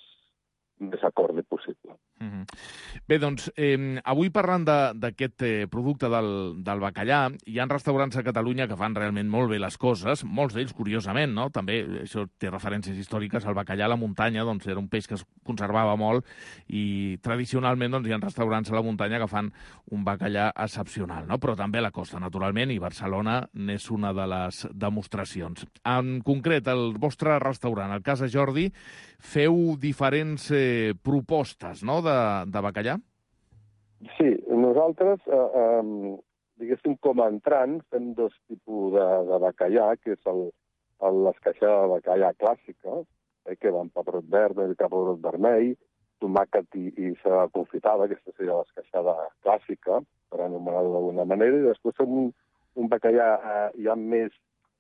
acordi possible. Bé, doncs, avui parlant d'aquest producte del bacallà, hi ha restaurants a Catalunya que fan realment molt bé les coses, molts d'ells, curiosament, no? També, això té referències històriques, el bacallà a la muntanya, doncs, era un peix que es conservava molt i tradicionalment hi ha restaurants a la muntanya que fan un bacallà excepcional, no? Però també a la costa, naturalment, i Barcelona n'és una de les demostracions. En concret, el vostre restaurant, el Casa Jordi, feu diferents propostes, no?, de bacallà? Sí, nosaltres, diguéssim, com a entrant, fem dos tipus de bacallà, que és l'esqueixada de bacallà clàssica, que va amb pebrot verd, pebrot vermell, tomàquet i ceba confitada, aquesta seria l'esqueixada clàssica, per anomenar-ho d'alguna manera, i després fem un bacallà ja més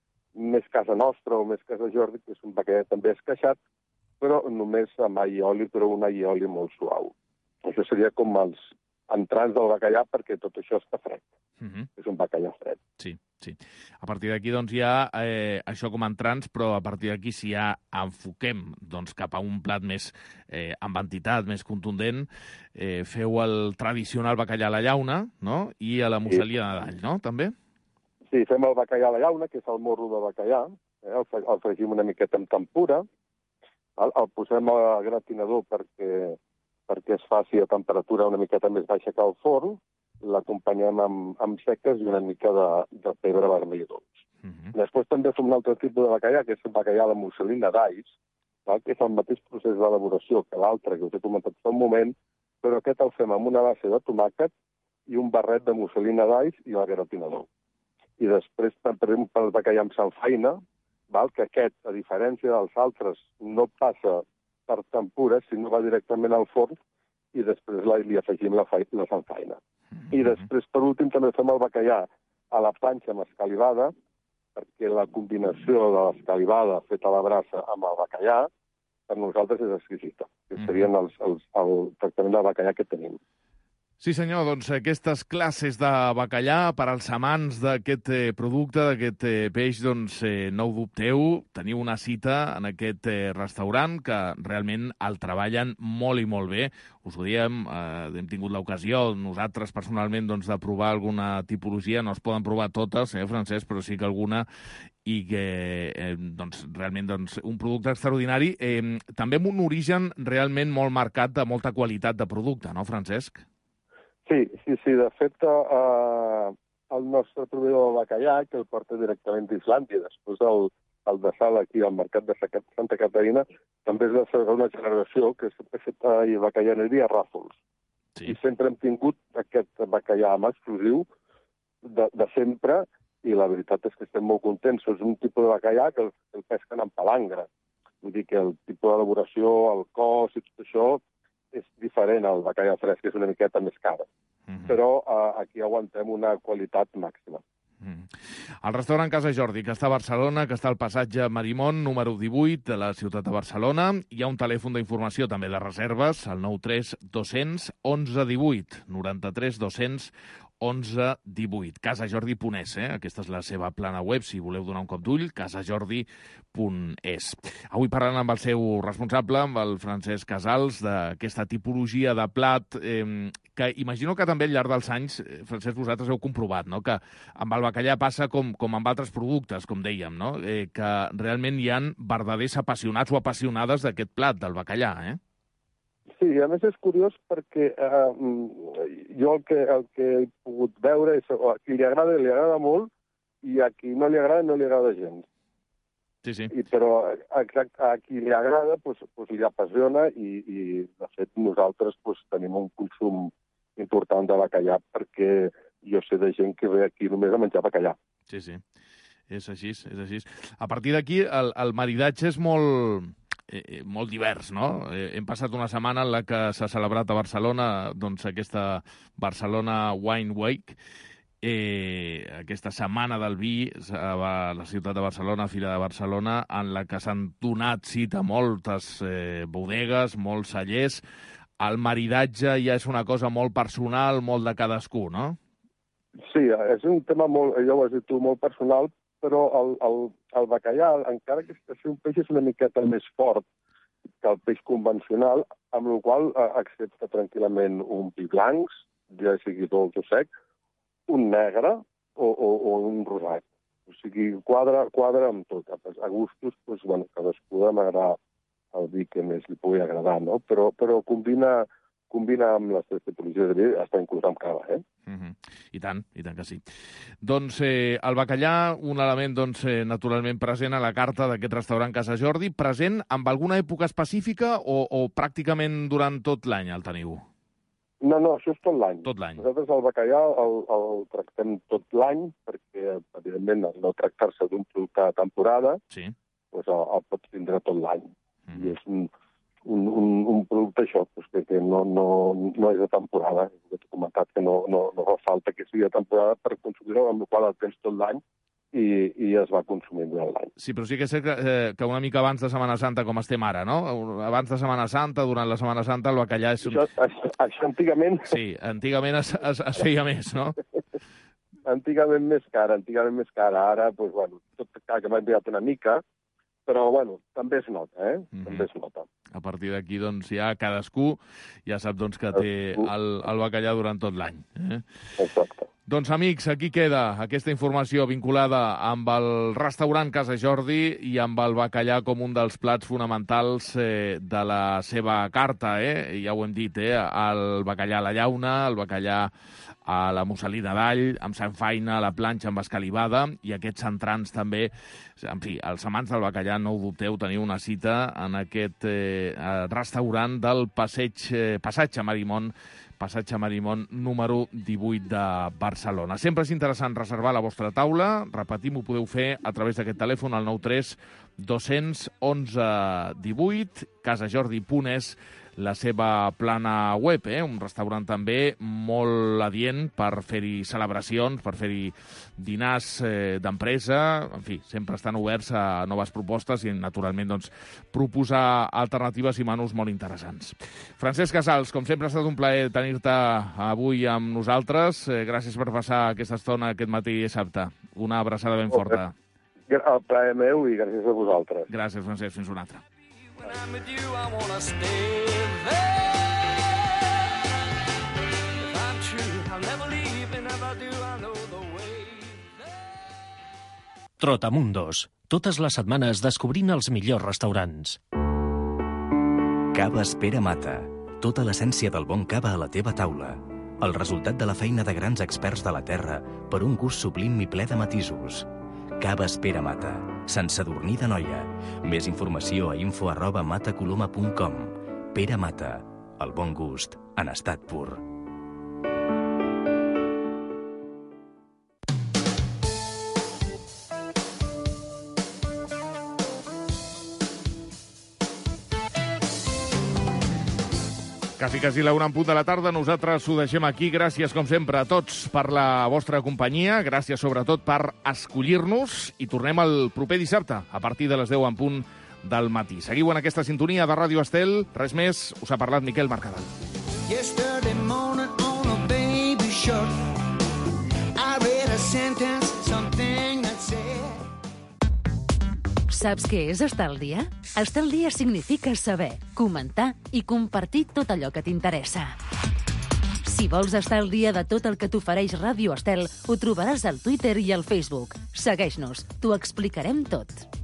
casa nostra o més Casa Jordi, que és un bacallà també esqueixat, però només amb all i oli, però un all i oli molt suau. Això seria com els entrants del bacallà, perquè tot això està fred. És un bacallà fred. Sí. A partir d'aquí, doncs, hi ha això com a entrants, però a partir d'aquí, si ja enfoquem cap a un plat més amb entitat, més contundent, feu el tradicional bacallà a la llauna, no?, i a la musselina d'all, no?, també? Sí, fem el bacallà a la llauna, que és el morro de bacallà, el fregim una miqueta amb tempura, el posem al gratinador perquè es faci a temperatura una miqueta més baixa que el forn, l'acompanyem amb seques i una mica de pebre vermell dolç. Després també fem un altre tipus de bacallà, que és el bacallà de musselina d'alls, que és el mateix procés d'elaboració que l'altre, que us he comentat fa un moment, però aquest el fem amb una base de tomàquet i un barret de musselina d'alls i el gratinador. I després, per exemple, el bacallà amb samfaina, que aquest, a diferència dels altres, no passa per tempura, sinó va directament al forn i després li afegim la samfaina. I després, per últim, també fem el bacallà a la planxa amb escalivada, perquè la combinació de l'escalivada feta a la brasa amb el bacallà, per nosaltres és exquisita. Que serien el tractament del bacallà que tenim. Sí, senyor, doncs aquestes classes de bacallà per als amants d'aquest producte, d'aquest peix, doncs no ho dubteu, teniu una cita en aquest restaurant que realment el treballen molt i molt bé. Us ho diem, hem tingut l'ocasió, nosaltres personalment, doncs, de provar alguna tipologia. No es poden provar totes, Francesc, però sí que alguna, i que doncs, realment doncs, un producte extraordinari, també amb un origen realment molt marcat de molta qualitat de producte, no, Francesc? Sí. De fet, el nostre proveïdor de bacallà, que el porta directament d'Islàndia, després el de sal aquí al mercat de Santa Caterina, també és la segona generació que sempre ha fet bacallàneria a Ràfols. Sí. I sempre hem tingut aquest bacallà exclusiu de sempre, i la veritat és que estem molt contents. És un tipus de bacallà que el pesquen en palangre. Vull dir que el tipus d'elaboració, el cos i tot això és diferent al bacallà fresc, que és una miqueta més cara. Però aquí aguantem una qualitat màxima. El restaurant Casa Jordi, que està a Barcelona, que està al passatge Marimon, número 18, de la ciutat de Barcelona. Hi ha un telèfon d'informació també de reserves, el 93 200 11 18, 93 200 11 18. casajordi.es, aquesta és la seva plana web, si voleu donar un cop d'ull, casajordi.es. Avui parlant amb el seu responsable, amb el Francesc Casals, d'aquesta tipologia de plat, que imagino que també al llarg dels anys, Francesc, vosaltres heu comprovat, no?, que amb el bacallà passa com amb altres productes, com dèiem, no?, que realment hi ha verdaders apassionats o apassionades d'aquest plat, del bacallà, Sí, a més és curiós perquè jo el que he pogut veure és a qui li agrada molt, i a qui no li agrada gens. Sí. Però a qui li agrada li apassiona, i de fet nosaltres tenim un consum important de bacallà, perquè jo sé de gent que ve aquí només a menjar bacallà. Sí. És així. A partir d'aquí, el maridatge és molt divers, no? Hem passat una setmana en la que s'ha celebrat a Barcelona doncs aquesta Barcelona Wine Week, aquesta setmana del vi a la ciutat de Barcelona, Fira de Barcelona, en la que s'han donat cita moltes bodegues, molts cellers. El maridatge ja és una cosa molt personal, molt de cadascú, no? Sí, és un tema molt, ja ho has dit tu, molt personal, però el bacallà, encara que sigui un peix, és una miqueta més fort que el peix convencional, amb la qual accepta tranquil·lament un vi blanc, ja sigui dolç o sec, un negre o un rosat. O sigui, quadra amb tot. A gustos, cadascú demanarà el vi que més li pugui agradar, no? Però combina amb les tres tipologies de vi, està inclús amb cava, I tant que sí. Doncs el bacallà, un element naturalment present a la carta d'aquest restaurant Casa Jordi, present amb alguna època específica o pràcticament durant tot l'any el teniu? No, això és tot l'any. Tot l'any. Nosaltres el bacallà el tractem tot l'any, perquè, evidentment, al no tractar-se d'un producte de temporada, el pots tindre tot l'any. I és un producte, això, que no és de temporada. He comentat que no fa falta que sigui de temporada per consumir-ho, amb la qual el tens tot l'any i es va consumint durant l'any. Sí, però sí que és cert que una mica abans de Setmana Santa, com estem ara, no? Abans de Setmana Santa, durant la Setmana Santa, el bacallà és... Això antigament... Sí, antigament es feia més, no? Antigament més cara. Ara, tot que m'ha enviat una mica, però, també es nota, També es nota. A partir d'aquí, ja cadascú ja sap que té el bacallà durant tot l'any. Exacte. Doncs, amics, aquí queda aquesta informació vinculada amb el restaurant Casa Jordi i amb el bacallà com un dels plats fonamentals de la seva carta, Ja ho hem dit, el bacallà a la llauna, el bacallà a la musselina d'all, amb samfaina, a la planxa amb escalivada, i aquests entrants també. En fi, els amants del bacallà, no ho dubteu, teniu una cita en aquest restaurant del Passatge Marimon, número 18 de Barcelona. Sempre és interessant reservar la vostra taula. Repetim, ho podeu fer a través d'aquest telèfon, al 93 200 11 18, casajordi.es, la seva plana web, un restaurant també molt adient per fer-hi celebracions, per fer-hi dinars d'empresa, en fi, sempre estan oberts a noves propostes i, naturalment, doncs, proposar alternatives i menús molt interessants. Francesc Casals, com sempre ha estat un plaer tenir-te avui amb nosaltres. Gràcies per passar aquesta estona aquest matí i dissabte. Una abraçada ben forta. El plaer meu i gràcies a vosaltres. Gràcies, Francesc. Fins una altra. Trotamundos. Totes les setmanes descobrint els millors restaurants. Caves Pere Mata. Tota l'essència del bon cava a la teva taula. El resultat de la feina de grans experts de la terra per un gust sublim i ple de matisos. Caves Pere Mata. Sant Sadurní d'Anoia. Més informació a info@matacoloma.com. Pere Mata. El bon gust en estat pur. Quasi la 1:00 de la tarda. Nosaltres ho deixem aquí. Gràcies, com sempre, a tots per la vostra companyia. Gràcies, sobretot, per escollir-nos. I tornem el proper dissabte, a partir de les 10:00 del matí. Seguiu en aquesta sintonia de Ràdio Estel. Res més, us ha parlat Miquel Mercadal. Yesterday morning on a baby shark, I read a sentence, something that said... Saps què és estar al dia? Estar al dia significa saber, comentar i compartir tot allò que t'interessa. Si vols estar al dia de tot el que t'ofereix Ràdio Estel, ho trobaràs al Twitter i al Facebook. Segueix-nos, t'ho explicarem tot.